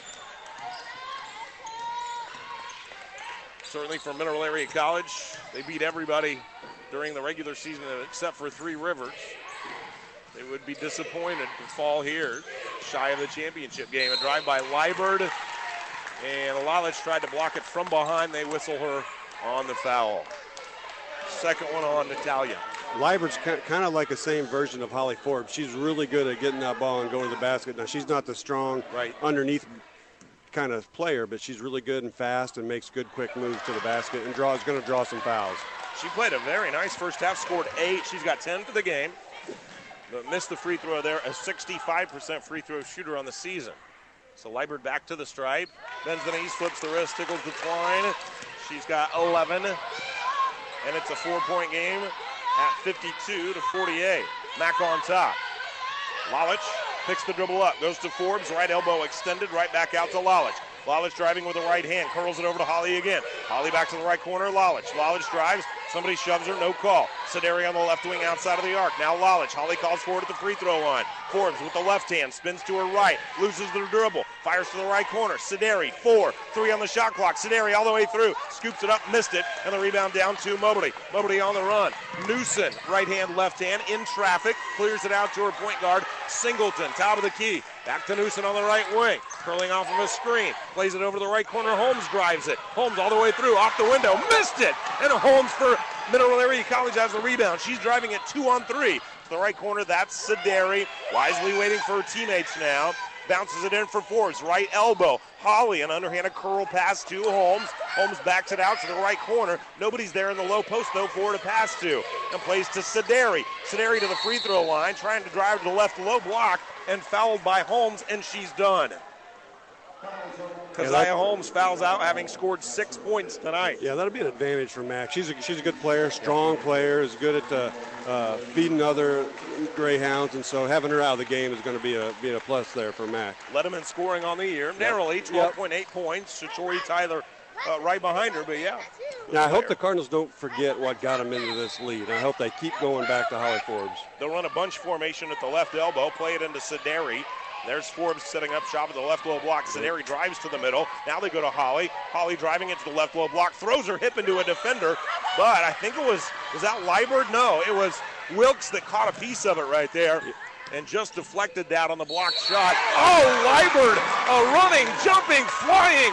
Speaker 2: Certainly for Mineral Area College, they beat everybody during the regular season except for Three Rivers. They would be disappointed to fall here, shy of the championship game. A drive by Liebert, and Lalich tried to block it from behind. They whistle her on the foul. Second one on Natalia.
Speaker 3: Liebert's kind of like the same version of Holly Forbes. She's really good at getting that ball and going to the basket. Now, she's not the strong
Speaker 2: right.
Speaker 3: underneath kind of player, but she's really good and fast and makes good, quick moves to the basket and draws going to draw some fouls.
Speaker 2: She played a very nice first half, scored eight. She's got ten for the game, but missed the free throw there. A sixty-five percent free throw shooter on the season. So Liebert back to the stripe. Bends the knees, flips the wrist, tickles the twine. She's got eleven, and it's a four-point game at fifty-two to forty-eight. Mack on top. Lalich Picks the dribble up, goes to Forbes, right elbow extended, right back out to Lalich. Lalich driving with the right hand, curls it over to Holly again. Holly back to the right corner, Lalich. Lalich drives, somebody shoves her, no call. Sideri on the left wing outside of the arc. Now Lalich. Holly calls forward at the free throw line. Forbes with the left hand, spins to her right, loses the dribble, fires to the right corner. Sideri, four, three on the shot clock. Sideri all the way through, scoops it up, missed it, and the rebound down to Mobley. Mobley on the run. Newson, right hand, left hand, in traffic, clears it out to her point guard, Singleton, top of the key. Back to Newson on the right wing, curling off of a screen, plays it over to the right corner. Holmes drives it. Holmes all the way through, off the window, missed it, and Holmes for Mineral Area College has the rebound. She's driving it two on three. To the right corner, that's Sideri, wisely waiting for her teammates now. Bounces it in for Forbes, right elbow. Holly, an underhanded curl pass to Holmes. Holmes backs it out to the right corner. Nobody's there in the low post, though, for her to pass to. And plays to Sideri. Sideri to the free throw line, trying to drive to the left low block, and fouled by Holmes, and she's done. Keziah Holmes fouls out, having scored six points tonight.
Speaker 3: Yeah, that'll be an advantage for Mac. She's a, she's a good player, strong player, is good at uh, uh, feeding other Greyhounds, and so having her out of the game is going to be a be a plus there for Mac.
Speaker 2: Letterman scoring on the year, narrowly, twelve point eight yep. points. Shatori Tyler uh, right behind her, but yeah.
Speaker 3: Now, I hope the Cardinals don't forget what got them into this lead. I hope they keep going back to Holly Forbes.
Speaker 2: They'll run a bunch formation at the left elbow, play it into Sideri. There's Forbes setting up shop at the left low block. Sideri drives to the middle. Now they go to Holly. Holly driving it to the left low block. Throws her hip into a defender. But I think it was, was that Liburd? No, it was Wilkes that caught a piece of it right there and just deflected that on the block shot. Oh, Liburd, a running, jumping, flying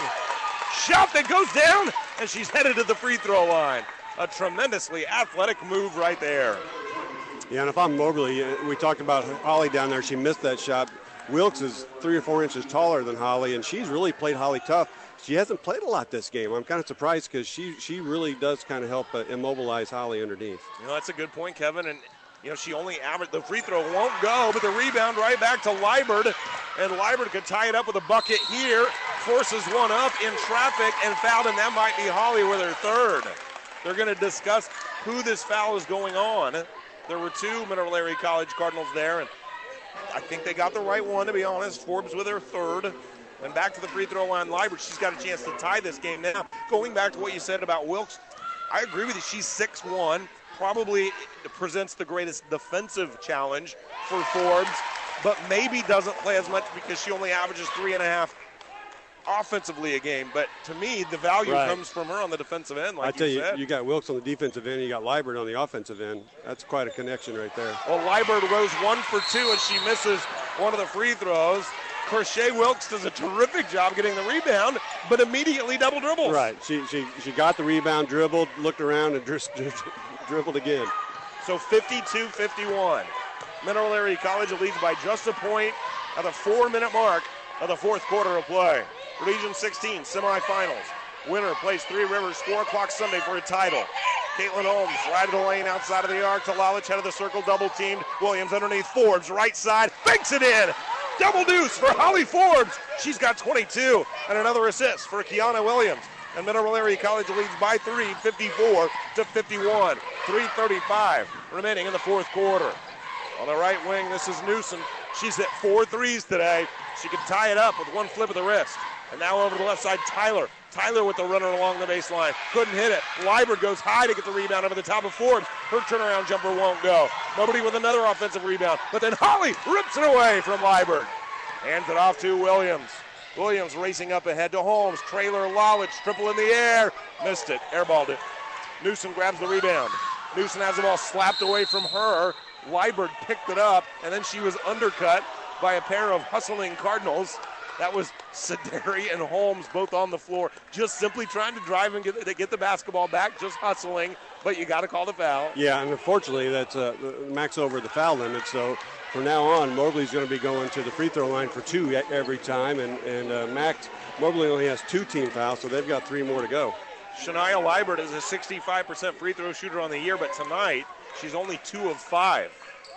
Speaker 2: shot that goes down, and she's headed to the free throw line. A tremendously athletic move right there.
Speaker 3: Yeah, and if I'm Mobley, we talked about Holly down there. She missed that shot. Wilkes is three or four inches taller than Holly, and she's really played Holly tough. She hasn't played a lot this game. I'm kind of surprised because she she really does kind of help uh, immobilize Holly underneath.
Speaker 2: You know, that's a good point, Kevin. And, you know, she only averaged, the free throw won't go, but the rebound right back to Liburd. And Liburd could tie it up with a bucket here, forces one up in traffic and fouled, and that might be Holly with her third. They're going to discuss who this foul is going on. There were two Mineral Area College Cardinals there, and I think they got the right one, to be honest. Forbes with her third. And back to the free throw line, Liburd. She's got a chance to tie this game now. Going back to what you said about Wilkes, I agree with you. She's six one. Probably presents the greatest defensive challenge for Forbes, but maybe doesn't play as much because she only averages three and a half offensively a game. But to me, the value
Speaker 3: right.
Speaker 2: comes from her on the defensive end, like
Speaker 3: I tell
Speaker 2: you
Speaker 3: you,
Speaker 2: said.
Speaker 3: you got Wilkes on the defensive end, you got Liburd on the offensive end. That's quite a connection right there.
Speaker 2: Well, Liburd rose one for two, and she misses one of the free throws. Crochet Wilkes does a terrific job getting the rebound, but immediately double dribbles.
Speaker 3: Right. She she she got the rebound, dribbled, looked around, and dri- dribbled again.
Speaker 2: So fifty-two fifty-one. Mineral Area College leads by just a point at the four-minute mark of the fourth quarter of play. Region sixteen semifinals. Winner plays Three Rivers, four o'clock Sunday for a title. Caitlin Holmes, right of the lane, outside of the arc to Lalich, head of the circle, double-teamed. Williams underneath Forbes, right side, banks it in. Double deuce for Holly Forbes. She's got twenty-two, and another assist for Kiana Williams. And Mineral Area College leads by three, fifty-four to fifty-one. three thirty-five remaining in the fourth quarter. On the right wing, this is Newsom. She's hit four threes today. She can tie it up with one flip of the wrist. And now over to the left side, Tyler. Tyler with the runner along the baseline. Couldn't hit it. Liburd goes high to get the rebound over the top of Forbes. Her turnaround jumper won't go. Nobody with another offensive rebound. But then Holly rips it away from Liburd. Hands it off to Williams. Williams racing up ahead to Holmes. Trailer Lalich, triple in the air. Missed it. Airballed it. Newsom grabs the rebound. Newsom has the ball slapped away from her. Liburd picked it up, and then she was undercut by a pair of hustling Cardinals. That was Sideri and Holmes both on the floor, just simply trying to drive and get, get the basketball back, just hustling, but you got to call the foul.
Speaker 3: Yeah, and unfortunately, that's uh, Mac's over the foul limit, so from now on, Mobley's going to be going to the free throw line for two every time, and, and uh, Mac, Mobley only has two team fouls, so they've got three more to go.
Speaker 2: Shania Liburd is a sixty-five percent free throw shooter on the year, but tonight she's only two of five.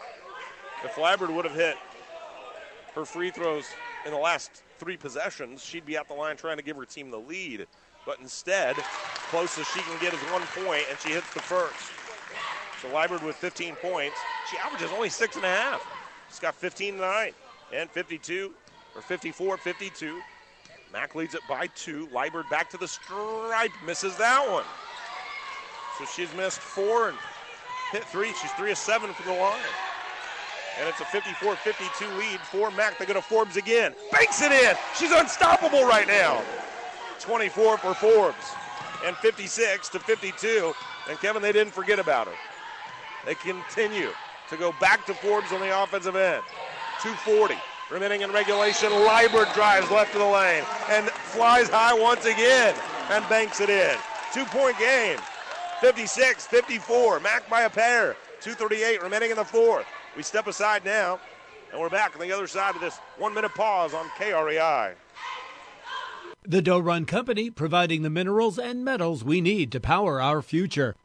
Speaker 2: If Liburd would have hit her free throws in the last three possessions, she'd be at the line trying to give her team the lead. But instead, closest she can get is one point, and she hits the first. So Liburd with fifteen points. She averages only six and a half. She's got fifteen tonight. And fifty-two, or fifty-four fifty-two. Mack leads it by two. Liburd back to the stripe, misses that one. So she's missed four and hit three. She's three of seven from the line. And it's a fifty-four fifty-two lead for Mack. They go to Forbes again. Banks it in. She's unstoppable right now. twenty-four for Forbes. And fifty-six to fifty-two. And Kevin, they didn't forget about her. They continue to go back to Forbes on the offensive end. two forty remaining in regulation. Liburd drives left of the lane and flies high once again and banks it in. Two-point game. fifty-six fifty-four. Mack by a pair. two thirty-eight remaining in the fourth. We step aside now, and we're back on the other side of this one-minute pause on K R E I.
Speaker 4: The Doe Run Company, providing the minerals and metals we need to power our future.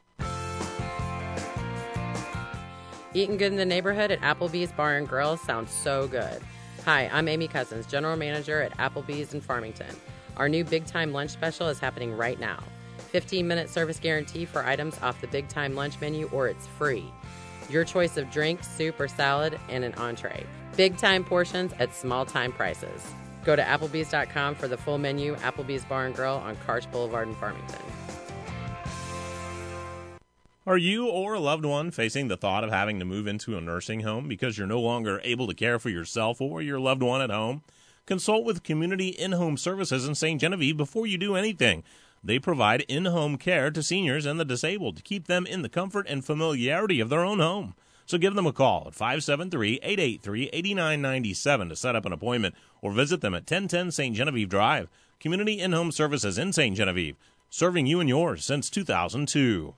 Speaker 10: Eating good in the neighborhood at Applebee's Bar and Grill sounds so good. Hi, I'm Amy Cousins, General Manager at Applebee's in Farmington. Our new Big Time Lunch Special is happening right now. fifteen minute service guarantee for items off the Big Time Lunch menu, or it's free. Your choice of drink, soup, or salad, and an entree. Big time portions at small time prices. Go to Applebee's dot com for the full menu. Applebee's Bar and Grill on Karch Boulevard in Farmington.
Speaker 14: Are you or a loved one facing the thought of having to move into a nursing home because you're no longer able to care for yourself or your loved one at home? Consult with Community In-Home Services in Saint Genevieve before you do anything. They provide in-home care to seniors and the disabled to keep them in the comfort and familiarity of their own home. So give them a call at five seven three, eight eight three, eight nine nine seven to set up an appointment or visit them at ten ten Saint Genevieve Drive. Community In-Home Services in Saint Genevieve, serving you and yours since two thousand two.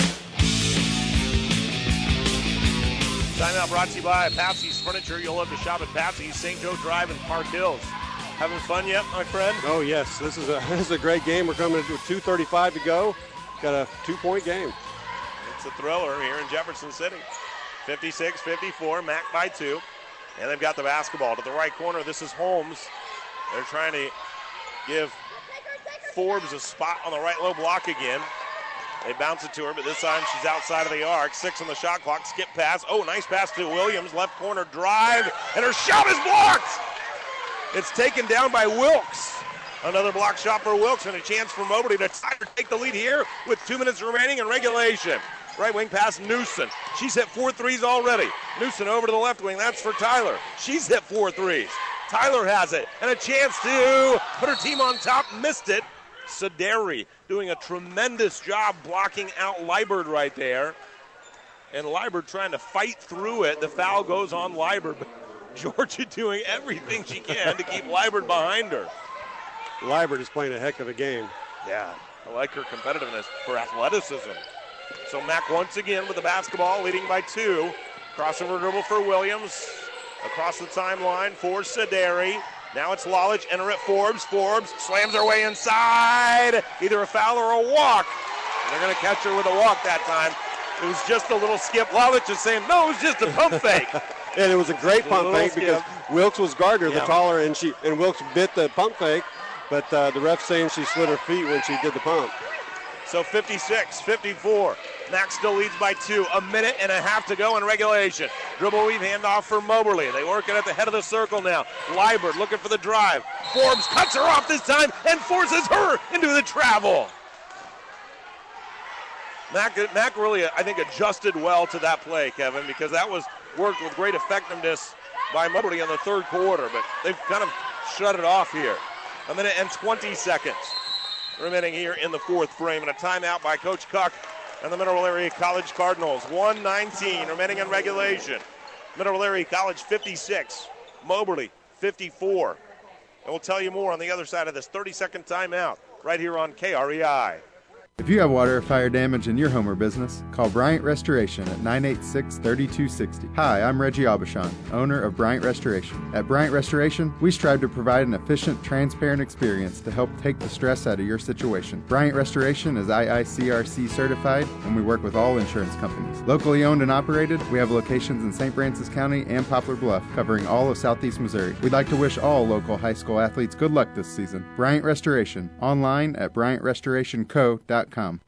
Speaker 2: Timeout brought to you by Patsy's Furniture. You'll love to shop at Patsy's, Saint Joe Drive in Park Hills. Having fun yet, my friend?
Speaker 3: Oh, yes. This is a this is a great game. We're coming to two thirty-five to go. Got a two-point game.
Speaker 2: It's a thriller here in Jefferson City. fifty-six fifty-four, Mack by two. And they've got the basketball to the right corner. This is Holmes. They're trying to give Forbes a spot on the right low block again. They bounce it to her, but this time she's outside of the arc. Six on the shot clock. Skip pass. Oh, nice pass to Williams. Left corner drive. And her shot is blocked. It's taken down by Wilkes. Another block shot for Wilkes and a chance for Mobley to take the lead here with two minutes remaining in regulation. Right wing pass, Newson. She's hit four threes already. Newson over to the left wing. That's for Tyler. She's hit four threes. Tyler has it. And a chance to put her team on top. Missed it. Sederi doing a tremendous job blocking out Liburd right there. And Liburd trying to fight through it. The foul goes on Liburd. Georgia doing everything she can to keep Liburd behind her.
Speaker 3: Liburd is playing a heck of a game.
Speaker 2: Yeah, I like her competitiveness, her athleticism. So Mack once again with the basketball, leading by two. Crossover dribble for Williams. Across the timeline for Sederi. Now it's Lalich, enter at Forbes. Forbes slams her way inside. Either a foul or a walk. And they're going to catch her with a walk that time. It was just a little skip. Lalich is saying, no, it was just a pump fake.
Speaker 3: And it was a great
Speaker 2: a
Speaker 3: pump fake
Speaker 2: skip.
Speaker 3: because Wilkes was guarding her,
Speaker 2: Yeah.
Speaker 3: the taller, and she and Wilkes bit the pump fake, but uh, the ref saying she slid her feet when she did the pump.
Speaker 2: So fifty-six fifty-four. Mack still leads by two. A minute and a half to go in regulation. Dribble weave handoff for Moberly. They work it at the head of the circle now. Liburd looking for the drive. Forbes cuts her off this time and forces her into the travel. Mack, Mack really, I think, adjusted well to that play, Kevin, because that was worked with great effectiveness by Moberly in the third quarter, but they've kind of shut it off here. A minute and twenty seconds remaining here in the fourth frame, and a timeout by Coach Cuck and the Mineral Area College Cardinals. one nineteen remaining in regulation. Mineral Area College fifty-six, Moberly fifty-four. And we'll tell you more on the other side of this thirty-second timeout right here on K R E I.
Speaker 16: If you have water or fire damage in your home or business, call Bryant Restoration at nine eight six, three two six zero. Hi, I'm Reggie Aubuchon, owner of Bryant Restoration. At Bryant Restoration, we strive to provide an efficient, transparent experience to help take the stress out of your situation. Bryant Restoration is I I C R C certified, and we work with all insurance companies. Locally owned and operated, we have locations in Saint Francis County and Poplar Bluff, covering all of southeast Missouri. We'd like to wish all local high school athletes good luck this season. Bryant Restoration, online at bryant restoration co dot com.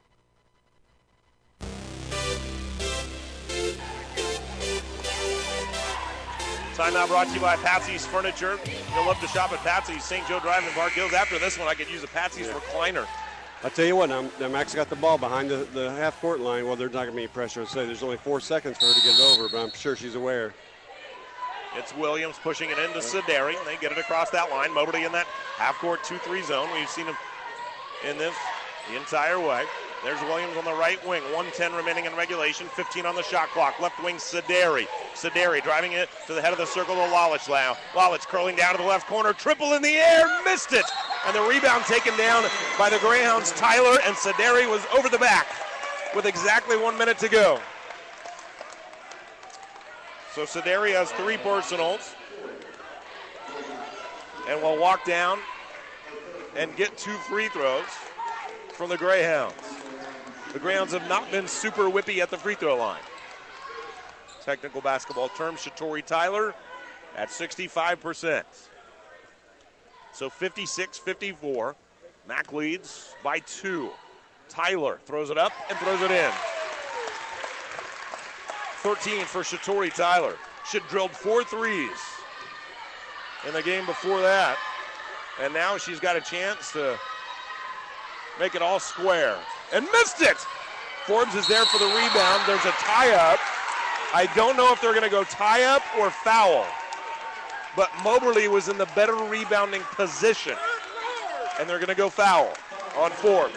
Speaker 2: Timeout brought to you by Patsy's Furniture. You'll love to shop at Patsy's Saint Joe Drive in Park Hills. After this one, I could use a Patsy's yeah. recliner.
Speaker 3: I'll tell you what, now, now Max got the ball behind the, the half-court line. Well, there's not going to be any pressure. I'd say there's only four seconds for her to get it over, but I'm sure she's aware.
Speaker 2: It's Williams pushing it into Sideri, and they get it across that line. Moberly in that half-court two three zone. We've seen him in this the entire way. There's Williams on the right wing. one ten remaining in regulation. fifteen on the shot clock. Left wing, Sideri. Sideri driving it to the head of the circle to Lalich now. Lalich curling down to the left corner. Triple in the air. Missed it. And the rebound taken down by the Greyhounds. Tyler, and Sideri was over the back with exactly one minute to go. So Sideri has three personals and will walk down and get two free throws from the Greyhounds. The Greyhounds have not been super whippy at the free throw line. Technical basketball terms, Shatori Tyler at sixty-five percent. So fifty-six fifty-four. Mac leads by two. Tyler throws it up and throws it in. thirteen for Shatori Tyler. She drilled four threes in the game before that. And now she's got a chance to make it all square. And missed it! Forbes is there for the rebound. There's a tie-up. I don't know if they're going to go tie-up or foul. But Moberly was in the better rebounding position. And they're going to go foul on Forbes.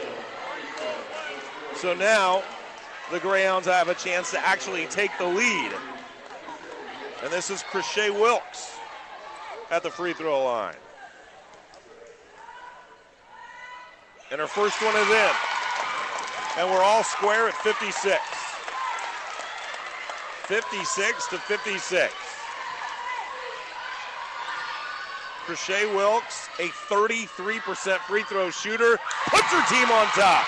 Speaker 2: So now the Greyhounds have a chance to actually take the lead. And this is Krishay Wilkes at the free throw line. And her first one is in. And we're all square at fifty-six. fifty-six to fifty-six. Krishay Wilkes, a thirty-three percent free throw shooter, puts her team on top.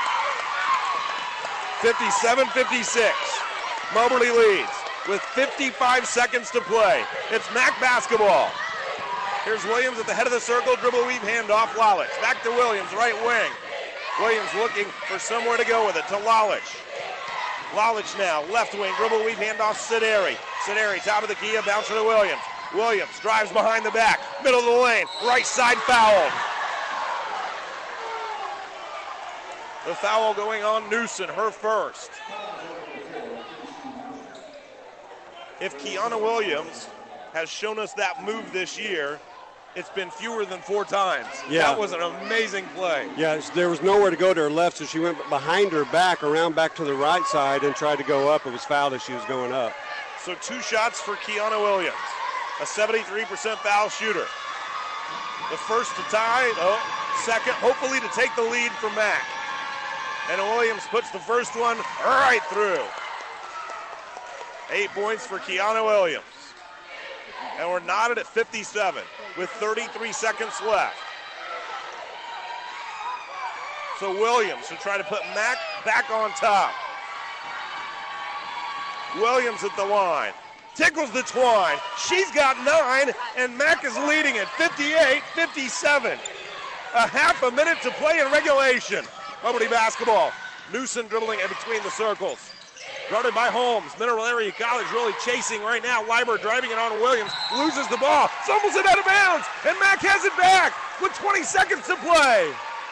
Speaker 2: fifty-seven fifty-six. Moberly leads with fifty-five seconds to play. It's Mac basketball. Here's Williams at the head of the circle, dribble weave, handoff, Lalich. Back to Williams, right wing. Williams looking for somewhere to go with it, to Lalich. Lalich now, left wing, dribble weave, handoff, Sideri. Sideri, top of the key, a bouncer to Williams. Williams drives behind the back, middle of the lane, right side foul. The foul going on Newsom, her first. If Kiana Williams has shown us that move this year, it's been fewer than four times.
Speaker 3: Yeah.
Speaker 2: That was an amazing play.
Speaker 3: Yeah, there was nowhere to go to her left, so she went behind her back, around back to the right side, and tried to go up. It was fouled as she was going up.
Speaker 2: So two shots for Kiana Williams, a seventy-three percent foul shooter. The first to tie, oh, second, hopefully to take the lead from Mac. And Williams puts the first one right through. Eight points for Kiana Williams. And we're knotted at fifty-seven with thirty-three seconds left. So Williams to try to put Mac back on top. Williams at the line. Tickles the twine. She's got nine, and Mac is leading at fifty-eight fifty-seven. A half a minute to play in regulation. Moberly basketball. Newsom dribbling in between the circles. Guarded by Holmes. Mineral Area College really chasing right now. Leiber driving it on Williams. Loses the ball. Stumbles it out of bounds. And Mack has it back with twenty seconds to play.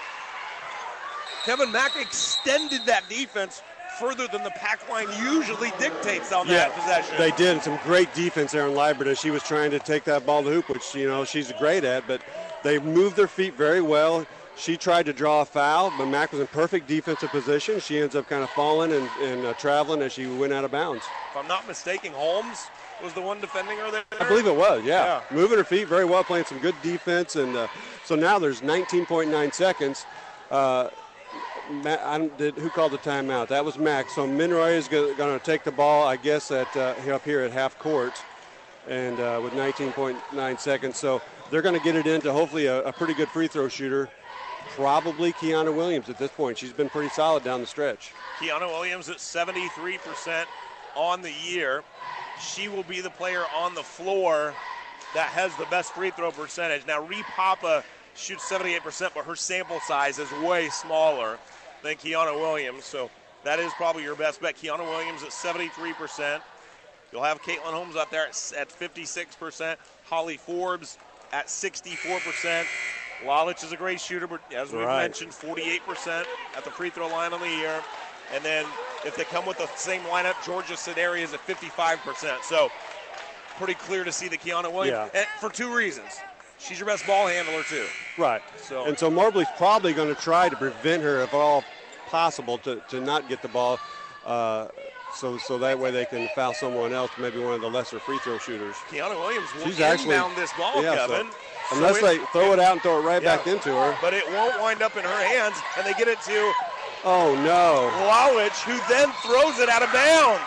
Speaker 2: Kevin Mack extended that defense further than the pack line usually dictates on
Speaker 3: yeah,
Speaker 2: that possession.
Speaker 3: They did. Some great defense there on Leiber. She was trying to take that ball to hoop, which, you know, she's great at. But they moved their feet very well. She tried to draw a foul, but Mack was in perfect defensive position. She ends up kind of falling and, and uh, traveling as she went out of bounds.
Speaker 2: If I'm not mistaken, Holmes was the one defending her there?
Speaker 3: I believe it was, yeah.
Speaker 2: yeah.
Speaker 3: Moving her feet very well, playing some good defense. And uh, so now there's nineteen point nine seconds. Uh, Matt, I don't, did, who called the timeout? That was Mack. So Monroe is going to take the ball, I guess, at uh, up here at half court, and uh, with nineteen point nine seconds. So they're going to get it into hopefully a, a pretty good free throw shooter. Probably Kiana Williams at this point. She's been pretty solid down the stretch.
Speaker 2: Kiana Williams at seventy-three percent on the year. She will be the player on the floor that has the best free throw percentage. Now, Ree Papa shoots seventy-eight percent, but her sample size is way smaller than Kiana Williams, so that is probably your best bet. Kiana Williams at seventy-three percent. You'll have Caitlin Holmes out there at, at fifty-six percent. Holly Forbes at sixty-four percent. Lalich is a great shooter, but as we've
Speaker 3: Right.
Speaker 2: mentioned, forty-eight percent at the free throw line on the year. And then if they come with the same lineup, Georgia Sideri is at fifty-five percent. So pretty clear to see the Kiana Williams.
Speaker 3: Yeah.
Speaker 2: And for two reasons. She's your best ball handler, too.
Speaker 3: Right.
Speaker 2: So
Speaker 3: And so Mobley's probably going to try to prevent her, if at all possible, to, to not get the ball. Uh, so so that way they can foul someone else, maybe one of the lesser free throw shooters.
Speaker 2: Kiana Williams will
Speaker 3: She's actually
Speaker 2: inbound this ball,
Speaker 3: yeah,
Speaker 2: Kevin.
Speaker 3: So unless
Speaker 2: So
Speaker 3: they
Speaker 2: it-
Speaker 3: throw it out and throw it right
Speaker 2: Yeah.
Speaker 3: back into her.
Speaker 2: But it won't wind up in her hands, and they get it to
Speaker 3: Oh, no.
Speaker 2: Lalich, who then throws it out of bounds.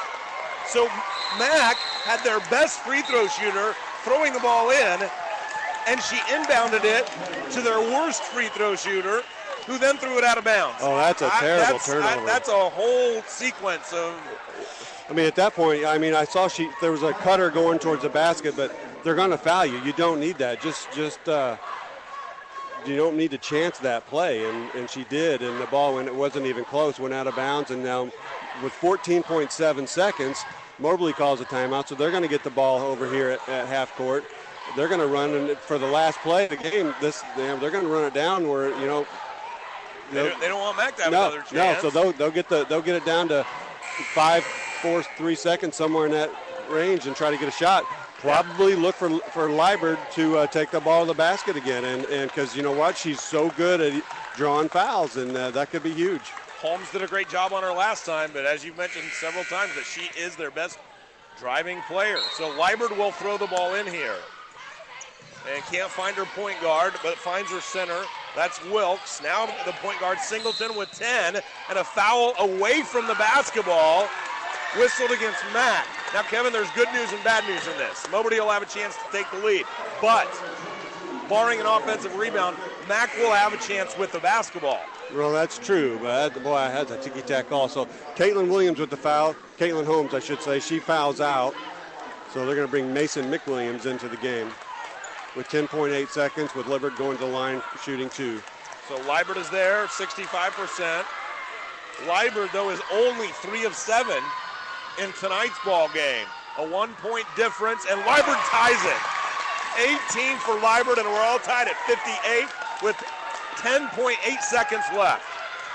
Speaker 2: So Mac had their best free throw shooter throwing the ball in, and she inbounded it to their worst free throw shooter, who then threw it out of bounds.
Speaker 3: Oh, that's a
Speaker 2: I-
Speaker 3: terrible
Speaker 2: that's,
Speaker 3: turnover.
Speaker 2: I- that's a whole sequence of.
Speaker 3: I mean, at that point, I mean, I saw she there was a cutter going towards the basket, but they're going to foul you. You don't need that. Just, just uh, you don't need to chance that play, and, and she did. And the ball, when it wasn't even close, went out of bounds. And now, with fourteen point seven seconds, Mobley calls a timeout, so they're going to get the ball over here at, at half court. They're going to run, and for the last play of the game, this they're going to run it down where you know.
Speaker 2: They don't, they don't want Mac to have
Speaker 3: no,
Speaker 2: another chance.
Speaker 3: No, so they'll, they'll get the they'll get it down to five, four, three seconds somewhere in that range and try to get a shot. Probably look for for Liebert to uh, take the ball to the basket again, and and because you know what, she's so good at drawing fouls, and uh, that could be huge.
Speaker 2: Holmes did a great job on her last time, but as you've mentioned several times, that she is their best driving player. So Liebert will throw the ball in here. And can't find her point guard, but finds her center. That's Wilkes. Now the point guard, Singleton, with ten, and a foul away from the basketball. Whistled against Mac. Now, Kevin, there's good news and bad news in this. Moberty will have a chance to take the lead. But, barring an offensive rebound, Mac will have a chance with the basketball.
Speaker 3: Well, that's true, but boy, I had a ticky-tack call. So Caitlin Williams with the foul. Caitlin Holmes, I should say, she fouls out. So they're going to bring Mason McWilliams into the game with ten point eight seconds, with Liebert going to the line shooting two.
Speaker 2: So Liebert is there, sixty-five percent. Liebert, though, is only three of seven in tonight's ball game. A one-point difference, and Liebert ties it. eighteen for Liebert, and we're all tied at fifty-eight with ten point eight seconds left.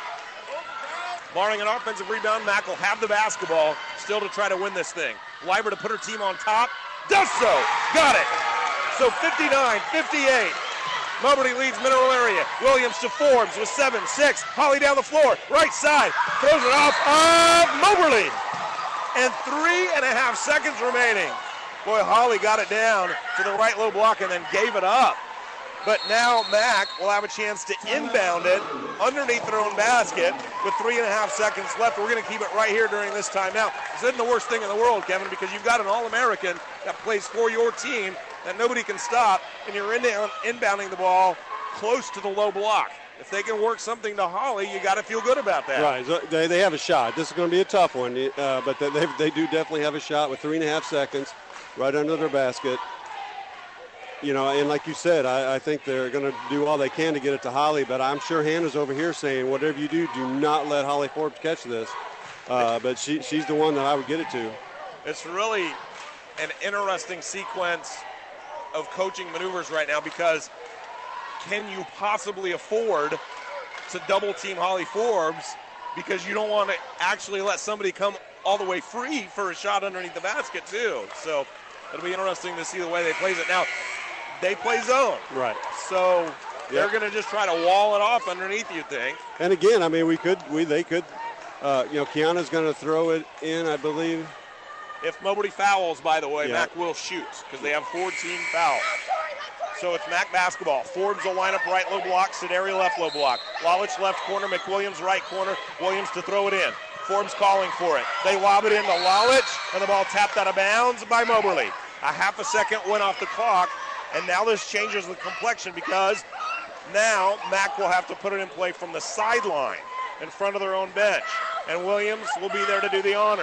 Speaker 2: Barring an offensive rebound, Mac will have the basketball still to try to win this thing. Liebert to put her team on top. Does so. Got it. So fifty-nine fifty-eight. Moberty leads mineral area. Williams to Forbes with seven six. Holly down the floor. Right side. Throws it off of Moberly. And three and a half seconds remaining. Boy, Holly got it down to the right low block and then gave it up. But now Mac will have a chance to inbound it underneath their own basket with three and a half seconds left. We're going to keep it right here during this timeout. This isn't the worst thing in the world, Kevin, because you've got an All-American that plays for your team that nobody can stop, and you're in inbounding the ball close to the low block. If they can work something to Holly, you got to feel good about that.
Speaker 3: Right, so they, they have a shot. This is going to be a tough one, uh, but they, they do definitely have a shot with three and a half seconds right under their basket. You know, and like you said, I, I think they're going to do all they can to get it to Holly, but I'm sure Hannah's over here saying, whatever you do, do not let Holly Forbes catch this. Uh, but she, she's the one that I would get it to.
Speaker 2: It's really an interesting sequence of coaching maneuvers right now, because can you possibly afford to double team Holly Forbes, because you don't want to actually let somebody come all the way free for a shot underneath the basket too. So it'll be interesting to see the way they plays it. Now, they play zone.
Speaker 3: Right.
Speaker 2: So they're
Speaker 3: Yep.
Speaker 2: going to just try to wall it off underneath, you think.
Speaker 3: And again, I mean, we could, we they could, uh, you know, Kiana's going to throw it in, I believe.
Speaker 2: If nobody fouls, by the way,
Speaker 3: Yeah.
Speaker 2: Mac will shoot, because they have fourteen fouls. So it's Mac basketball. Forbes will line up right low block, Sideri left low block. Lalich left corner, McWilliams right corner. Williams to throw it in. Forbes calling for it. They lob it into Lalich, and the ball tapped out of bounds by Moberly. A half a second went off the clock, and now this changes the complexion, because now Mac will have to put it in play from the sideline in front of their own bench. And Williams will be there to do the honors.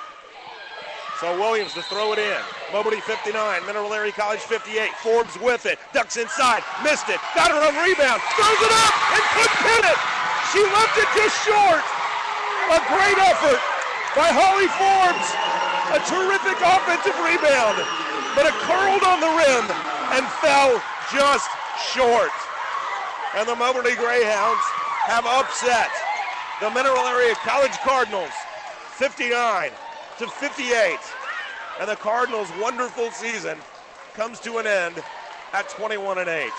Speaker 2: So Williams to throw it in. Moberty fifty-nine, Mineral Area College fifty-eight. Forbes with it, ducks inside, missed it, got her on rebound, throws it up, and couldn't hit it. She left it just short. A great effort by Holly Forbes. A terrific offensive rebound, but it curled on the rim and fell just short. And the Moberly Greyhounds have upset the Mineral Area College Cardinals fifty-nine to fifty-eight. And the Cardinals' wonderful season comes to an end at twenty-one and eight.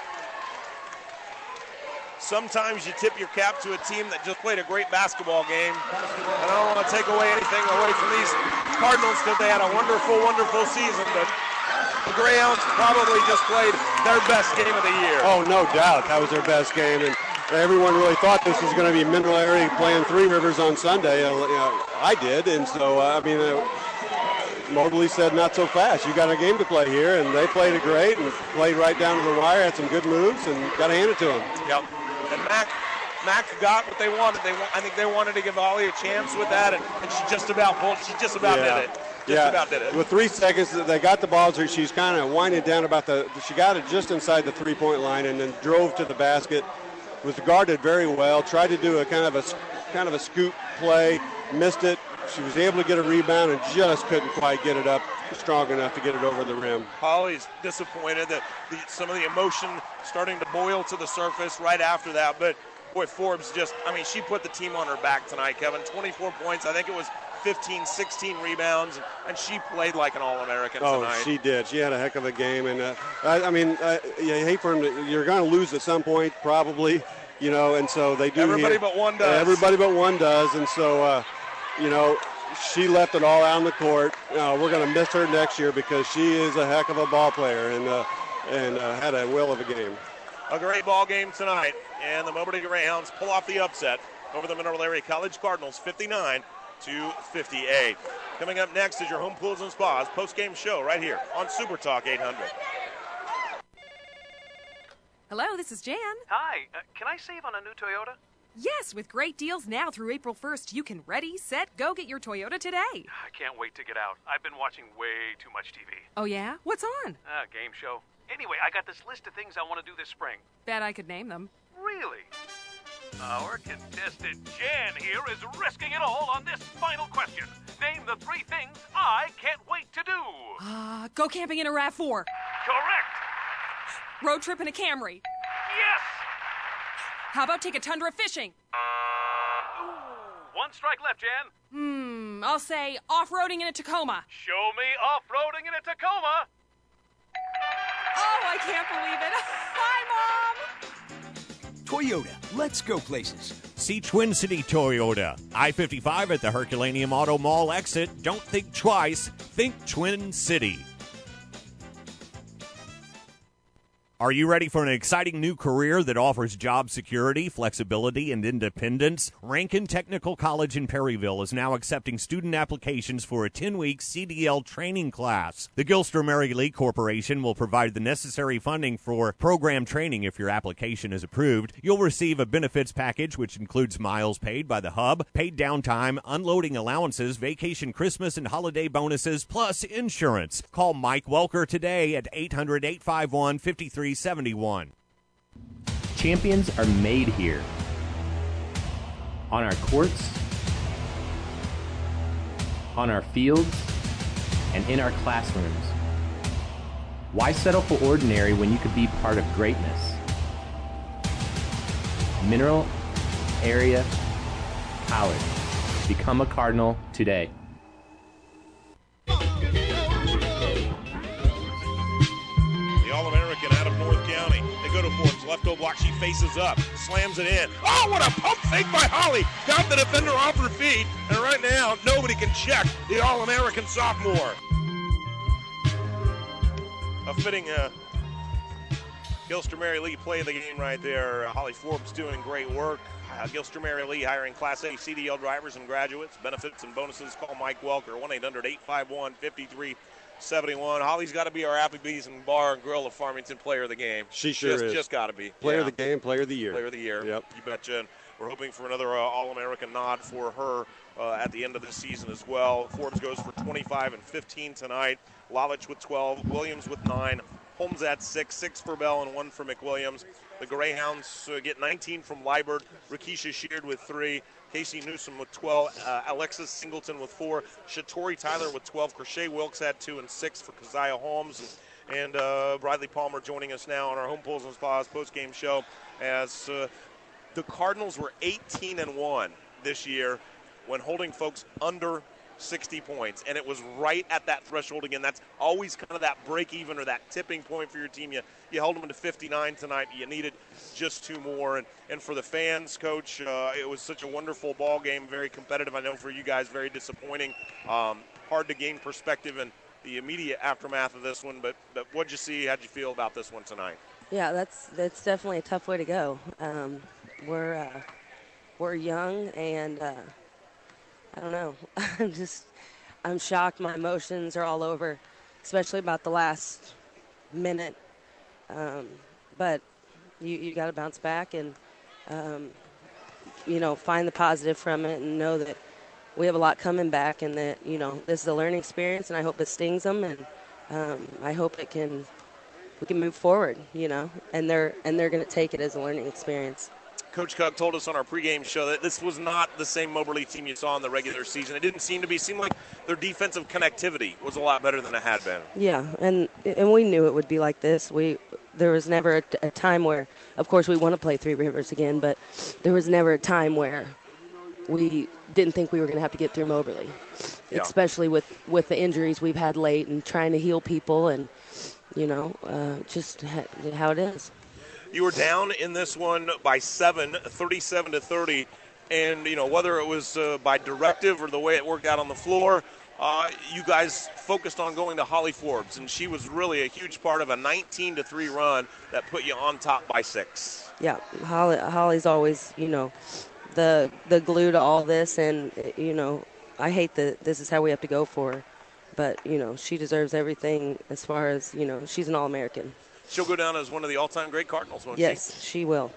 Speaker 2: Sometimes you tip your cap to a team that just played a great basketball game. And I don't want to take away anything away from these Cardinals because they had a wonderful, wonderful season. But the Greyhounds probably just played their best game of the year.
Speaker 3: Oh, no doubt. That was their best game. And everyone really thought this was going to be Mineral Area playing Three Rivers on Sunday. Uh, you know, I did. And so, uh, I mean, uh, Moberly said not so fast. You got a game to play here. And they played it great and played right down to the wire, had some good moves, and got to hand it to them.
Speaker 2: Yep. And Mac, Mac got what they wanted. They, I think they wanted to give Holly a chance with that, and, and she just about pulled. She just about
Speaker 3: yeah.
Speaker 2: did it. Just
Speaker 3: yeah.
Speaker 2: about did it.
Speaker 3: With three seconds, they got the ball. So she's kind of winding down about the. She got it just inside the three-point line, and then drove to the basket. Was guarded very well. Tried to do a kind of a kind of a scoop play, missed it. She was able to get a rebound and just couldn't quite get it up strong enough to get it over the rim.
Speaker 2: Holly's disappointed that the, some of the emotion starting to boil to the surface right after that. But, boy, Forbes just, I mean, she put the team on her back tonight, Kevin. twenty-four points. I think it was fifteen, sixteen rebounds, and she played like an All-American
Speaker 3: oh,
Speaker 2: tonight.
Speaker 3: Oh, she did. She had a heck of a game. And, uh, I, I mean, I, you hate for them to, you're going to lose at some point probably, you know, and so they do.
Speaker 2: Everybody
Speaker 3: here.
Speaker 2: but one does.
Speaker 3: Everybody but one does. And so, uh, you know, she left it all out on the court. Uh, we're going to miss her next year because she is a heck of a ball player and uh, and uh, had a will of a game.
Speaker 2: A great ball game tonight, and the Moberly Greyhounds pull off the upset over the Mineral Area College Cardinals, fifty-nine to fifty-eight. Coming up next is your Home Pools and Spas post-game show right here on Super Talk eight hundred.
Speaker 1: Hello, this is Jan.
Speaker 17: Hi, uh, can I save on a new Toyota?
Speaker 1: Yes, with great deals now through April first, you can ready, set, go get your Toyota today.
Speaker 17: I can't wait to get out. I've been watching way too much T V.
Speaker 1: Oh, yeah? What's on?
Speaker 17: Ah, uh, game show. Anyway, I got this list of things I want to do this spring.
Speaker 1: Bet I could name them.
Speaker 17: Really? Our contestant Jan here is risking it all on this final question. Name the three things I can't wait to do.
Speaker 1: Uh, go camping in a RAV four.
Speaker 17: Correct.
Speaker 1: Road trip in a Camry.
Speaker 17: Yes.
Speaker 1: How about take a Tundra fishing?
Speaker 17: Ooh, one strike left, Jan.
Speaker 1: Hmm, I'll say off-roading in a Tacoma.
Speaker 17: Show me off-roading in a Tacoma.
Speaker 1: Oh, I can't believe it. Hi, Mom.
Speaker 18: Toyota, let's go places.
Speaker 19: See Twin City Toyota. I fifty-five at the Herculaneum Auto Mall exit. Don't think twice. Think Twin City. Are you ready for an exciting new career that offers job security, flexibility, and independence? Rankin Technical College in Perryville is now accepting student applications for a ten-week C D L training class. The Gilster Mary Lee Corporation will provide the necessary funding for program training if your application is approved. You'll receive a benefits package which includes miles paid by the hub, paid downtime, unloading allowances, vacation, Christmas, and holiday bonuses, plus insurance. Call Mike Welker today at eight hundred, eight five one, five three seventy-one.
Speaker 25: Champions are made here. On our courts, on our fields, and in our classrooms. Why settle for ordinary when you could be part of greatness? Mineral Area College. Become a Cardinal today.
Speaker 2: All-American out of North County. They go to Forbes. Left O block. She faces up. Slams it in. Oh, what a pump fake by Holly. Got the defender off her feet. And right now, nobody can check the All-American sophomore. A fitting uh, Gilster Mary Lee play of the game right there. Uh, Holly Forbes doing great work. Uh, Gilster Mary Lee hiring Class A C D L drivers and graduates. Benefits and bonuses. Call Mike Welker. one eight hundred, eight five one, five three seventy-one. Holly's got to be our Applebee's and Bar and Grill of Farmington player of the game.
Speaker 3: She sure
Speaker 2: just,
Speaker 3: is.
Speaker 2: Just got to be.
Speaker 3: Player
Speaker 2: yeah.
Speaker 3: of the game, player of the year.
Speaker 2: Player of the year.
Speaker 3: Yep.
Speaker 2: You betcha. And we're hoping for another uh, All-American nod for her uh, at the end of the season as well. Forbes goes for twenty-five and fifteen tonight. Lalich with twelve. Williams with nine. Holmes at six, six for Bell and one for McWilliams. The Greyhounds uh, get nineteen from Liebert, Rakisha Sheard with three, Casey Newsom with twelve, uh, Alexis Singleton with four, Shatori Tyler with twelve, Crochet Wilkes had two, and six for Keziah Holmes. And, and uh, Bradley Palmer joining us now on our Home Pools and Spas post-game show as uh, the Cardinals were eighteen and one this year when holding folks under sixty points, and it was right at that threshold again. That's always kind of that break even or that tipping point for your team. You you held them to fifty-nine tonight. You needed just two more, and and for the fans, Coach, uh, it was such a wonderful ball game, very competitive. I know for you guys, very disappointing, um, hard to gain perspective in the immediate aftermath of this one. But but what'd you see? How'd you feel about this one tonight?
Speaker 20: Yeah, that's that's definitely a tough way to go. Um, we're uh, we're young and. Uh, I don't know. I'm just, I'm shocked. My emotions are all over, especially about the last minute. Um, but you, you got to bounce back and, um, you know, find the positive from it and know that we have a lot coming back and that, you know, this is a learning experience and I hope it stings them and um, I hope it can, we can move forward, you know, and they're, and they're going to take it as a learning experience.
Speaker 2: Coach Cook told us on our pregame show that this was not the same Moberly team you saw in the regular season. It didn't seem to be. It seemed like their defensive connectivity was a lot better than it had been.
Speaker 20: Yeah, and and we knew it would be like this. We there was never a, a time where, of course, we want to play Three Rivers again, but there was never a time where we didn't think we were going to have to get through Moberly, yeah. especially with, with the injuries we've had late and trying to heal people and, you know, uh, just how it is.
Speaker 2: You were down in this one by seven, thirty-seven to thirty, and you know whether it was uh, by directive or the way it worked out on the floor, uh, you guys focused on going to Holly Forbes, and she was really a huge part of a nineteen to three run that put you on top by six.
Speaker 20: Yeah, Holly, Holly's always, you know, the the glue to all this, and you know, I hate that this is how we have to go for her, but you know, she deserves everything as far as, you know, she's an All-American.
Speaker 2: She'll go down as one of the all-time great Cardinals, won't
Speaker 20: yes,
Speaker 2: she?
Speaker 20: Yes, she will.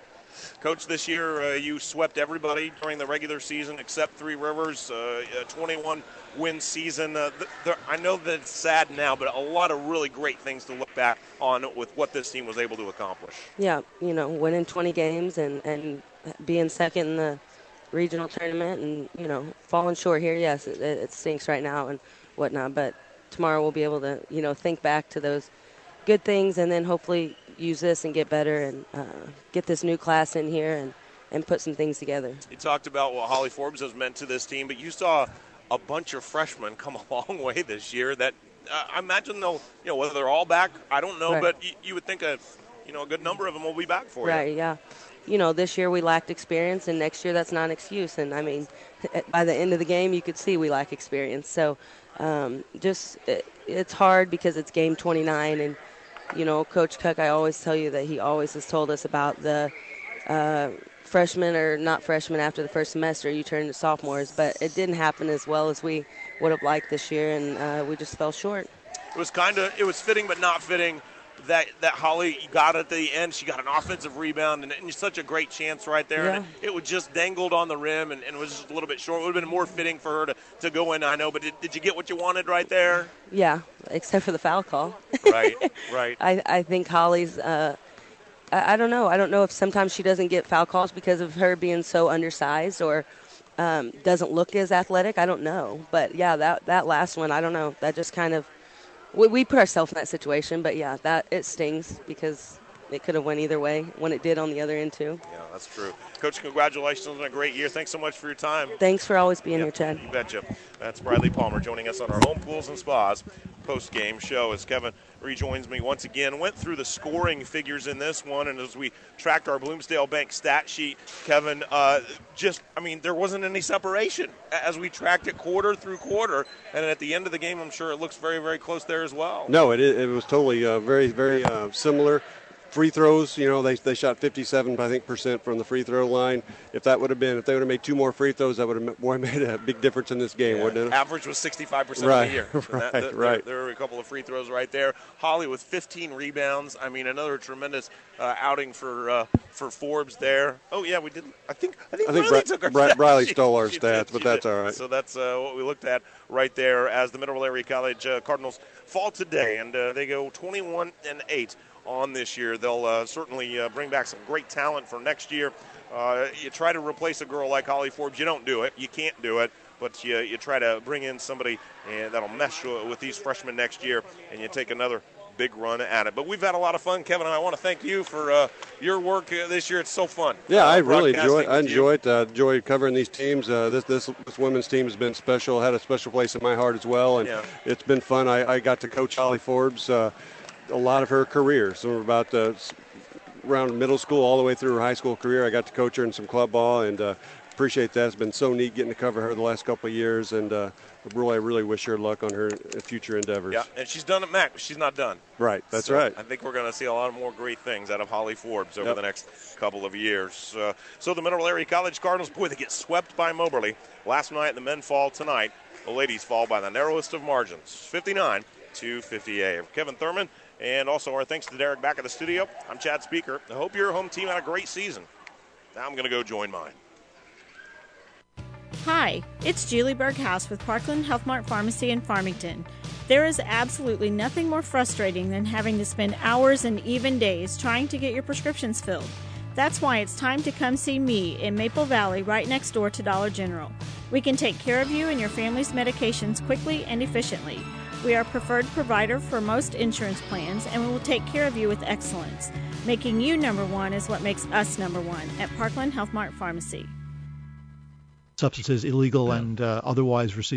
Speaker 2: Coach, this year uh, you swept everybody during the regular season except Three Rivers, uh, a twenty-one win season. Uh, th- th- I know that it's sad now, but a lot of really great things to look back on with what this team was able to accomplish.
Speaker 20: Yeah, you know, winning twenty games and, and being second in the regional tournament and, you know, falling short here. Yes, it, it stinks right now and whatnot, but tomorrow we'll be able to, you know, think back to those good things and then hopefully use this and get better and uh, get this new class in here and, and put some things together.
Speaker 2: You talked about what Holly Forbes has meant to this team, but you saw a bunch of freshmen come a long way this year that uh, I imagine they'll, you know, whether they're all back, I don't know, right. but you, you would think a, you know, a good number of them will be back for
Speaker 20: right,
Speaker 2: you.
Speaker 20: Right, yeah. You know, this year we lacked experience, and next year that's not an excuse. And, I mean, by the end of the game you could see we lack experience. So um, just it, it's hard because it's game twenty-nine and, you know, Coach Cook, I always tell you that he always has told us about the uh, freshmen or not freshmen after the first semester, you turn to sophomores. But it didn't happen as well as we would have liked this year, and uh, we just fell short.
Speaker 2: It was kind of, it was fitting but not fitting that, that Holly got at the end. She got an offensive rebound, and, and such a great chance right there.
Speaker 20: Yeah.
Speaker 2: And it, it was just dangled on the rim and, and was just a little bit short. It would have been more fitting for her to, to go in, I know. But did, did you get what you wanted right there?
Speaker 20: Yeah, except for the foul call.
Speaker 2: Right, right.
Speaker 20: I, I think Holly's, uh, I, I don't know. I don't know if sometimes she doesn't get foul calls because of her being so undersized or um, doesn't look as athletic. I don't know. But, yeah, that, that last one, I don't know. That just kind of, we, we put ourselves in that situation. But, yeah, that it stings because it could have went either way when it did on the other end, too.
Speaker 2: Yeah, that's true. Coach, congratulations on a great year. Thanks so much for your time.
Speaker 20: Thanks for always being
Speaker 2: yep,
Speaker 20: here, Chad.
Speaker 2: You betcha. That's Bradley Palmer joining us on our Home Pools and Spas post-game show as Kevin rejoins me once again. Went through the scoring figures in this one, and as we tracked our Bloomsdale Bank stat sheet, Kevin, uh, just, I mean, there wasn't any separation as we tracked it quarter through quarter, and at the end of the game, I'm sure it looks very, very close there as well.
Speaker 3: No, it, it was totally uh, very, very uh, similar. free throws, you know, they they shot fifty-seven, I think, percent from the free throw line. If that would have been, if they would have made two more free throws, that would have boy, made a big difference in this game,
Speaker 2: Yeah.
Speaker 3: wouldn't it?
Speaker 2: Average was sixty-five percent
Speaker 3: Right,
Speaker 2: of the year. So
Speaker 3: right,
Speaker 2: that, that,
Speaker 3: right.
Speaker 2: There, there were a couple of free throws right there. Holly with fifteen rebounds. I mean, another tremendous uh, outing for uh, for Forbes there. Oh yeah, we did. I think I think,
Speaker 3: I think
Speaker 2: Riley
Speaker 3: Bri-
Speaker 2: took our
Speaker 3: Bri-
Speaker 2: stats.
Speaker 3: Riley
Speaker 2: She-
Speaker 3: stole our
Speaker 2: she
Speaker 3: stats,
Speaker 2: did,
Speaker 3: but
Speaker 2: she
Speaker 3: that's
Speaker 2: did.
Speaker 3: all right.
Speaker 2: So that's uh, what we looked at right there as the Mineral Area College uh, Cardinals fall today, and uh, they go twenty-one and eight on this year. They'll uh, certainly uh, bring back some great talent for next year. Uh, you try to replace a girl like Holly Forbes, you don't do it. You can't do it. But you, you try to bring in somebody uh, that'll mesh with these freshmen next year, and you take another big run at it. But we've had a lot of fun, Kevin, and I want to thank you for uh, your work uh, this year. It's so fun.
Speaker 3: Yeah,
Speaker 2: uh,
Speaker 3: I really enjoy.
Speaker 2: broadcasting
Speaker 3: I
Speaker 2: with you.
Speaker 3: enjoy it. Uh, enjoy covering these teams. Uh, this, this this women's team has been special. Had a special place in my heart as well, and
Speaker 2: Yeah.
Speaker 3: it's been fun. I, I got to coach Holly Forbes uh, a lot of her career. So about uh, s- around middle school all the way through her high school career, I got to coach her in some club ball, and uh, appreciate that. It's been so neat getting to cover her the last couple of years, and uh, really, I really wish her luck on her future endeavors.
Speaker 2: Yeah, and she's done at Mac, but she's not done.
Speaker 3: Right, that's
Speaker 2: So
Speaker 3: right.
Speaker 2: I think we're going to see a lot more great things out of Holly Forbes over
Speaker 3: Yep.
Speaker 2: the next couple of years. Uh, so the Mineral Area College Cardinals, boy, they get swept by Moberly. Last night, the men fall tonight. The ladies fall by the narrowest of margins, fifty-nine to fifty-eight. Kevin Thurman, and also our thanks to Derek back at the studio. I'm Chad Speaker. I hope your home team had a great season. Now I'm going to go join mine.
Speaker 6: Hi, it's Julie Berghaus with Parkland Health Mart Pharmacy in Farmington. There is absolutely nothing more frustrating than having to spend hours and even days trying to get your prescriptions filled. That's why it's time to come see me in Maple Valley right next door to Dollar General. We can take care of you and your family's medications quickly and efficiently. We are a preferred provider for most insurance plans, and we will take care of you with excellence. Making you number one is what makes us number one at Parkland Health Mart Pharmacy.
Speaker 21: Substances illegal and uh, otherwise received.